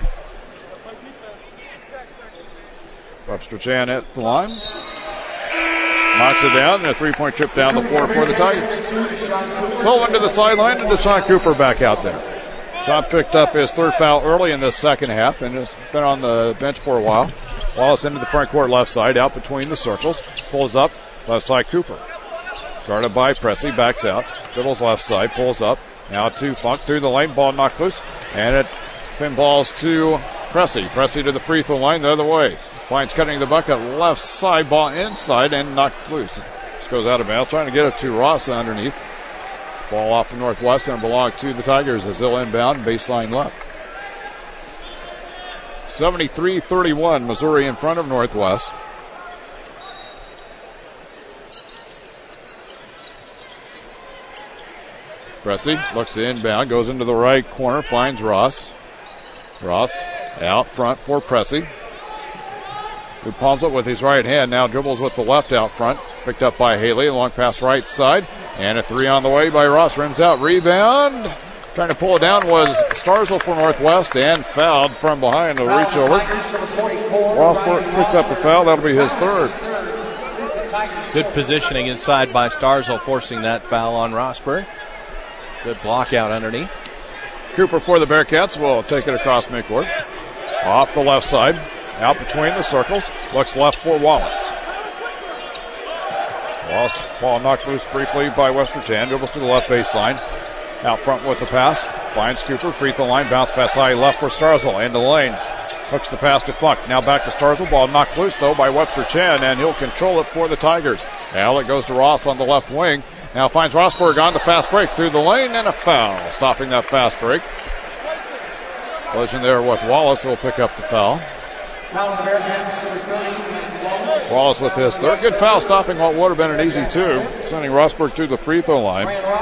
C: Webster Chan at the line. Knocks it down, and a three-point trip down the floor for the Tigers. Sullivan to the sideline, and Deshaun Cooper back out there. Sean picked up his third foul early in this second half, and has been on the bench for a while. Wallace into the front court left side, out between the circles. Pulls up, left side Cooper. Guarded by Pressey, backs out. Dribbles left side, pulls up. Now to Funk through the lane, ball knocked loose, and it pinballs to Pressey. Pressey to the free throw line the other way. Finds cutting the bucket left side, ball inside and knocked loose. Just goes out of bounds, trying to get it to Ross underneath. Ball off the Northwest and belong to the Tigers as they'll inbound, baseline left. 73-31, Missouri in front of Northwest. Pressey looks to inbound, goes into the right corner, finds Ross. Ross out front for Pressey, who palms it with his right hand, now dribbles with the left out front. Picked up by Haley, long pass right side. And a three on the way by Ross, rims out, rebound. Trying to pull it down was Starzl for Northwest and fouled from behind the reach over. Rosberg picks up the foul, that'll be his third.
D: Good positioning inside by Starzl, forcing that foul on Rosberg. Good block out underneath.
C: Cooper for the Bearcats will take it across midcourt. Off the left side. Out between the circles. Looks left for Wallace. Wallace, ball knocked loose briefly by West Virginia. Dribbles to the left baseline. Out front with the pass. Finds Cooper. Free throw line. Bounce pass high left for Starzl. Into the lane. Hooks the pass to Funk. Now back to Starzl. Ball knocked loose though by Webster Chen, and he'll control it for the Tigers. Now it goes to Ross on the left wing. Now finds Rosberg on the fast break through the lane, and a foul. Stopping that fast break. Collision there with Wallace, who will pick up the foul. Wallace with his third. Good foul, stopping what would have been an easy two. Sending Rosberg to the free throw line.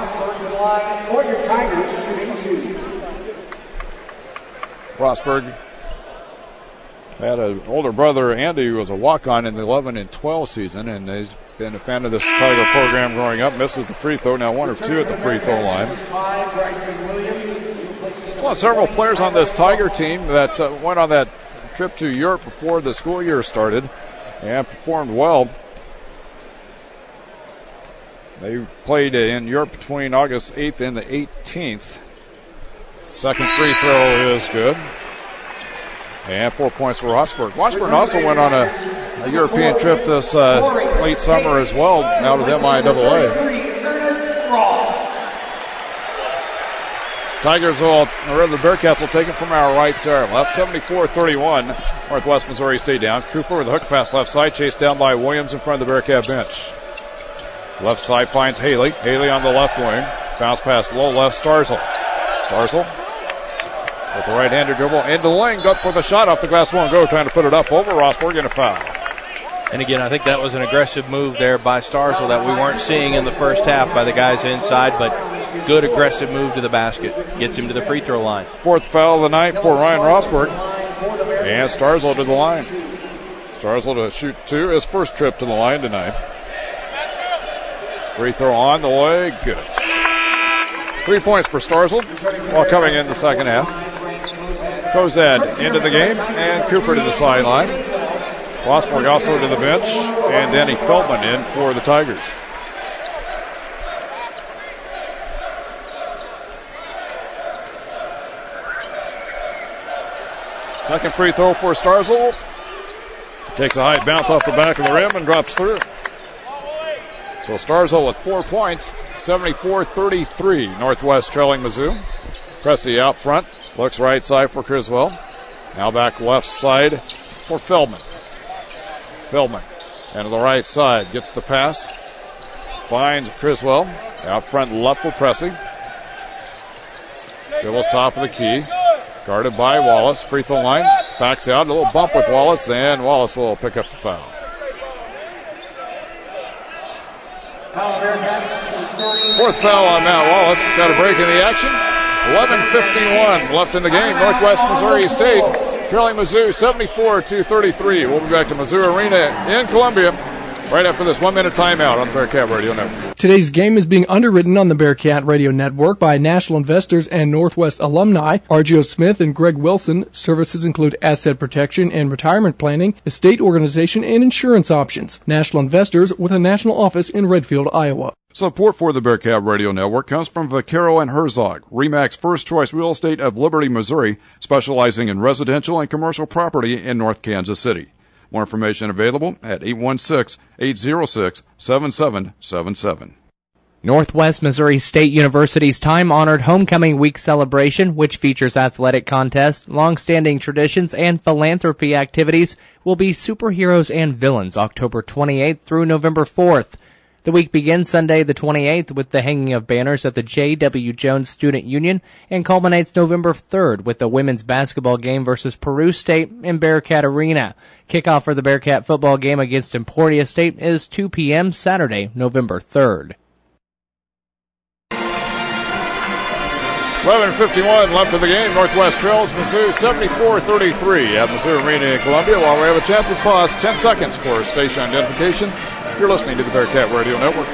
C: Rosberg had an older brother, Andy, who was a walk-on in the 11 and 12 season, and he's been a fan of this Tiger program growing up. Misses the free throw, now 1 or 2 at the free throw line. Well, several players on this Tiger team that went on that trip to Europe before the school year started and performed well. They played in Europe between August 8th and the 18th. Second free throw is good. And 4 points for Rosberg. Rosberg also went on a European trip this late summer as well, out of MIAA. Tigers will, or the Bearcats will take it from our right to our left. 74-31, Northwest Missouri State down. Cooper with a hook pass left side, chased down by Williams in front of the Bearcat bench. Left side finds Haley. Haley on the left wing. Bounce pass low left, Starzl. Starzl with the right-handed dribble into the lane. Up for the shot off the glass, won't go. Trying to put it up over Rosberg and a foul.
D: And again, I think that was an aggressive move there by Starzl that we weren't seeing in the first half by the guys inside, but good aggressive move to the basket. Gets him to the free throw line.
C: Fourth foul of the night for Ryan Rosberg. And Starzl to the line. Starzl to shoot two. His first trip to the line tonight. Free throw on the way. Good. 3 points for Starzl while coming in the second half. Kozad into the game and Cooper to the sideline. Rosberg also to the bench and Danny Feldman in for the Tigers. Second free throw for Starzl. Takes a high bounce off the back of the rim and drops through. So Starzl with 4 points, 74-33. Northwest trailing Mizzou. Pressey out front. Looks right side for Criswell. Now back left side for Feldman. Feldman. And to the right side. Gets the pass. Finds Criswell. Out front left for Pressey. Dribbles top of the key. Guarded by Wallace. Free throw line. Backs out. A little bump with Wallace. And Wallace will pick up the foul. Fourth foul on Matt Wallace. Got a break in the action. 11:51 left in the game. Northwest Missouri State trailing Mizzou 74-33. We'll be back to Mizzou Arena in Columbia right after this 1-minute timeout on the Bearcat Radio Network.
P: Today's game is being underwritten on the Bearcat Radio Network by National Investors and Northwest Alumni, R.J.O. Smith and Greg Wilson. Services include asset protection and retirement planning, estate organization, and insurance options. National Investors with a national office in Redfield, Iowa.
C: Support for the Bearcat Radio Network comes from Vaquero and Herzog, RE/MAX First Choice Real Estate of Liberty, Missouri, specializing in residential and commercial property in North Kansas City. More information available at 816-806-7777.
E: Northwest Missouri State University's time-honored Homecoming Week celebration, which features athletic contests, long-standing traditions, and philanthropy activities, will be Superheroes and Villains October 28th through November 4th. The week begins Sunday the 28th with the hanging of banners at the J.W. Jones Student Union and culminates November 3rd with the women's basketball game versus Peru State in Bearcat Arena. Kickoff for the Bearcat football game against Emporia State is 2 p.m. Saturday, November 3rd.
C: 11:51 left in the game. Northwest trails Mizzou 74-33 at Mizzou Arena in Columbia. While we have a chance to pause 10 seconds for station identification, you're listening to the Bearcat Radio Network.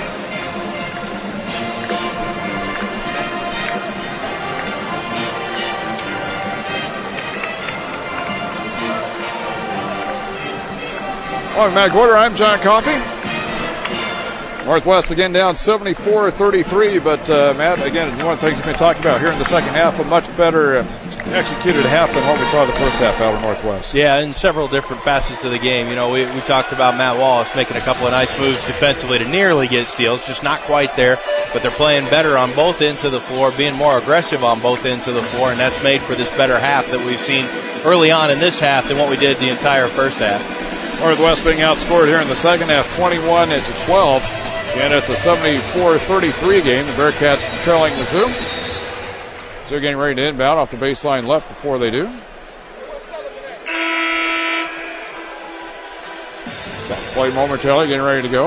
C: Well, Matt Gorder, I'm John Coffey. Northwest again down 74-33, but Matt, again, one of the things we've been talking about here in the second half, a much better executed half than what we saw the first half out of Northwest.
D: Yeah, in several different facets of the game. You know, we talked about Matt Wallace making a couple of nice moves defensively to nearly get steals, just not quite there, but they're playing better on both ends of the floor, being more aggressive on both ends of the floor, and that's made for this better half that we've seen early on in this half than what we did the entire first half.
C: Northwest being outscored here in the second half, 21-12. And it's a 74-33 game. The Bearcats trailing Mizzou. Mizzou getting ready to inbound off the baseline left before they do. Play momentarily, getting ready to go.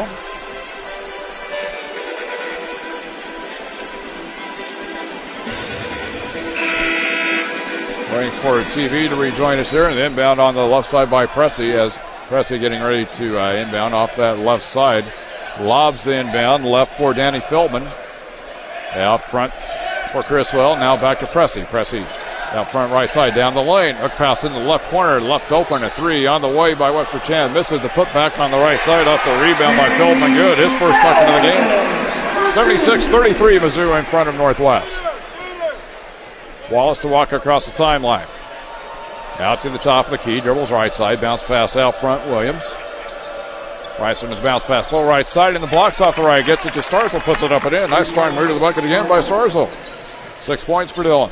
C: Waiting for TV to rejoin us there. And inbound on the left side by Pressey as Pressey getting ready to inbound off that left side. Lobs the inbound left for Danny Feldman. Out front for Criswell. Now back to Pressey. Pressey out front right side down the lane. Hook pass in the left corner. Left open. A three on the way by Webster Chan. Misses the putback on the right side. Off the rebound by Feldman. Good. His first bucket of the game. 76-33 Mizzou in front of Northwest. Wallace to walk across the timeline. Out to the top of the key. Dribbles right side. Bounce pass out front. Williams. Riceman's bounce pass low right side, and the blocks off the right. Gets it to Starzl, puts it up and in. Nice strong move to the bucket again by Starzl. 6 points for Dillon.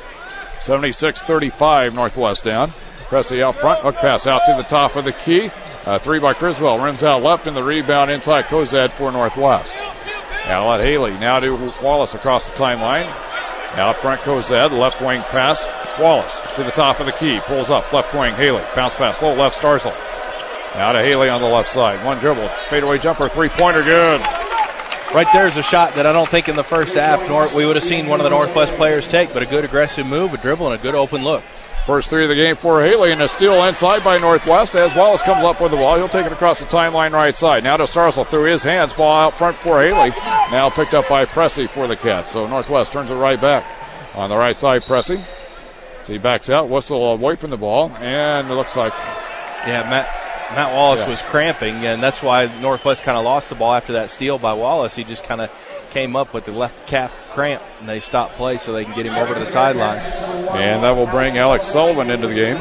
C: 76-35 Northwest down. Pressey out front. Hook pass out to the top of the key. Three by Criswell. Rims out left, and the rebound inside Kozad for Northwest. Now let Haley. Now to Wallace across the timeline. Out front Kozad. Left wing pass. Wallace to the top of the key. Pulls up. Left wing Haley. Bounce pass low left Starzl. Now to Haley on the left side. One dribble. Fadeaway jumper. Three-pointer good.
D: Right there's a shot that I don't think in the first half we would have seen one of the Northwest players take, but a good aggressive move, a dribble, and a good open look.
C: First three of the game for Haley, and a steal inside by Northwest as Wallace comes up with the ball. He'll take it across the timeline right side. Now to Starzl through his hands. Ball out front for Haley. Now picked up by Pressey for the Cats. So Northwest turns it right back. On the right side, Pressey. So he backs out. Whistle away from the ball, and it looks like...
D: Yeah, Matt Wallace was cramping, and that's why Northwest kind of lost the ball after that steal by Wallace. He just kind of came up with the left calf cramp, and they stopped play so they can get him over to the sideline.
C: And that will bring Alex Sullivan into the game.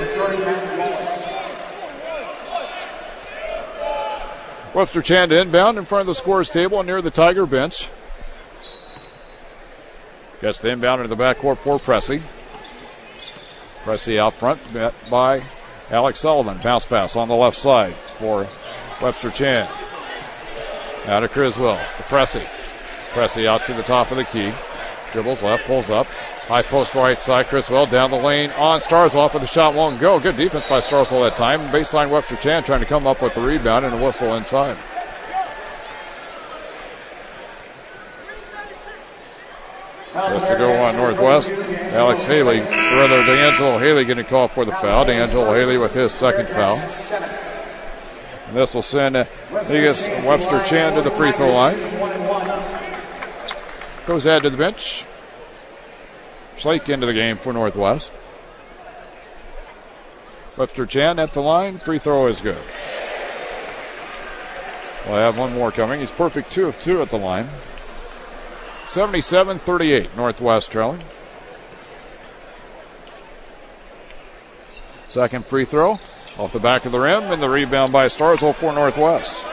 C: Webster Chan inbound in front of the scorer's table near the Tiger bench. Gets the inbound into the backcourt for Pressey. Pressey out front, met by Alex Sullivan. Bounce pass on the left side for Webster Chan. Now to Criswell. To Pressey. Pressey out to the top of the key. Dribbles left, pulls up. High post right side. Criswell down the lane on Starzl. Off with the shot, won't go. Good defense by Starzl that time. Baseline Webster Chan trying to come up with the rebound and a whistle inside. Just to go on Northwest. Alex Haley, rather D'Angelo Haley getting called for the foul. D'Angelo Haley with his second foul. And this will send Negus Webster Chan to the free throw line. Goes out to the bench. Slake into the game for Northwest. Webster Chan at the line. Free throw is good. We'll have one more coming. He's perfect 2 of 2 at the line. 77-38, Northwest trailing. Second free throw off the back of the rim, and the rebound by Starzl for Northwest.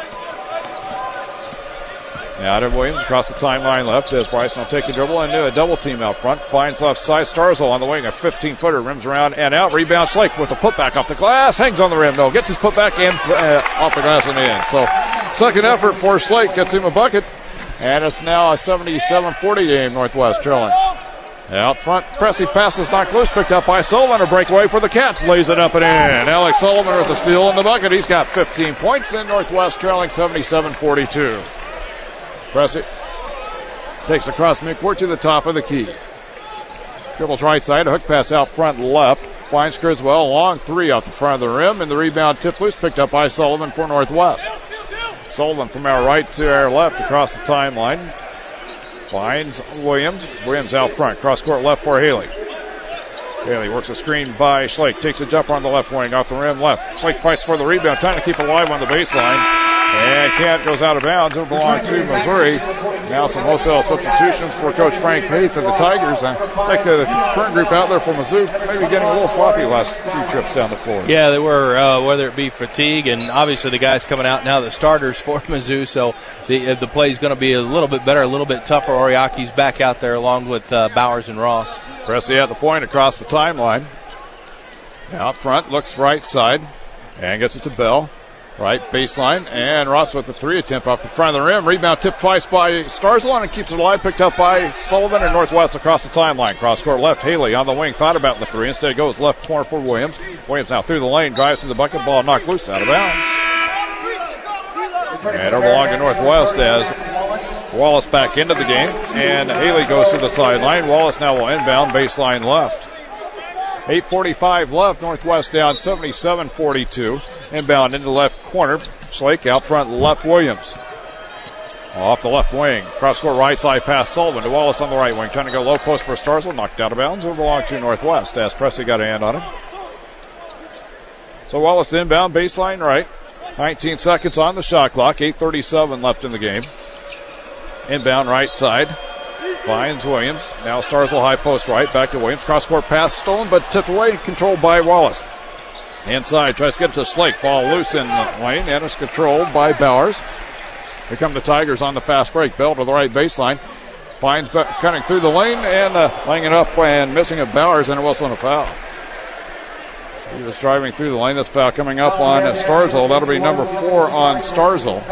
C: Adam Williams across the timeline left as Bryson will take the dribble and do a double team out front. Finds left side. Starzl on the wing, a 15-footer, rims around and out. Rebound Slake with a putback off the glass. Hangs on the rim. No, gets his putback and off the glass and in. So second effort for Slake gets him a bucket. And it's now a 77-40 game, Northwest trailing. Out front, Pressey passes knocked loose, picked up by Sullivan. A breakaway for the Cats, lays it up and in. Alex Sullivan with the steal in the bucket. He's got 15 points, and Northwest trailing 77-42. Pressey takes across midcourt to the top of the key. Dribbles right side, a hook pass out front left. Finds Criswell, long three off the front of the rim, and the rebound tipped loose, picked up by Sullivan for Northwest. Sullivan from our right to our left across the timeline. Finds Williams. Williams out front. Cross court left for Haley. Haley works a screen by Slake. Takes a jumper on the left wing off the rim left. Slake fights for the rebound. Trying to keep it alive on the baseline. And Kent goes out of bounds. It belongs to Missouri. Now some wholesale substitutions for Coach Frank Haith of the Tigers. I think the current group out there for Mizzou maybe getting a little sloppy last few trips down the floor.
D: Yeah, they were, whether it be fatigue, and obviously the guys coming out now, the starters for Mizzou, so the play is going to be a little bit better, a little bit tougher. Oriaki's back out there along with Bowers and Ross.
C: Pressey at the point across the timeline. Out front, looks right side, and gets it to Bell. Right baseline, and Ross with the three attempt off the front of the rim. Rebound tipped twice by Starzl, and keeps it alive. Picked up by Sullivan and Northwest across the timeline. Cross court left. Haley on the wing. Thought about the three. Instead goes left corner for Williams. Williams now through the lane. Drives to the bucket. Ball knocked loose out of bounds. And over along to Northwest as Wallace back into the game. And Haley goes to the sideline. Wallace now will inbound baseline left. 8:45 left. Northwest down 77-42. Inbound into the left corner. Slake out front left. Williams off the left wing. Cross court right side pass Sullivan to Wallace on the right wing. Trying to go low post for Starzl. Knocked out of bounds. Over along to Northwest as Pressey got a hand on him. So Wallace inbound baseline right. 19 seconds on the shot clock. 8:37 left in the game. Inbound right side. Finds Williams. Now Starzl high post right. Back to Williams. Cross court pass stolen but tipped away. Controlled by Wallace. Inside. Tries to get it to Slake. Ball loose in the lane. And it's controlled by Bowers. Here come the Tigers on the fast break. Bell to the right baseline. Finds cutting through the lane and laying it up and missing it. Bowers and Wilson a foul. So he was driving through the lane. This foul coming up on Starzl. That'll be number 4 on Starzl.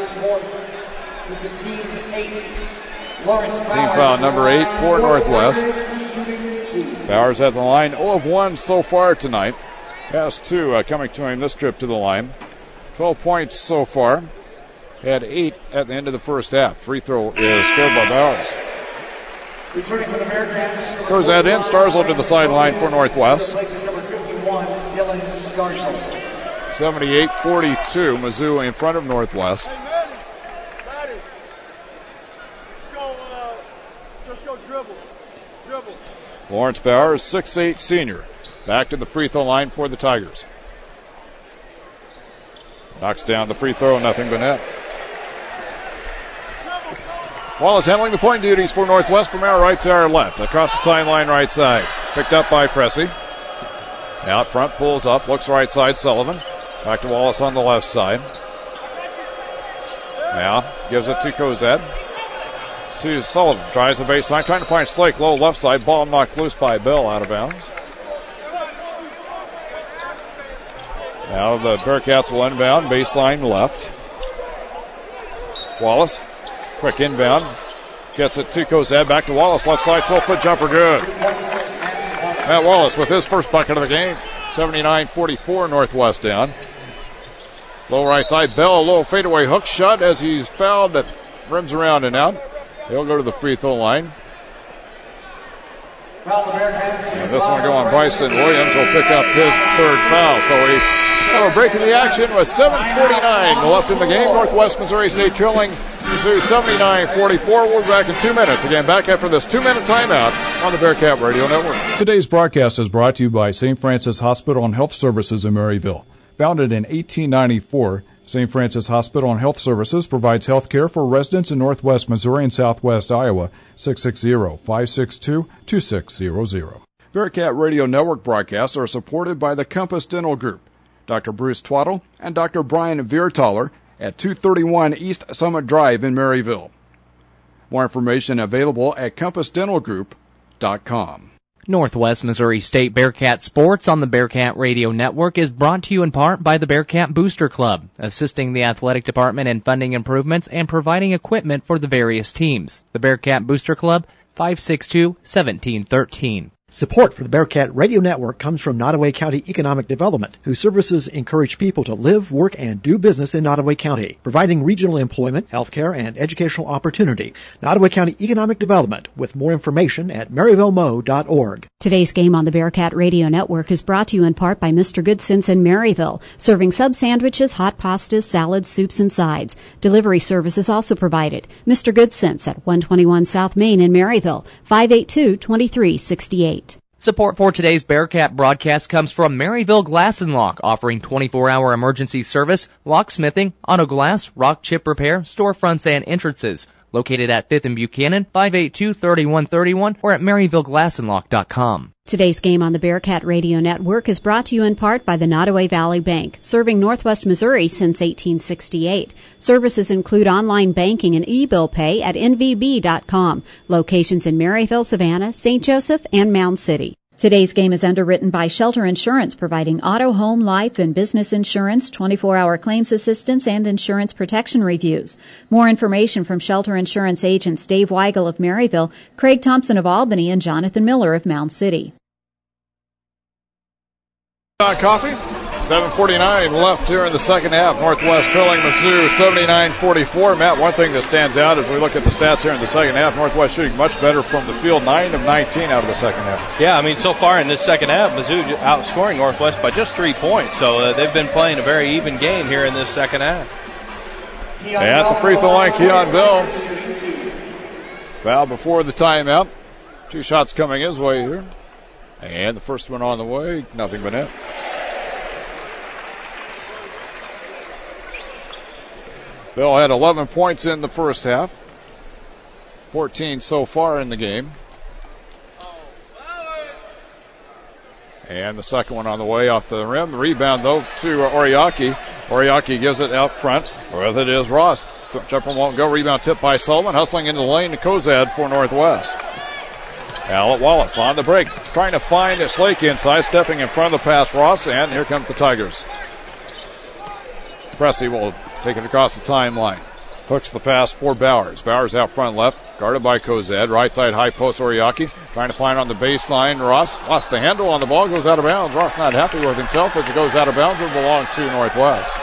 C: Team foul number 8 for Northwest. Bowers at the line. 0 of 1 so far tonight. Has 2 coming to him this trip to the line. 12 points so far. Had 8 at the end of the first half. Free throw is scored by Bowers.
Q: Returning for the Bearcats.
C: Goes that in. Starzl to the sideline for Northwest. 78-42. Mizzou in front of Northwest. Lawrence Bowers, 6'8" senior. Back to the free throw line for the Tigers. Knocks down the free throw, nothing but net. Wallace handling the point duties for Northwest from our right to our left. Across the timeline right side. Picked up by Pressey. Out front, pulls up, looks right side, Sullivan. Back to Wallace on the left side. Now, gives it to Kozad. To Sullivan, tries the baseline, trying to find Slake, low left side, ball knocked loose by Bell, out of bounds. Now the Bearcats will inbound, baseline left. Wallace, quick inbound, gets it to Kozad, back to Wallace, left side, 12-foot jumper, good. Matt Wallace with his first bucket of the game, 79-44, Northwest down. Low right side, Bell, a little fadeaway hook shot as he's fouled, rims around and out. He'll go to the free throw line. And this one going Bryson Williams will pick up his third foul. So we have a break in the action with 7:49 left in the game. Northwest Missouri State trailing Mizzou 79-44. We'll be back in 2 minutes. Again, back after this 2-minute timeout on the Bearcat Radio Network.
H: Today's broadcast is brought to you by St. Francis Hospital and Health Services in Maryville. Founded in 1894, St. Francis Hospital and Health Services provides health care for residents in Northwest Missouri and Southwest Iowa. 660-562-2600. Bearcat Radio Network broadcasts are supported by the Compass Dental Group, Dr. Bruce Twaddle and Dr. Brian Viertaler at 231 East Summit Drive in Maryville. More information available at compassdentalgroup.com.
E: Northwest Missouri State Bearcat Sports on the Bearcat Radio Network is brought to you in part by the Bearcat Booster Club, assisting the athletic department in funding improvements and providing equipment for the various teams. The Bearcat Booster Club, 562-1713.
L: Support for the Bearcat Radio Network comes from Nottoway County Economic Development, whose services encourage people to live, work, and do business in Nottoway County, providing regional employment, healthcare, and educational opportunity. Nottoway County Economic Development, with more information at maryvillemo.org.
G: Today's game on the Bearcat Radio Network is brought to you in part by Mr. Goodson's in Maryville, serving sub sandwiches, hot pastas, salads, soups, and sides. Delivery service is also provided. Mr. Goodson's at 121 South Main in Maryville, 582-2368.
E: Support for today's Bearcat broadcast comes from Maryville Glass and Lock, offering 24-hour emergency service, locksmithing, auto glass, rock chip repair, storefronts, and entrances. Located at 5th and Buchanan, 582-3131, or at MaryvilleGlassandLock.com.
G: Today's game on the Bearcat Radio Network is brought to you in part by the Nottoway Valley Bank, serving Northwest Missouri since 1868. Services include online banking and e-bill pay at nvb.com. Locations in Maryville, Savannah, St. Joseph, and Mound City. Today's game is underwritten by Shelter Insurance, providing auto, home, life, and business insurance, 24-hour claims assistance, and insurance protection reviews. More information from Shelter Insurance agents Dave Weigel of Maryville, Craig Thompson of Albany, and Jonathan Miller of Mound City.
C: Coffee. 7:49 left here in the second half. Northwest trailing Mizzou 79-44. Matt, one thing that stands out as we look at the stats here in the second half, Northwest shooting much better from the field, 9 of 19 out of the second half.
D: Yeah, I mean, so far in this second half, Mizzou outscoring Northwest by just 3 points. So they've been playing a very even game here in this second half.
C: At the free throw line, Keon Bell. Foul before the timeout. 2 shots coming his way here. And the first one on the way, nothing but net. Bell had 11 points in the first half. 14 so far in the game. And the second one on the way off the rim. The rebound, though, to Oriaki. Oriaki gives it out front. With it is Ross. Jumper won't go. Rebound tipped by Sullivan. Hustling into the lane to Kozad for Northwest. Alec Wallace on the break. Trying to find a Slake inside. Stepping in front of the pass, Ross. And here comes the Tigers. Pressey will take it across the timeline. Hooks the pass for Bowers. Bowers out front left, guarded by Kozad. Right side high post Oriaki. Trying to find on the baseline. Ross lost the handle on the ball, goes out of bounds. Ross not happy with himself as it goes out of bounds. It will belong to Northwest.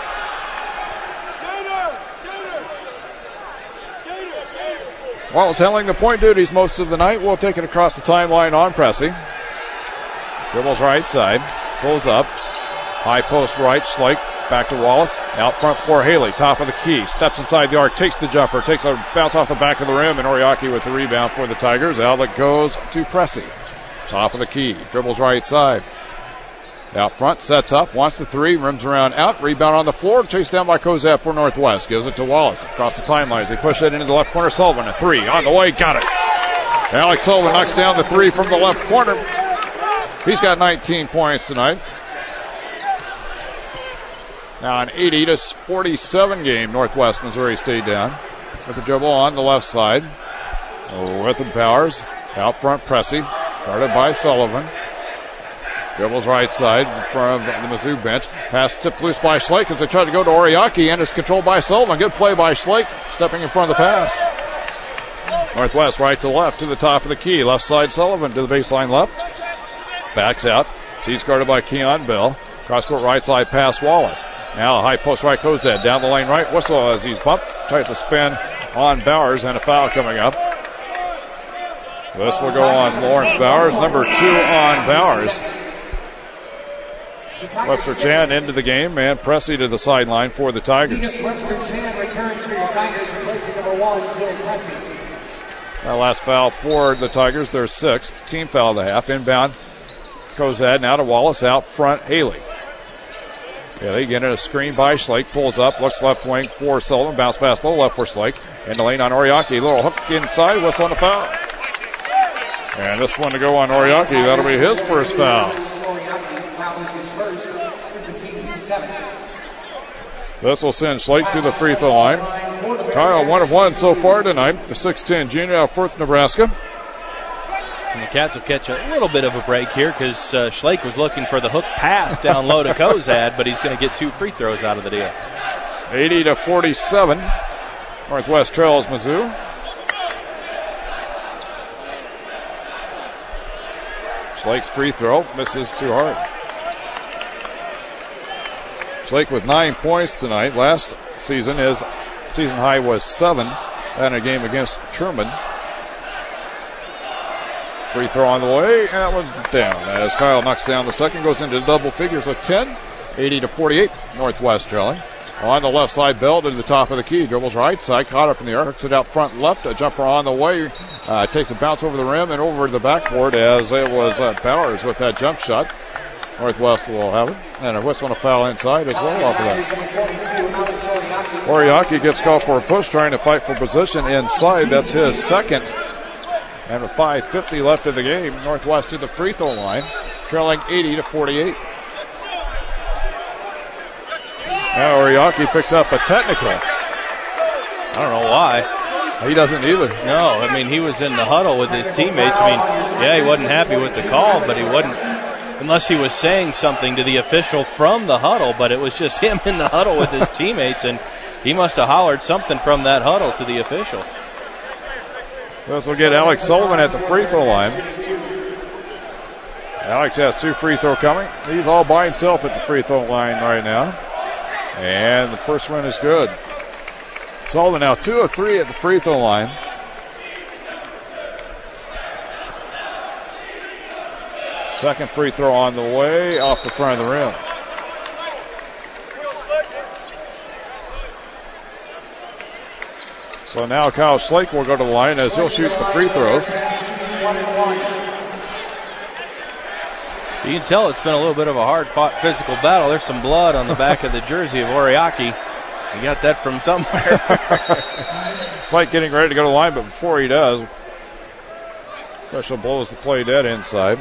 C: Wallace handling the point duties most of the night. We'll take it across the timeline on Pressey. Dribbles right side. Pulls up. High post right. Slake. Back to Wallace. Out front for Haley. Top of the key. Steps inside the arc. Takes the jumper. Takes a bounce off the back of the rim. And Oriaki with the rebound for the Tigers. Outlet goes to Pressey. Top of the key. Dribbles right side. Out front. Sets up. Wants the three. Rims around out. Rebound on the floor. Chased down by Kozat for Northwest. Gives it to Wallace. Across the timeline as they push it into the left corner. Sullivan. A three. On the way. Got it. Alex Sullivan knocks down the three from the left corner. He's got 19 points tonight. Now an 80-47 game, Northwest Missouri State down. With the dribble on the left side. With it Bowers. Out front Pressey. Guarded by Sullivan. Dribbles right side in front of the Mizzou bench. Pass tipped loose by Slake as they try to go to Oriaki and it's controlled by Sullivan. Good play by Slake. Stepping in front of the pass. Northwest right to left to the top of the key. Left side Sullivan to the baseline left. Backs out. He's guarded by Keon Bell. Cross court right side pass Wallace. Now a high post right Kozad. Down the lane right. Whistle as he's bumped. Tries to spin on Bowers and a foul coming up. This will go on Lawrence Bowers, number 2 on Bowers. Webster Chan into the game, and Pressey to the sideline for the Tigers.
Q: Webster Chan returns for your Tigers, replacing number 1, Phil Pressey.
C: Our last foul for the Tigers, their 6th. Team foul of the half. Inbound, Cozad now to Wallace, out front, Haley. Haley getting a screen by Schlake, pulls up, looks left wing for Sullivan, bounce pass low left for Schlake. In the lane on Oriaki, little hook inside, whistle on the foul. And this one to go on Oriaki, that'll be his first foul. This will send Schlake to the free throw line. Kyle, 1 of 1 so far tonight. The 6'10 junior out of Firth, Nebraska.
D: And the Cats will catch a little bit of a break here because Schlake was looking for the hook pass down low to Cozad, but he's going to get 2 free throws out of the deal.
C: 80-47. Northwest trails Mizzou. Schlake's free throw misses too hard. Schlake with 9 points tonight. Last season, his season high was 7 in a game against Truman. Free throw on the way, and that one's down. As Kyle knocks down the second, goes into double figures with 10. 80-48, Northwest trailing. On the left side, Bell to the top of the key. Dribbles right side, caught up in the air, hooks it out front left. A jumper on the way, takes a bounce over the rim and over the backboard as it was Bowers with that jump shot. Northwest will have it. And a whistle and a foul inside as well off of that. Oriaki gets called for a push, trying to fight for position inside. That's his second. And with 5:50 left in the game, Northwest to the free throw line, trailing 80-48. Now Oriaki picks up a technical.
D: I don't know why.
C: He doesn't either.
D: No, I mean, he was in the huddle with his teammates. I mean, yeah, he wasn't happy with the call, but he wasn't, unless he was saying something to the official from the huddle, but it was just him in the huddle with his teammates, and he must have hollered something from that huddle to the official.
C: This will get Alex Sullivan at the free throw line. Alex has 2 free throw coming. He's all by himself at the free throw line right now. And the first one is good. Sullivan now 2 of 3 at the free throw line. Second free throw on the way, off the front of the rim. So now Kyle Schlake will go to the line as he'll shoot the free throws.
D: You can tell it's been a little bit of a hard-fought physical battle. There's some blood on the back of the jersey of Oriaki. You got that from somewhere.
C: Schlake getting ready to go to the line, but before he does, Special blows the play dead inside.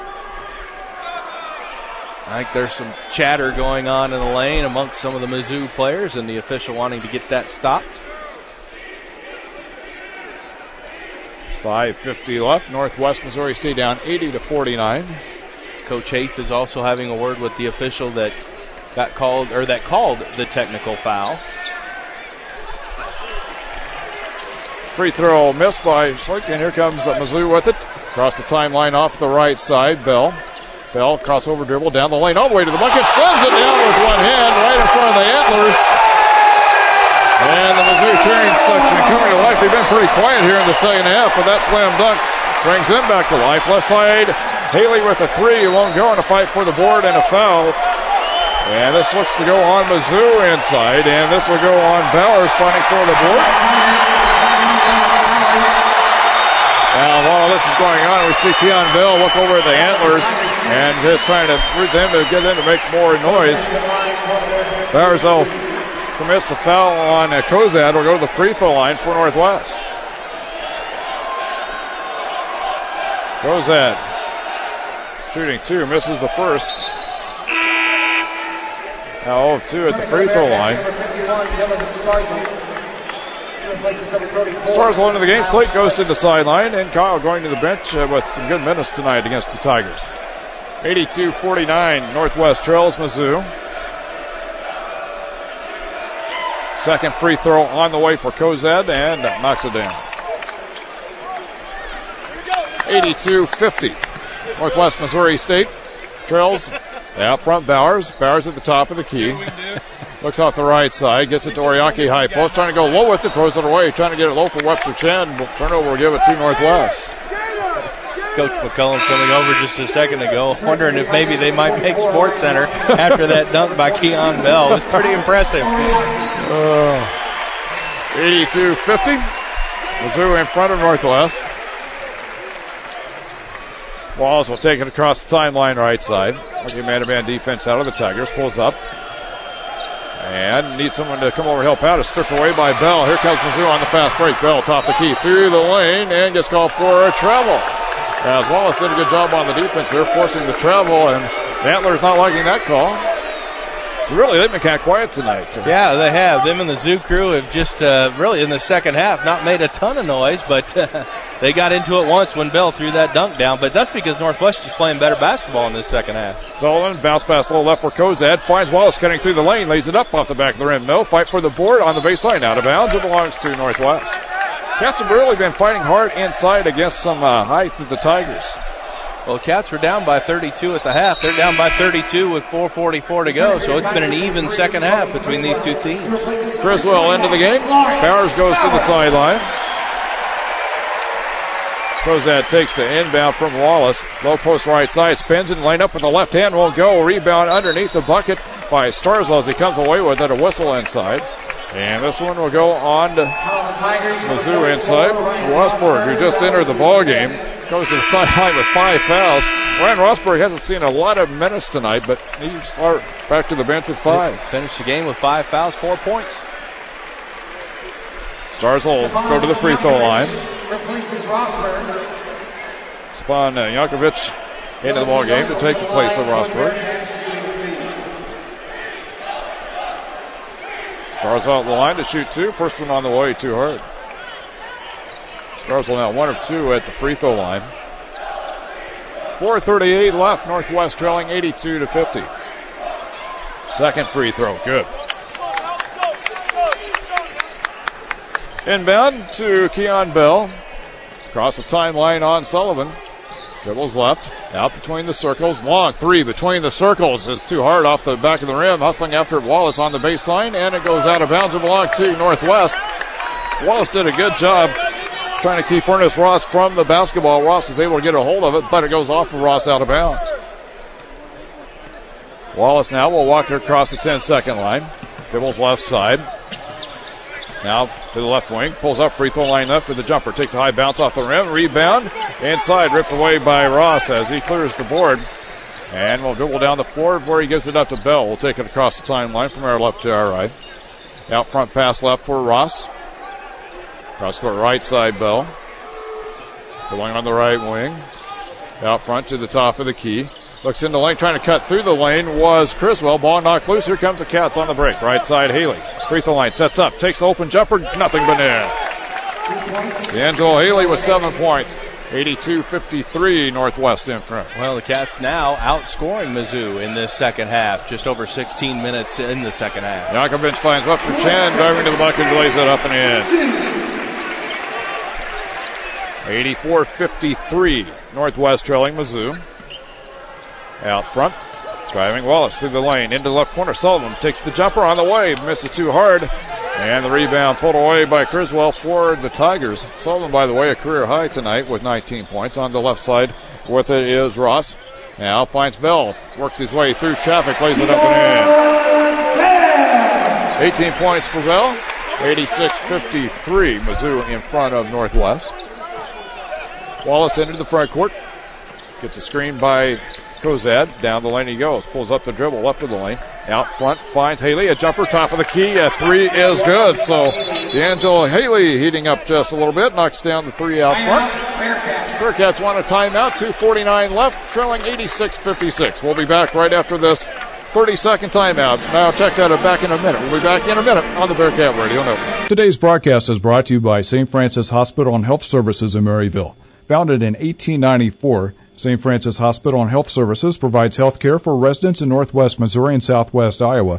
D: I think there's some chatter going on in the lane amongst some of the Mizzou players, and the official wanting to get that stopped.
C: 5:50 left. Northwest Missouri State down 80-49.
D: Coach Haith is also having a word with the official that got called, or that called the technical foul.
C: Free throw missed by Schlake, and here comes Mizzou with it. Across the timeline off the right side, Bell. Bell, crossover dribble down the lane, all the way to the bucket, slams it down with one hand right in front of the Antlers. And the Mizzou cheering section coming to life. They've been pretty quiet here in the second half, but that slam dunk brings them back to life. Left side, Haley with a three, won't go in a fight for the board and a foul. And this looks to go on Mizzou inside, and this will go on Bowers fighting for the board. Now, while this is going on, we see Keon Bell look over at the Antlers and just trying to get them to make more noise. Bowers, though, commits the foul on Cozad. Will go to the free throw line for Northwest. Cozad shooting two, misses the first. Now 0 of 2 at the free throw line. Starzl into the game. Slate goes to the sideline, and Kyle going to the bench with some good minutes tonight against the Tigers. 82-49, Northwest trails Mizzou. Second free throw on the way for Cozad, and knocks it down. 82-50, Northwest Missouri State trails. Out front, Bowers. Bowers at the top of the key. Looks off the right side. Gets it to Oriaki high post. Trying to go low with it. Throws it away. Trying to get it low for Webster Chan. Turnover will give it to Northwest.
D: Coach McCullum coming over just a second ago, wondering if maybe they might make Sports Center after that dunk by Keon Bell. It was pretty impressive.
C: 82-50. Mizzou in front of Northwest. Wallace will take it across the timeline right side. Looking man-to-man defense out of the Tigers. Pulls up. And needs someone to come over and help out. It's stripped away by Bell. Here comes Mizzou on the fast break. Bell top the key through the lane and gets called for a travel. As Wallace did a good job on the defense there, forcing the travel, and Antler's not liking that call. Really, they've been kind of quiet tonight.
D: Yeah, they have. Them and the Zoo crew have just really in the second half not made a ton of noise, but they got into it once when Bell threw that dunk down. But that's because Northwest is playing better basketball in this second half.
C: Sullivan bounce pass a little left for Kozad. Finds Wallace cutting through the lane. Lays it up off the back of the rim. No fight for the board on the baseline. Out of bounds. It belongs to Northwest. Cats have really been fighting hard inside against some height of the Tigers.
D: Well, Cats were down by 32 at the half. They're down by 32 with 4:44 to go, so it's been an even second half between these two teams.
C: Criswell into the game. Powers goes to the sideline. Kozad takes the inbound from Wallace. Low post right side. Spins and line up with the left hand. Will go. Rebound underneath the bucket by Starzl as he comes away with it. A whistle inside. And this one will go on to Mizzou inside. Rosberg, who just entered the ball game, goes to the sideline with 5 fouls. Ryan Rosberg hasn't seen a lot of minutes tonight, but he's back to the bench with 5.
D: Finished the game with 5 fouls, 4 points.
C: Stars will go to the free throw line.
Q: Replaces Rosberg.
C: Spawn Jankovic into the ball game to take the place of Rosberg. Stars out the line to shoot 2. First one on the way, too hard. Stars will now 1 of 2 at the free throw line. 4:38 left. Northwest trailing 82-50. Second free throw, good. Inbound to Keon Bell. Across the timeline on Sullivan. Dribbles left. Out between the circles. Long 3 between the circles. It's too hard off the back of the rim. Hustling after Wallace on the baseline. And it goes out of bounds and belongs to Northwest. Wallace did a good job trying to keep Ernest Ross from the basketball. Ross is able to get a hold of it, but it goes off of Ross out of bounds. Wallace now will walk it across the 10-second line. Dribbles left side. Now to the left wing. Pulls up free throw line left for the jumper. Takes a high bounce off the rim. Rebound. Inside. Ripped away by Ross as he clears the board. And will dribble down the floor before he gives it up to Bell. We'll take it across the timeline from our left to our right. Out front pass left for Ross. Cross court right side Bell. Going on the right wing. Out front to the top of the key. Looks in the lane, trying to cut through the lane was Criswell. Ball knocked loose. Here comes the Cats on the break. Right side Haley. Free throw line sets up. Takes the open jumper. Nothing but in. D'Angelo Haley with 7 points. 82-53 Northwest in front.
D: Well, the Cats now outscoring Mizzou in this second half. Just over 16 minutes in the second half.
C: Jankovic finds left for Chen. Driving to the bucket. Lays it up and in. 84-53 Northwest trailing Mizzou. Out front, driving Wallace through the lane into the left corner. Sullivan takes the jumper on the way, misses too hard, and the rebound pulled away by Criswell for the Tigers. Sullivan, by the way, a career high tonight with 19 points. On the left side with it is Ross. Now finds Bell, works his way through traffic, lays it up and in. 18 points for Bell. 86-53 Mizzou in front of Northwest. Wallace into the front court. Gets a screen by Kozad. Down the lane he goes. Pulls up the dribble left of the lane. Out front finds Haley. A jumper top of the key. A 3 is good. So D'Angelo Haley heating up just a little bit. Knocks down the 3 out front. Bearcats want a timeout. 2:49 left. Trailing 86-56. We'll be back right after this 30-second timeout. Now check that out back in a minute. We'll be back in a minute on the Bearcat Radio Network.
H: Today's broadcast is brought to you by St. Francis Hospital and Health Services in Maryville. Founded in 1894, St. Francis Hospital and Health Services provides health care for residents in northwest Missouri and southwest Iowa.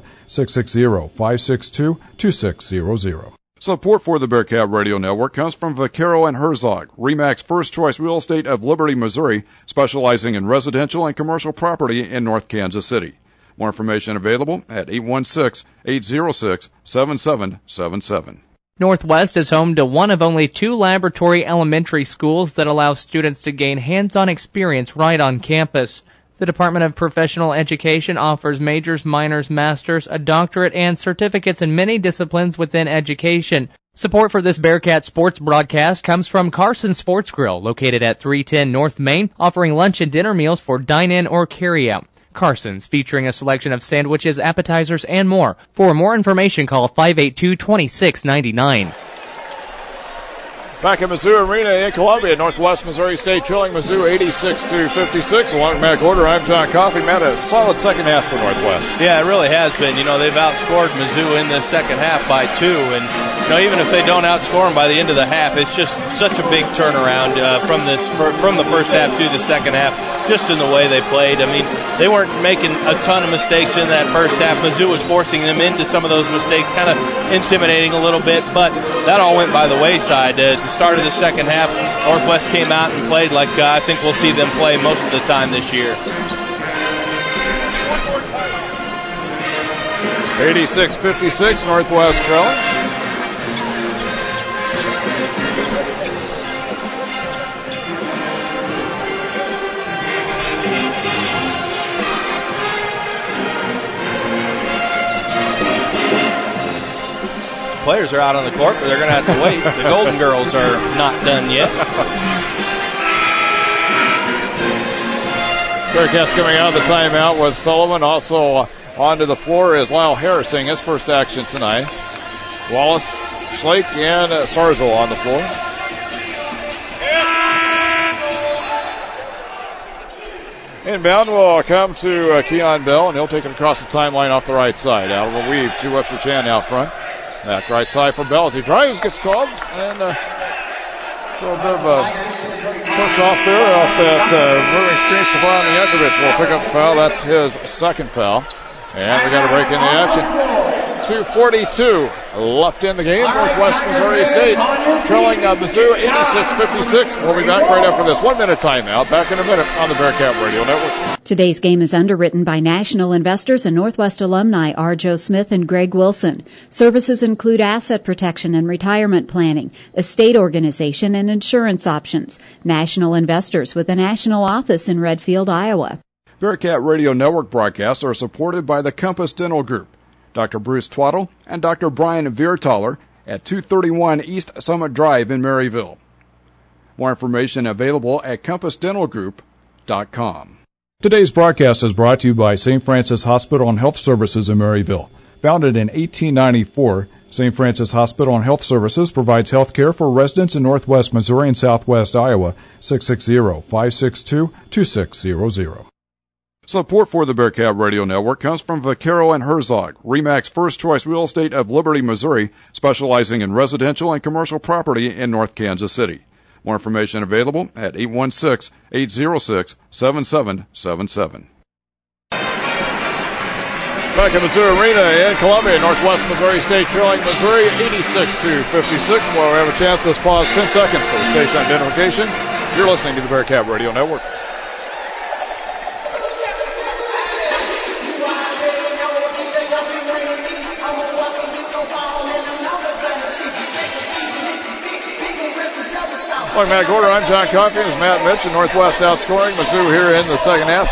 H: 660-562-2600. Support for the Bearcat Radio Network comes from Vaquero and Herzog, RE/MAX First Choice Real Estate of Liberty, Missouri, specializing in residential and commercial property in North Kansas City. More information available at 816-806-7777.
E: Northwest is home to one of only 2 laboratory elementary schools that allow students to gain hands-on experience right on campus. The Department of Professional Education offers majors, minors, masters, a doctorate, and certificates in many disciplines within education. Support for this Bearcat sports broadcast comes from Carson Sports Grill, located at 310 North Main, offering lunch and dinner meals for dine-in or carry-out. Carson's, featuring a selection of sandwiches, appetizers, and more. For more information, call 582-2699.
C: Back at Mizzou Arena in Columbia, Northwest Missouri State trailing Mizzou 86-56. Along with Matt Gorder, I'm John Coffey. Matt, a solid second half for Northwest.
D: Yeah, it really has been. You know, they've outscored Mizzou in the second half by 2, and you know, even if they don't outscore them by the end of the half, it's just such a big turnaround from the first half to the second half, just in the way they played. I mean, they weren't making a ton of mistakes in that first half. Mizzou was forcing them into some of those mistakes, kind of intimidating a little bit, but that all went by the wayside. At the start of the second half, Northwest came out and played like I think we'll see them play most of the time this year.
C: 86-56, Northwest trailing.
D: Players are out on the court, but they're going to have to wait. The Golden Girls are not done yet.
C: Bearcats coming out of the timeout with Sullivan. Also onto the floor is Lyle Harrising, his first action tonight. Wallace, Schlake, and Sarzo on the floor. Inbound will come to Keon Bell, and he'll take it across the timeline off the right side. Out of the weave to Webster Chan out front. Back right side for Bell as he drives, gets called, and a little bit of a push off there off that moving screen. Stefan Jankovic will pick up the foul. That's his second foul. And we got a break in the action. 2:42 left in the game. Northwest Missouri State trailing Mizzou 86-56. We'll be back right after this 1-minute timeout. Back in a minute on the Bearcat Radio Network.
G: Today's game is underwritten by national investors and Northwest alumni R. Joe Smith and Greg Wilson. Services include asset protection and retirement planning, estate organization, and insurance options. National investors with a national office in Redfield, Iowa.
H: Bearcat Radio Network broadcasts are supported by the Compass Dental Group, Dr. Bruce Twaddle and Dr. Brian Viertaler at 231 East Summit Drive in Maryville. More information available at compassdentalgroup.com. Today's broadcast is brought to you by St. Francis Hospital and Health Services in Maryville. Founded in 1894, St. Francis Hospital and Health Services provides health care for residents in Northwest Missouri and Southwest Iowa. 660-562-2600. Support for the Bearcat Radio Network comes from Vaquero and Herzog, RE/MAX First Choice Real Estate of Liberty, Missouri, specializing in residential and commercial property in North Kansas City. More information available at 816-806-7777.
C: Back at Mizzou Arena in Columbia, Northwest Missouri State trailing Missouri 86-56. Well, we have a chance to pause 10 seconds for the station identification. You're listening to the Bearcat Radio Network. Well, Matt Gorder, I'm John Coffey. It's Matt Mitch, and Northwest outscoring Mizzou here in the second half,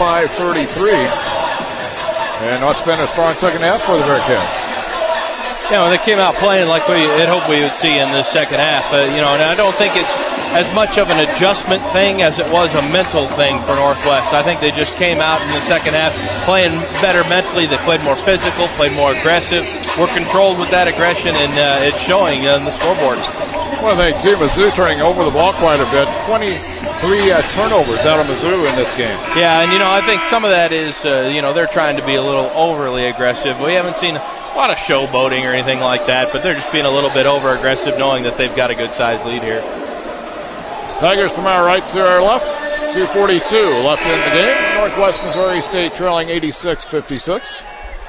C: 35-33. And what's been a strong second half for the Bearcats?
D: Yeah, when they came out playing like we had hoped we would see in the second half. And I don't think it's as much of an adjustment thing as it was a mental thing for Northwest. I think they just came out in the second half playing better mentally. They played more physical, played more aggressive. We're controlled with that aggression, and it's showing on the scoreboard.
C: Well, I think, too, Mizzou turning over the ball quite a bit. 23 turnovers out of Mizzou in this game.
D: Yeah, and, I think some of that is, they're trying to be a little overly aggressive. We haven't seen a lot of showboating or anything like that, but they're just being a little bit over-aggressive knowing that they've got a good-sized lead here.
C: Tigers from our right to our left. 2:42 left in the game. Northwest Missouri State trailing 86-56.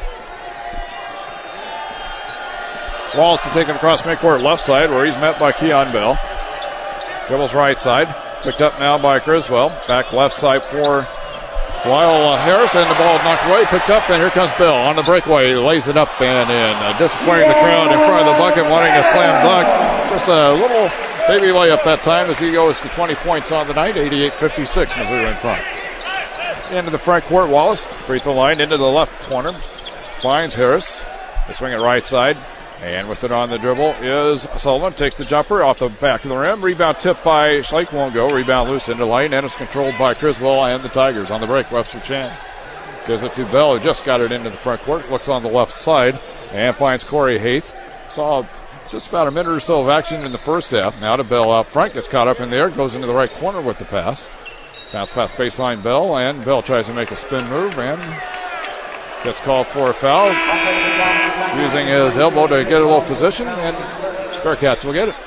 C: Walls to take it across midcourt left side where he's met by Keon Bell. Dribbles right side. Picked up now by Criswell. Back left side for Lyle Harris, and the ball knocked away, picked up, and here comes Bell on the breakaway. He lays it up and in. Disappointing the crowd in front of the bucket, wanting a slam dunk. Just a little baby layup that time as he goes to 20 points on the night, 88-56, Missouri in front. Into the front court, Wallace, free throw line, into the left corner. Finds Harris. They swing it right side. And with it on the dribble is Sullivan. Takes the jumper off the back of the rim. Rebound tipped by Schlake, won't go. Rebound loose into lane, and it's controlled by Criswell and the Tigers. On the break, Webster Chan gives it to Bell, who just got it into the front court. Looks on the left side and finds Corey Haith. Saw just about a minute or so of action in the first half. Now to Bell out front. Gets caught up in the air. Goes into the right corner with the pass. Pass past baseline Bell, and Bell tries to make a spin move and gets called for a foul, using his elbow to get a little position, and Bearcats will get it.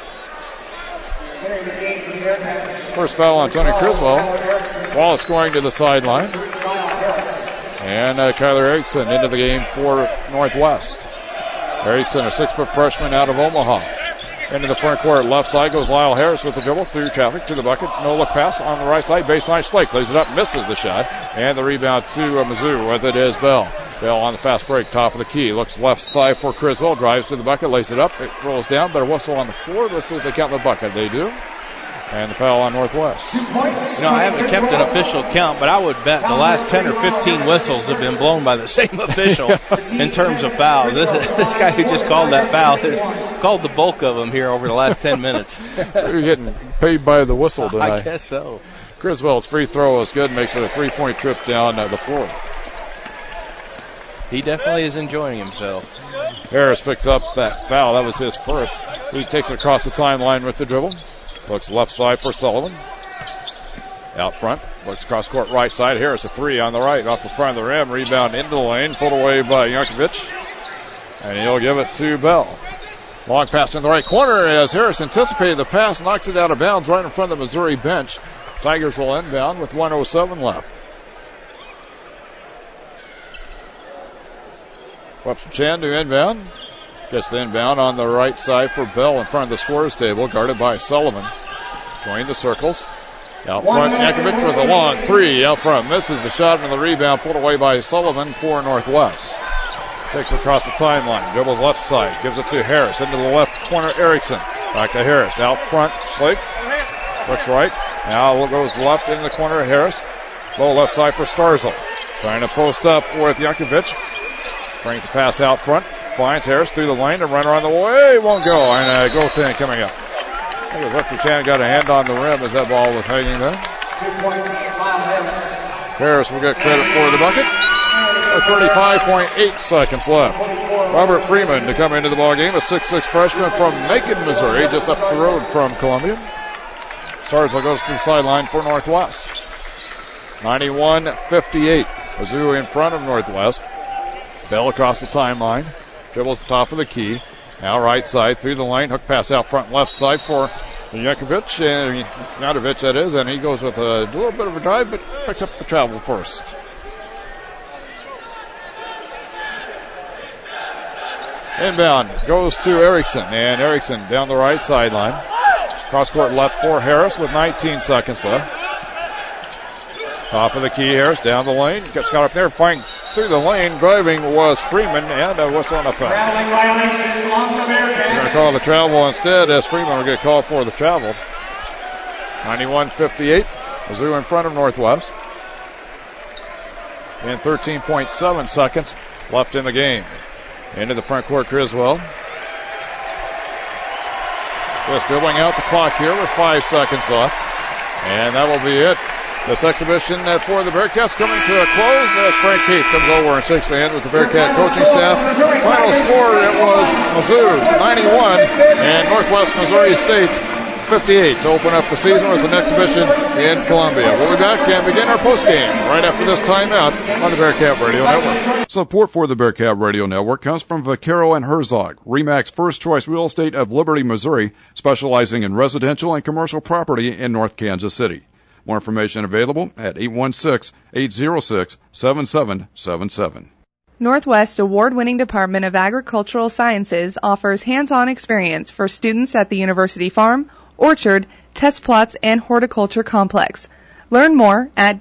C: First foul on Tony Criswell. Wallace going to the sideline. And Kyler Erickson into the game for Northwest. Erickson, a 6-foot freshman out of Omaha. Into the front court, left side goes Lyle Harris with the dribble through traffic to the bucket. No look pass on the right side. Baseline, Schlake lays it up, misses the shot. And the rebound to Mizzou with it is Bell. Bell on the fast break, top of the key. Looks left side for Criswell. Drives to the bucket, lays it up. It rolls down, but a whistle on the floor. Let's see if they count the bucket. They do. And the foul on Northwest.
D: You know, I haven't kept an official count, but I would bet the last 10 or 15 whistles have been blown by the same official in terms of fouls. This guy who just called that foul has called the bulk of them here over the last 10 minutes.
C: You're getting paid by the whistle tonight.
D: I guess so.
C: Criswell's free throw is good, makes it a 3-point trip down the floor.
D: He definitely is enjoying himself.
C: Harris picks up that foul. That was his first. He takes it across the timeline with the dribble. Looks left side for Sullivan. Out front. Looks cross court right side. Harris a three on the right off the front of the rim. Rebound into the lane. Pulled away by Yankovic. And he'll give it to Bell. Long pass in the right corner as Harris anticipated the pass. Knocks it out of bounds right in front of the Missouri bench. Tigers will inbound with 1:07 left. Webster Chan to inbound. Gets the inbound on the right side for Bell in front of the scorer's table, guarded by Sullivan. Join the circles. Out front, Yankovic with a long three out front. Misses the shot and the rebound pulled away by Sullivan for Northwest. Takes it across the timeline. Dribbles left side. Gives it to Harris. Into the left corner, Erickson. Back to Harris. Out front, Schlake. Looks right. Now goes left in the corner, Harris. Low left side for Starzl. Trying to post up with Yankovic. Brings the pass out front. Finds Harris through the lane. The runner on the way won't go. And a goaltend coming up. I think Webster Chan got a hand on the rim as that ball was hanging there.
Q: 2 points, Harris.
C: Harris will get credit for the bucket. 35.8 seconds left. Robert Freeman to come into the ballgame, a 6'6 freshman from Macon, Missouri, just up the road from Columbia. Starzl goes to the sideline for Northwest. 91-58. Mizzou in front of Northwest. Bell across the timeline. Dribbles the top of the key. Now right side through the lane. Hook pass out front left side for Yankovic. And Yankovic, that is. And he goes with a little bit of a drive, but picks up the travel first. Inbound goes to Erickson. And Erickson down the right sideline. Cross court left for Harris with 19 seconds left. Top of the key, Harris down the lane. Gets caught up there. Fine through the lane. Driving was Freeman, and a whistle on the foul.
Q: Traveling violation on the Bearcats.
C: We're going to call the travel instead, as Freeman will get called for the travel. 91-58. Mizzou in front of Northwest. And 13.7 seconds left in the game. Into the front court, Criswell. Just dribbling out the clock here with 5 seconds left. And that will be it. This exhibition for the Bearcats coming to a close as Frank Heath comes over and shakes the hand with the Bearcat coaching staff. Final score, it was Mizzou 91 and Northwest Missouri State 58 to open up the season with an exhibition in Columbia. We'll be back and begin our postgame right after this timeout on the Bearcat Radio Network.
H: Support for the Bearcat Radio Network comes from Vaquero and Herzog, RE/MAX First Choice Real Estate of Liberty, Missouri, specializing in residential and commercial property in North Kansas City. More information available at 816-806-7777.
S: Northwest Award-winning Department of Agricultural Sciences offers hands-on experience for students at the University Farm, Orchard, Test Plots, and Horticulture Complex. Learn more at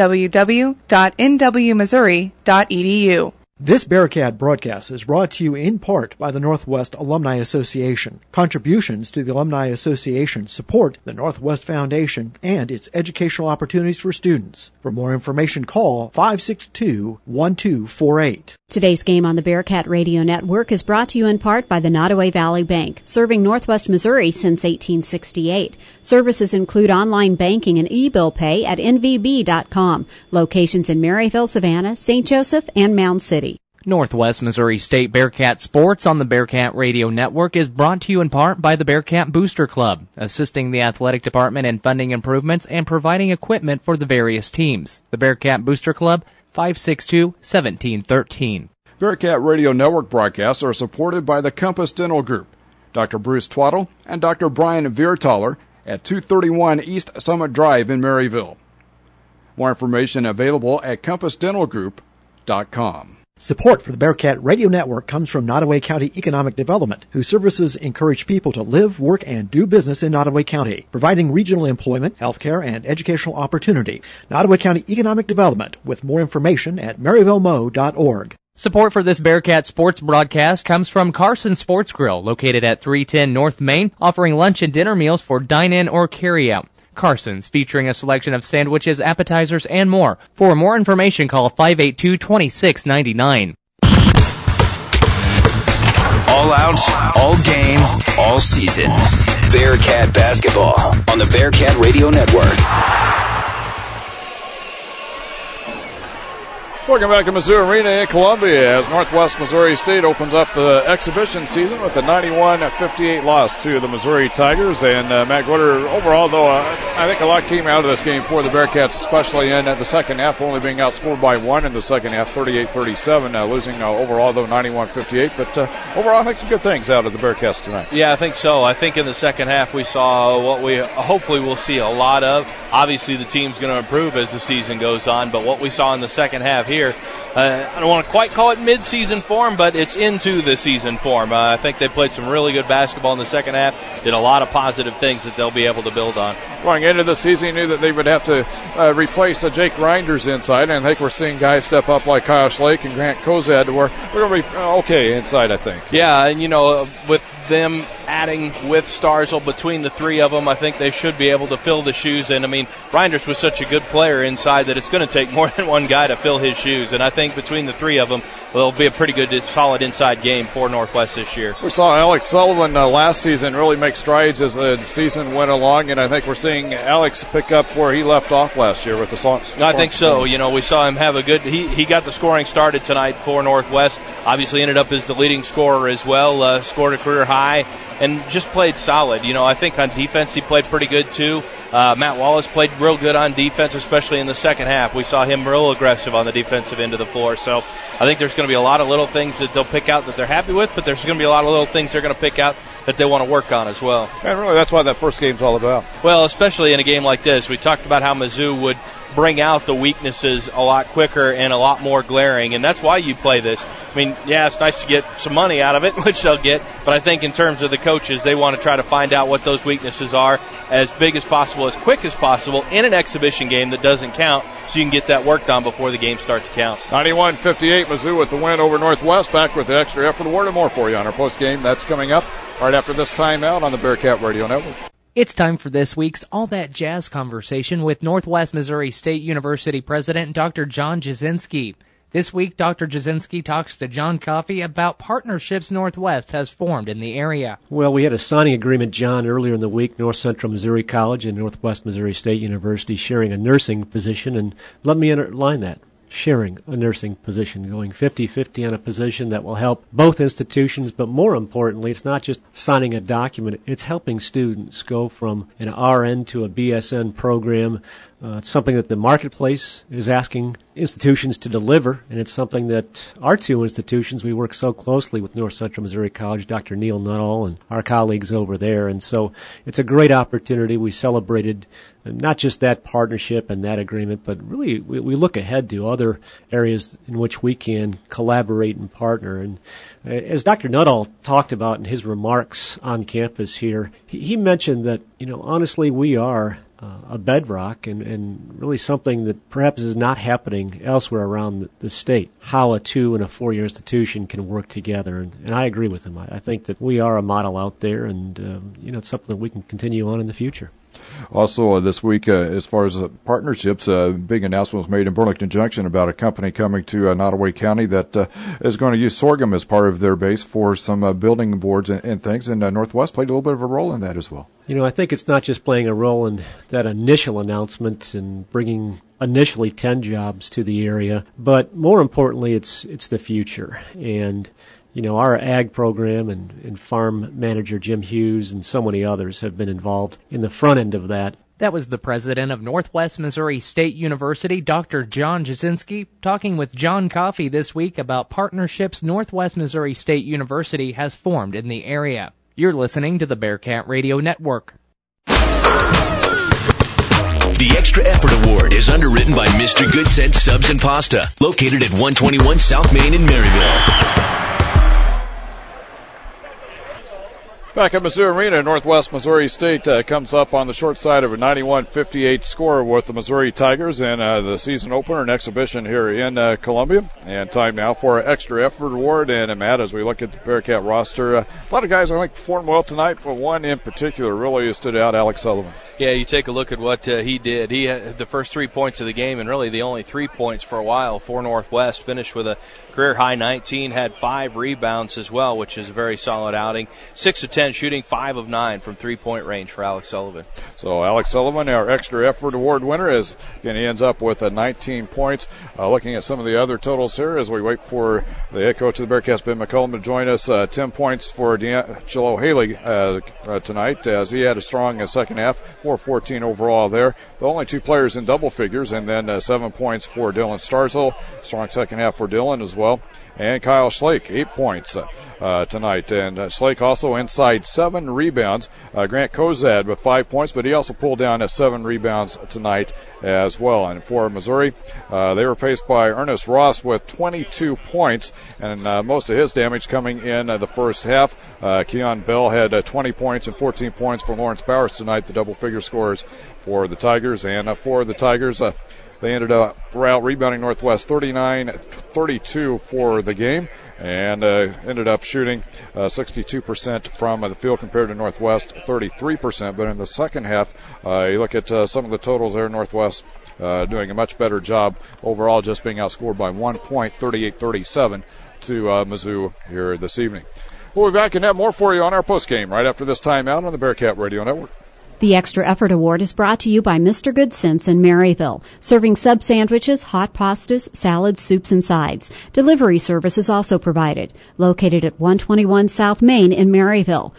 S: www.nwmissouri.edu.
L: This Bearcat broadcast is brought to you in part by the Northwest Alumni Association. Contributions to the Alumni Association support the Northwest Foundation and its educational opportunities for students. For more information, call 562-1248.
G: Today's game on the Bearcat Radio Network is brought to you in part by the Nottoway Valley Bank, serving Northwest Missouri since 1868. Services include online banking and e-bill pay at nvb.com. Locations in Maryville, Savannah, St. Joseph, and Mound City.
E: Northwest Missouri State Bearcat Sports on the Bearcat Radio Network is brought to you in part by the Bearcat Booster Club, assisting the athletic department in funding improvements and providing equipment for the various teams. The Bearcat Booster Club, 562-1713.
C: Bearcat Radio Network broadcasts are supported by the Compass Dental Group, Dr. Bruce Twaddle and Dr. Brian Viertaler at 231 East Summit Drive in Maryville. More information available at compassdentalgroup.com.
L: Support for the Bearcat Radio Network comes from Nottoway County Economic Development, whose services encourage people to live, work, and do business in Nottoway County, providing regional employment, healthcare, and educational opportunity. Nottoway County Economic Development, with more information at maryvillemo.org.
E: Support for this Bearcat Sports broadcast comes from Carson Sports Grill, located at 310 North Main, offering lunch and dinner meals for dine-in or carry-out. Carson's, featuring a selection of sandwiches, appetizers, and more. For more information, call 582-2699.
I: All out, all game, all season. Bearcat basketball on the Bearcat Radio Network.
C: Welcome back to Mizzou Arena in Columbia as Northwest Missouri State opens up the exhibition season with a 91-58 loss to the Missouri Tigers. And Matt Gorder, overall, though, I think a lot came out of this game for the Bearcats, especially in the second half, only being outscored by one in the second half, 38-37, losing overall, though, 91-58. But overall, I think some good things out of the Bearcats tonight.
D: Yeah, I think so. I think in the second half we saw what we hopefully will see a lot of. Obviously, the team's going to improve as the season goes on, but what we saw in the second half here, I don't want to quite call it mid-season form, but it's into the season form. I think they played some really good basketball in the second half, did a lot of positive things that they'll be able to build on.
C: Going into the season, you knew that they would have to replace Jake Reinders inside, and I think we're seeing guys step up like Kyle Schlake and Grant Kozad, where we're going to be okay inside, I think.
D: Yeah, and, with them adding with Starzl between the three of them, I think they should be able to fill the shoes. And, Reinders was such a good player inside that it's going to take more than one guy to fill his shoes. And I think between the three of them, it'll be a pretty good, solid inside game for Northwest this year.
C: We saw Alex Sullivan last season really make strides as the season went along, and I think we're seeing Alex pick up where he left off last year with the Songs.
D: I think so. We saw him have a good – he got the scoring started tonight for Northwest. Obviously ended up as the leading scorer as well, scored a career high, and just played solid. I think on defense he played pretty good too. Matt Wallace played real good on defense, especially in the second half. We saw him real aggressive on the defensive end of the floor. So I think there's going to be a lot of little things that they'll pick out that they're happy with, but there's going to be a lot of little things they're going to pick out that they want to work on as well.
C: And really, that's what that first game's all about.
D: Well, especially in a game like this. We talked about how Mizzou would bring out the weaknesses a lot quicker and a lot more glaring, and that's why you play this. It's nice to get some money out of it, which they'll get, but I think in terms of the coaches, they want to try to find out what those weaknesses are as big as possible, as quick as possible in an exhibition game that doesn't count, so you can get that worked on before the game starts to count.
C: 91-58, Mizzou with the win over Northwest. Back with the extra effort award and more for you on our postgame. That's coming up right after this timeout on the Bearcat Radio Network.
E: It's time for this week's All That Jazz conversation with Northwest Missouri State University President Dr. John Jasinski. This week, Dr. Jasinski talks to John Coffey about partnerships Northwest has formed in the area.
T: Well, we had a signing agreement, John, earlier in the week, North Central Missouri College and Northwest Missouri State University sharing a nursing position, and let me underline that. Sharing a nursing position, going 50-50 on a position that will help both institutions, but more importantly, it's not just signing a document, it's helping students go from an RN to a BSN program. It's something that the marketplace is asking institutions to deliver, and it's something that our two institutions, we work so closely with North Central Missouri College, Dr. Neil Nuttall, and our colleagues over there, and so it's a great opportunity. We celebrated not just that partnership and that agreement, but really we look ahead to other areas in which we can collaborate and partner. And as Dr. Nuttall talked about in his remarks on campus here, he mentioned that, honestly, we are a bedrock and really something that perhaps is not happening elsewhere around the state, how a 2- and a 4-year institution can work together. And I agree with him. I think that we are a model out there, and it's something that we can continue on in the future.
H: Also, this week, as far as partnerships, a big announcement was made in Burlington Junction about a company coming to Nottoway County that is going to use sorghum as part of their base for some building boards and things, and Northwest played a little bit of a role in that as well.
T: I think it's not just playing a role in that initial announcement and bringing initially 10 jobs to the area, but more importantly, it's the future. And our ag program and farm manager Jim Hughes and so many others have been involved in the front end of that.
E: That was the president of Northwest Missouri State University, Dr. John Jasinski, talking with John Coffey this week about partnerships Northwest Missouri State University has formed in the area. You're listening to the Bearcat Radio Network.
B: The Extra Effort Award is underwritten by Mr. Good Sense Subs and Pasta, located at 121 South Main in Maryville.
C: Back at Mizzou Arena, Northwest Missouri State comes up on the short side of a 91-58 score with the Missouri Tigers in the season opener and exhibition here in Columbia. And time now for an Extra Effort Award. And Matt, as we look at the Bearcat roster, a lot of guys I think performed well tonight, but one in particular really stood out, Alex Sullivan.
D: Yeah, you take a look at what he did. He had the first 3 points of the game, and really the only 3 points for a while for Northwest. Finished with a career-high 19, had 5 rebounds as well, which is a very solid outing. 6 of 10 shooting, 5 of 9 from three-point range for Alex Sullivan. So
C: Alex Sullivan, our Extra Effort Award winner, he ends up with 19 points. Looking at some of the other totals here as we wait for the head coach of the Bearcats, Ben McCullum, to join us. 10 points for D'Angelo Haley tonight, as he had a strong second half. 4-14 overall there. The only 2 players in double figures, and then 7 points for Dylan Starzl. Strong second half for Dylan as well. And Kyle Schlake, 8 points tonight. And Schlake also inside 7 rebounds. Grant Kozad with 5 points, but he also pulled down 7 rebounds tonight as well. And for Missouri, they were paced by Ernest Ross with 22 points, and most of his damage coming in the first half. Keon Bell had 20 points and 14 points for Lawrence Bowers tonight, the double-figure scorers for the Tigers. And for the Tigers, they ended up out-rebounding Northwest 39-32 for the game, and ended up shooting 62% from the field compared to Northwest 33%. But in the second half, you look at some of the totals there, Northwest doing a much better job overall, just being outscored by 1 point, 38-37 to Mizzou here this evening. We'll be back and have more for you on our postgame right after this timeout on the Bearcat Radio Network.
G: The Extra Effort Award is brought to you by Mr. Good Sense in Maryville, serving sub sandwiches, hot pastas, salads, soups, and sides. Delivery service is also provided. Located at 121 South Main in Maryville,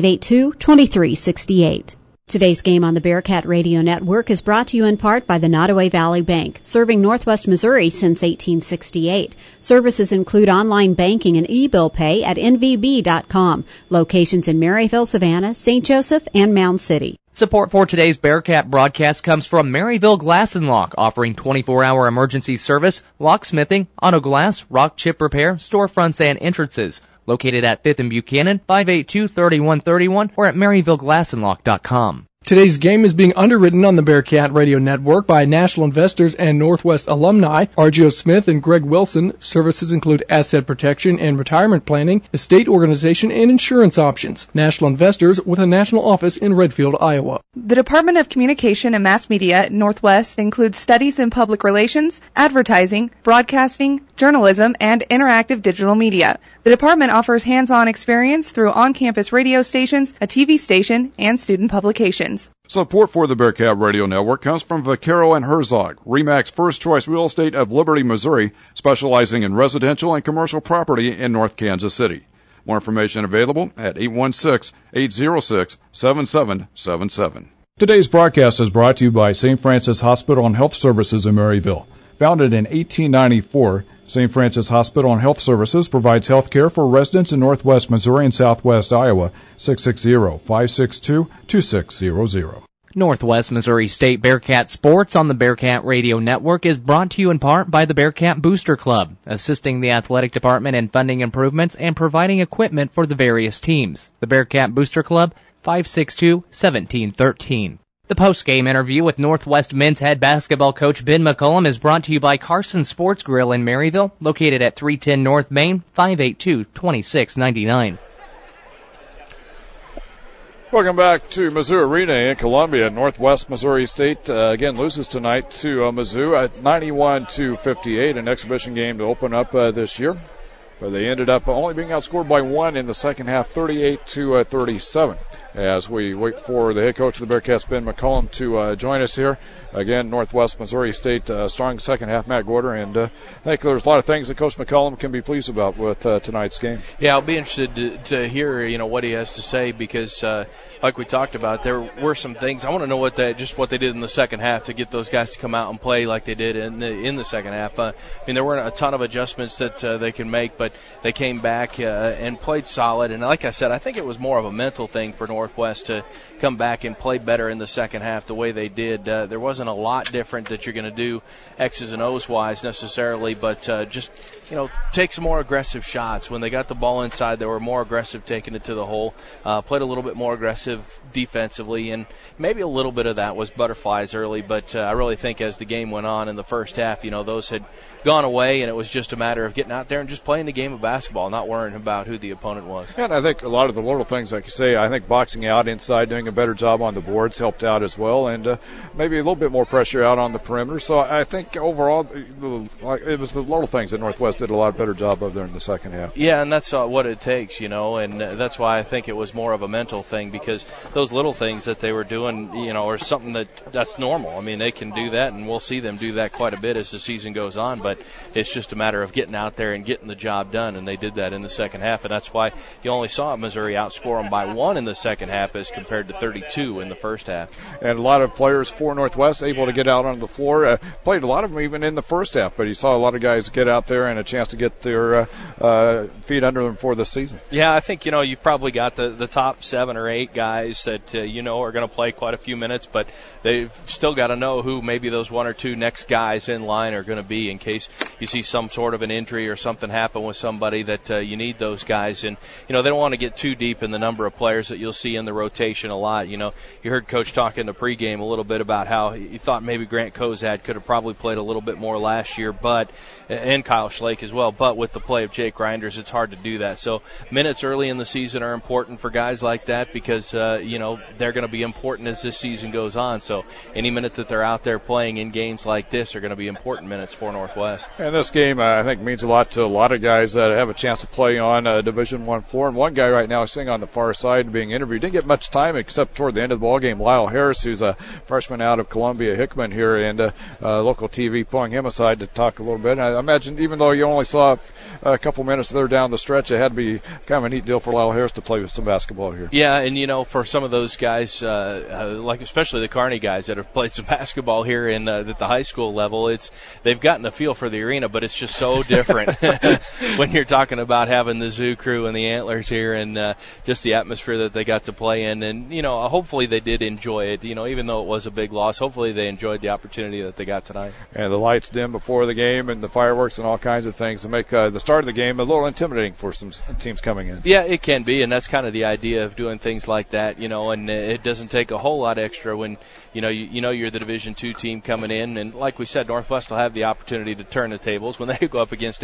G: 582-2368. Today's game on the Bearcat Radio Network is brought to you in part by the Nottoway Valley Bank, serving Northwest Missouri since 1868. Services include online banking and e-bill pay at nvb.com. Locations in Maryville, Savannah, St. Joseph, and Mound City.
E: Support for today's Bearcat broadcast comes from Maryville Glass and Lock, offering 24-hour emergency service, locksmithing, auto glass, rock chip repair, storefronts, and entrances. Located at 5th and Buchanan, 582-3131, or at MaryvilleGlassandLock.com.
P: Today's game is being underwritten on the Bearcat Radio Network by National Investors and Northwest alumni R.J.O. Smith and Greg Wilson. Services include asset protection and retirement planning, estate organization, and insurance options. National Investors with a national office in Redfield, Iowa.
S: The Department of Communication and Mass Media at Northwest includes studies in public relations, advertising, broadcasting, journalism, and interactive digital media. The department offers hands-on experience through on-campus radio stations, a TV station, and student publications.
H: Support for the Bearcat Radio Network comes from Vaquero and Herzog, RE/MAX First Choice Real Estate of Liberty, Missouri, specializing in residential and commercial property in North Kansas City. More information available at 816-806-7777. Today's broadcast is brought to you by St. Francis Hospital and Health Services in Maryville. Founded in 1894, St. Francis Hospital and Health Services provides health care for residents in Northwest Missouri and Southwest Iowa. 660-562-2600.
E: Northwest Missouri State Bearcat Sports on the Bearcat Radio Network is brought to you in part by the Bearcat Booster Club, assisting the athletic department in funding improvements and providing equipment for the various teams. The Bearcat Booster Club, 562-1713. The post-game interview with Northwest men's head basketball coach Ben McCollum is brought to you by Carson Sports Grill in Maryville, located at 310 North Main, 582-2699.
C: Welcome back to Mizzou Arena in Columbia. Northwest Missouri State again loses tonight to Mizzou at 91-58, an exhibition game to open up this year. But they ended up only being outscored by 1 in the second half, 38-37. As we wait for the head coach of the Bearcats, Ben McCollum, to join us here. Again, Northwest Missouri State, strong second half, Matt Gorder, and I think there's a lot of things that Coach McCollum can be pleased about with tonight's game.
D: Yeah, I'll be interested to hear, what he has to say because, like we talked about, there were some things. I want to know what they did in the second half to get those guys to come out and play like they did in the second half. There weren't a ton of adjustments that they can make, but they came back and played solid. And like I said, I think it was more of a mental thing for Northwest to come back and play better in the second half the way they did. There wasn't a lot different that you're going to do X's and O's wise necessarily, but just take some more aggressive shots. When they got the ball inside, they were more aggressive taking it to the hole, played a little bit more aggressive defensively, and maybe a little bit of that was butterflies early, but I really think as the game went on in the first half, those had gone away, and it was just a matter of getting out there and just playing the game of basketball, not worrying about who the opponent was.
C: And I think a lot of the little things, like you say, I think boxing out inside, doing a better job on the boards helped out as well, and maybe a little bit more pressure out on the perimeter. So I think overall it was the little things that Northwest did a lot better job of there in the second half.
D: Yeah, and that's what it takes, and that's why I think it was more of a mental thing, because those little things that they were doing, are something that's normal. I mean, they can do that, and we'll see them do that quite a bit as the season goes on, but it's just a matter of getting out there and getting the job done, and they did that in the second half, and that's why you only saw Missouri outscore them by 1 in the second half as compared to 32 in the first half.
C: And a lot of players for Northwest able to get out on the floor. Played a lot of them even in the first half, but you saw a lot of guys get out there and a chance to get their feet under them for the season.
D: Yeah, I think, you've probably got the top 7 or 8 guys that, are going to play quite a few minutes, but they've still got to know who maybe those 1 or 2 next guys in line are going to be in case you see some sort of an injury or something happen with somebody that you need those guys. And, they don't want to get too deep in the number of players that you'll see in the rotation a lot. You heard Coach talk in the pregame a little bit about how he thought maybe Grant Kozad could have probably played a little bit more last year, and Kyle Schlake as well, but with the play of Jake Reinders, it's hard to do that. So minutes early in the season are important for guys like that because, they're going to be important as this season goes on. So any minute that they're out there playing in games like this are going to be important minutes for Northwest.
C: And this game, I think, means a lot to a lot of guys that have a chance to play on Division I floor. And one guy right now is sitting on the far side being interviewed. Didn't get much time except toward the end of the ball game. Lyle Harris, who's a freshman out of Columbia Hickman here, and local TV pulling him aside to talk a little bit. And I imagine even though you only saw a couple minutes there down the stretch, it had to be kind of a neat deal for Lyle Harris to play with some basketball here.
D: Yeah, and for some of those guys, like especially the Kearney guys that have played some basketball here at the high school level, they've gotten a feel for the arena, but it's just so different when you're talking about having the Zoo Crew and the Antlers here and just the atmosphere that they got to play in. And, hopefully they did enjoy it, even though it was a big loss. Hopefully they enjoyed the opportunity that they got tonight.
C: And the lights dim before the game and the fireworks and all kinds of things to make the start of the game a little intimidating for some teams coming in.
D: Yeah, it can be, and that's kind of the idea of doing things like that, and it doesn't take a whole lot extra when, you're the Division II team coming in. And like we said, Northwest will have the opportunity to turn the tables when they go up against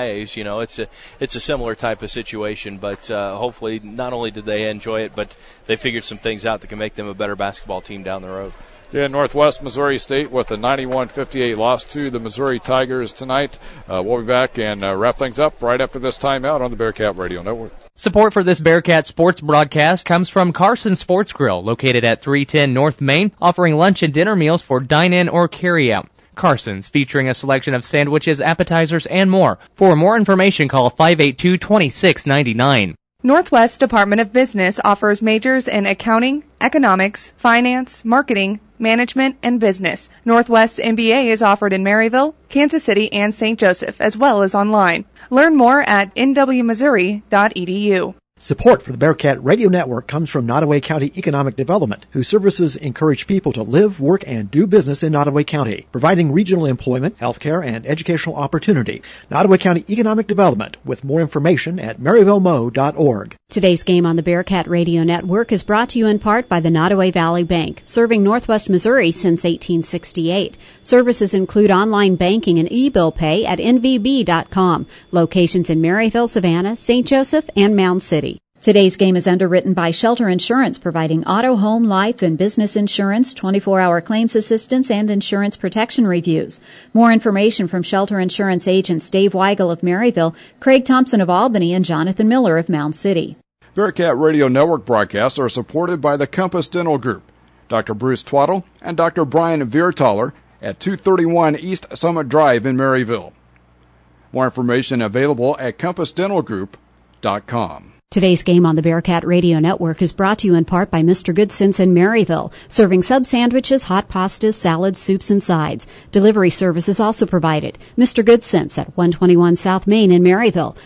D: NAIAs. It's a similar type of situation, but hopefully not only did they enjoy it, but they figured some things out that can make them a better basketball team down the road.
C: Yeah, Northwest Missouri State with a 91-58 loss to the Missouri Tigers tonight. We'll be back and wrap things up right after this timeout on the Bearcat Radio Network.
E: Support for this Bearcat sports broadcast comes from Carson Sports Grill, located at 310 North Main, offering lunch and dinner meals for dine-in or carry-out. Carson's, featuring a selection of sandwiches, appetizers, and more. For more information, call 582-2699.
S: Northwest Department of Business offers majors in accounting, economics, finance, marketing, management, and business. Northwest MBA is offered in Maryville, Kansas City, and St. Joseph, as well as online. Learn more at nwmissouri.edu.
L: Support for the Bearcat Radio Network comes from Nottoway County Economic Development, whose services encourage people to live, work, and do business in Nottoway County, providing regional employment, healthcare, and educational opportunity. Nottoway County Economic Development, with more information at maryvillemo.org.
G: Today's game on the Bearcat Radio Network is brought to you in part by the Nottoway Valley Bank, serving Northwest Missouri since 1868. Services include online banking and e-bill pay at nvb.com. Locations in Maryville, Savannah, St. Joseph, and Mound City. Today's game is underwritten by Shelter Insurance, providing auto, home, life, and business insurance, 24-hour claims assistance, and insurance protection reviews. More information from Shelter Insurance agents Dave Weigel of Maryville, Craig Thompson of Albany, and Jonathan Miller of Mound City.
C: Bearcat Radio Network broadcasts are supported by the Compass Dental Group, Dr. Bruce Twaddle and Dr. Brian Viertaler at 231 East Summit Drive in Maryville. More information available at compassdentalgroup.com.
G: Today's game on the Bearcat Radio Network is brought to you in part by Mr. Goodson's in Maryville, serving sub sandwiches, hot pastas, salads, soups, and sides. Delivery service is also provided. Mr. Goodson's at 121 South Main in Maryville,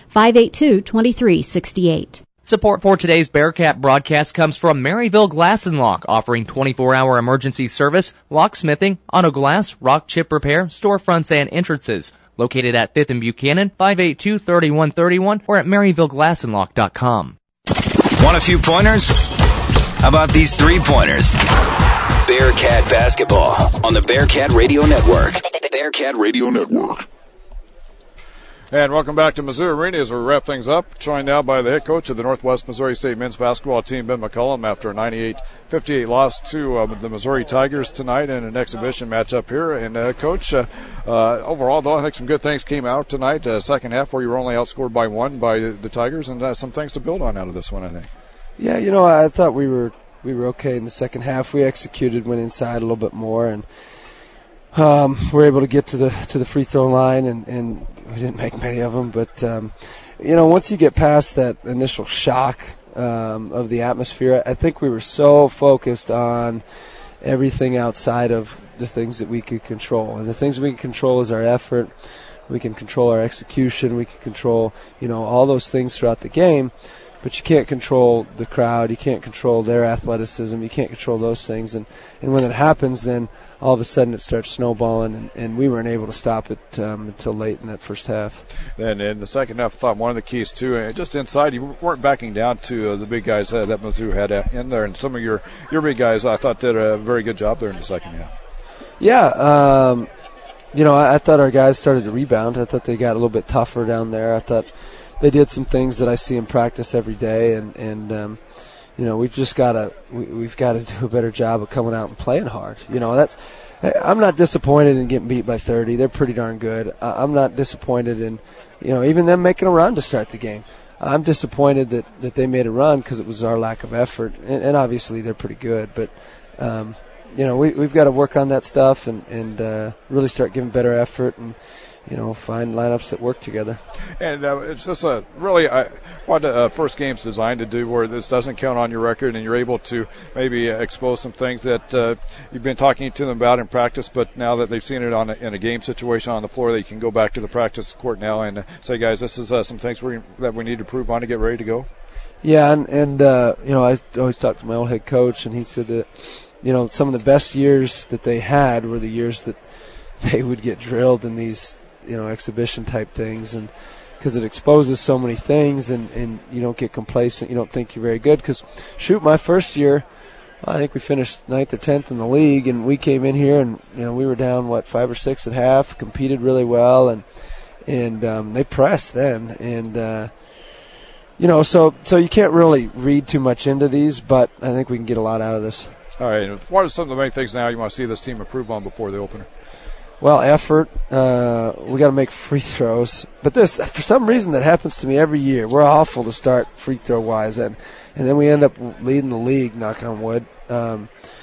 G: 582-2368.
E: Support for today's Bearcat broadcast comes from Maryville Glass and Lock, offering 24-hour emergency service, locksmithing, auto glass, rock chip repair, storefronts, and entrances. Located at 5th and Buchanan, 582-3131, or at MaryvilleGlassandLock.com.
I: Want a few pointers? How about these 3-pointers? Bearcat basketball on the Bearcat Radio Network. Bearcat Radio Network.
C: And welcome back to Mizzou Arena as we wrap things up. Joined now by the head coach of the Northwest Missouri State men's basketball team, Ben McCullum, after a 98-58 loss to the Missouri Tigers tonight in an exhibition matchup here. And Coach, overall, though, I think some good things came out tonight. Second half where you were only outscored by 1 by the Tigers, and some things to build on out of this one, I think.
K: Yeah, you know, I thought we were okay in the second half. We executed, went inside a little bit more, and we're able to get to the free throw line, and we didn't make many of them. But you know, once you get past that initial shock of the atmosphere, I think we were so focused on everything outside of the things that we could control. And the things we can control is our effort. We can control our execution. We can control, you know, all those things throughout the game. But you can't control the crowd. You can't control their athleticism. You can't control those things. And when it happens, then all of a sudden it starts snowballing, and we weren't able to stop it until late in that first half.
C: Then in the second half, I thought one of the keys, too, and just inside, you weren't backing down to the big guys that Mizzou had in there. And some of your big guys, I thought, did a very good job there in the second half.
K: Yeah, you know, I thought our guys started to rebound. I thought they got a little bit tougher down there. I thought they did some things that I see in practice every day, and you know, we've just got to do a better job of coming out and playing hard. You know, I'm not disappointed in getting beat by 30. They're pretty darn good. I'm not disappointed in, you know, even them making a run to start the game. I'm disappointed that they made a run because it was our lack of effort, and obviously they're pretty good, but you know, we've got to work on that stuff and really start giving better effort and, you know, find lineups that work together. And
C: it's just really what first game's designed to do, where this doesn't count on your record and you're able to maybe expose some things that you've been talking to them about in practice, but now that they've seen it in a game situation on the floor, they can go back to the practice court now and say, guys, this is some things that we need to prove on to get ready to go.
K: Yeah, and you know, I always talk to my old head coach, and he said that, you know, some of the best years that they had were the years that they would get drilled in these, you know, exhibition type things, and because it exposes so many things, and you don't get complacent, you don't think you're very good. Because shoot, my first year, I think we finished 9th or 10th in the league, and we came in here and, you know, we were down 5 or 6 at half, competed really well, and they pressed then, and you know, so you can't really read too much into these, but I think we can get a lot out of this.
C: All right, and what are some of the main things now you want to see this team improve on before the opener?
K: Well, effort. We got to make free throws. But for some reason, that happens to me every year. We're awful to start free throw wise, and then we end up leading the league. Knock on wood. So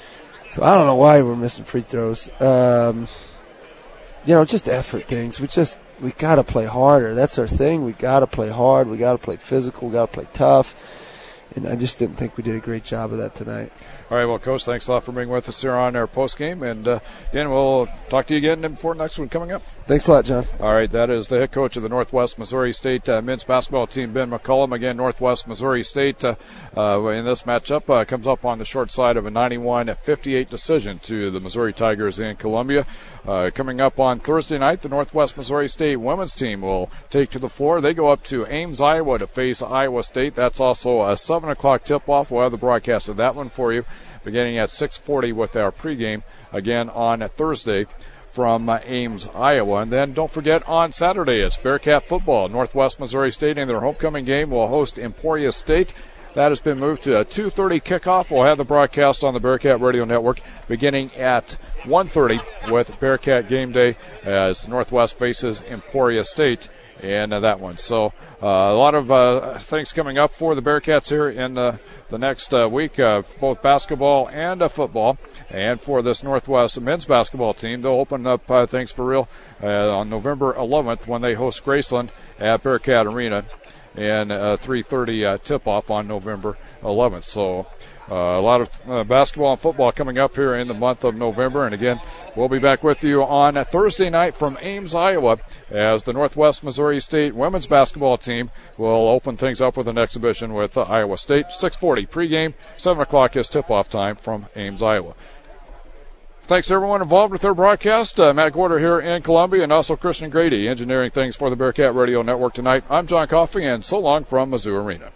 K: I don't know why we're missing free throws. You know, just effort things. We got to play harder. That's our thing. We got to play hard. We got to play physical. We got to play tough. And I just didn't think we did a great job of that tonight.
C: All right, well, Coach, thanks a lot for being with us here on our post game, and again, we'll talk to you again before next one coming up.
K: Thanks a lot, John.
C: All right, that is the head coach of the Northwest Missouri State men's basketball team, Ben McCullum. Again, Northwest Missouri State in this matchup comes up on the short side of a 91-58 decision to the Missouri Tigers in Columbia. Coming up on Thursday night, the Northwest Missouri State women's team will take to the floor. They go up to Ames, Iowa to face Iowa State. That's also a 7 o'clock tip-off. We'll have the broadcast of that one for you beginning at 6:40 with our pregame again on Thursday from Ames, Iowa. And then don't forget on Saturday it's Bearcat football. Northwest Missouri State in their homecoming game will host Emporia State. That has been moved to a 2:30 kickoff. We'll have the broadcast on the Bearcat Radio Network beginning at 1:30 with Bearcat Game Day as Northwest faces Emporia State in that one. So a lot of things coming up for the Bearcats here in the next week, both basketball and football. And for this Northwest men's basketball team, they'll open up things for real on November 11th when they host Graceland at Bearcat Arena. And 3:30 tip-off on November 11th. So a lot of basketball and football coming up here in the month of November. And again, we'll be back with you on a Thursday night from Ames, Iowa, as the Northwest Missouri State women's basketball team will open things up with an exhibition with Iowa State. 6:40 pregame, 7 o'clock is tip-off time from Ames, Iowa. Thanks to everyone involved with their broadcast. Matt Gorder here in Columbia, and also Christian Grady engineering things for the Bearcat Radio Network tonight. I'm John Coffey, and so long from Mizzou Arena.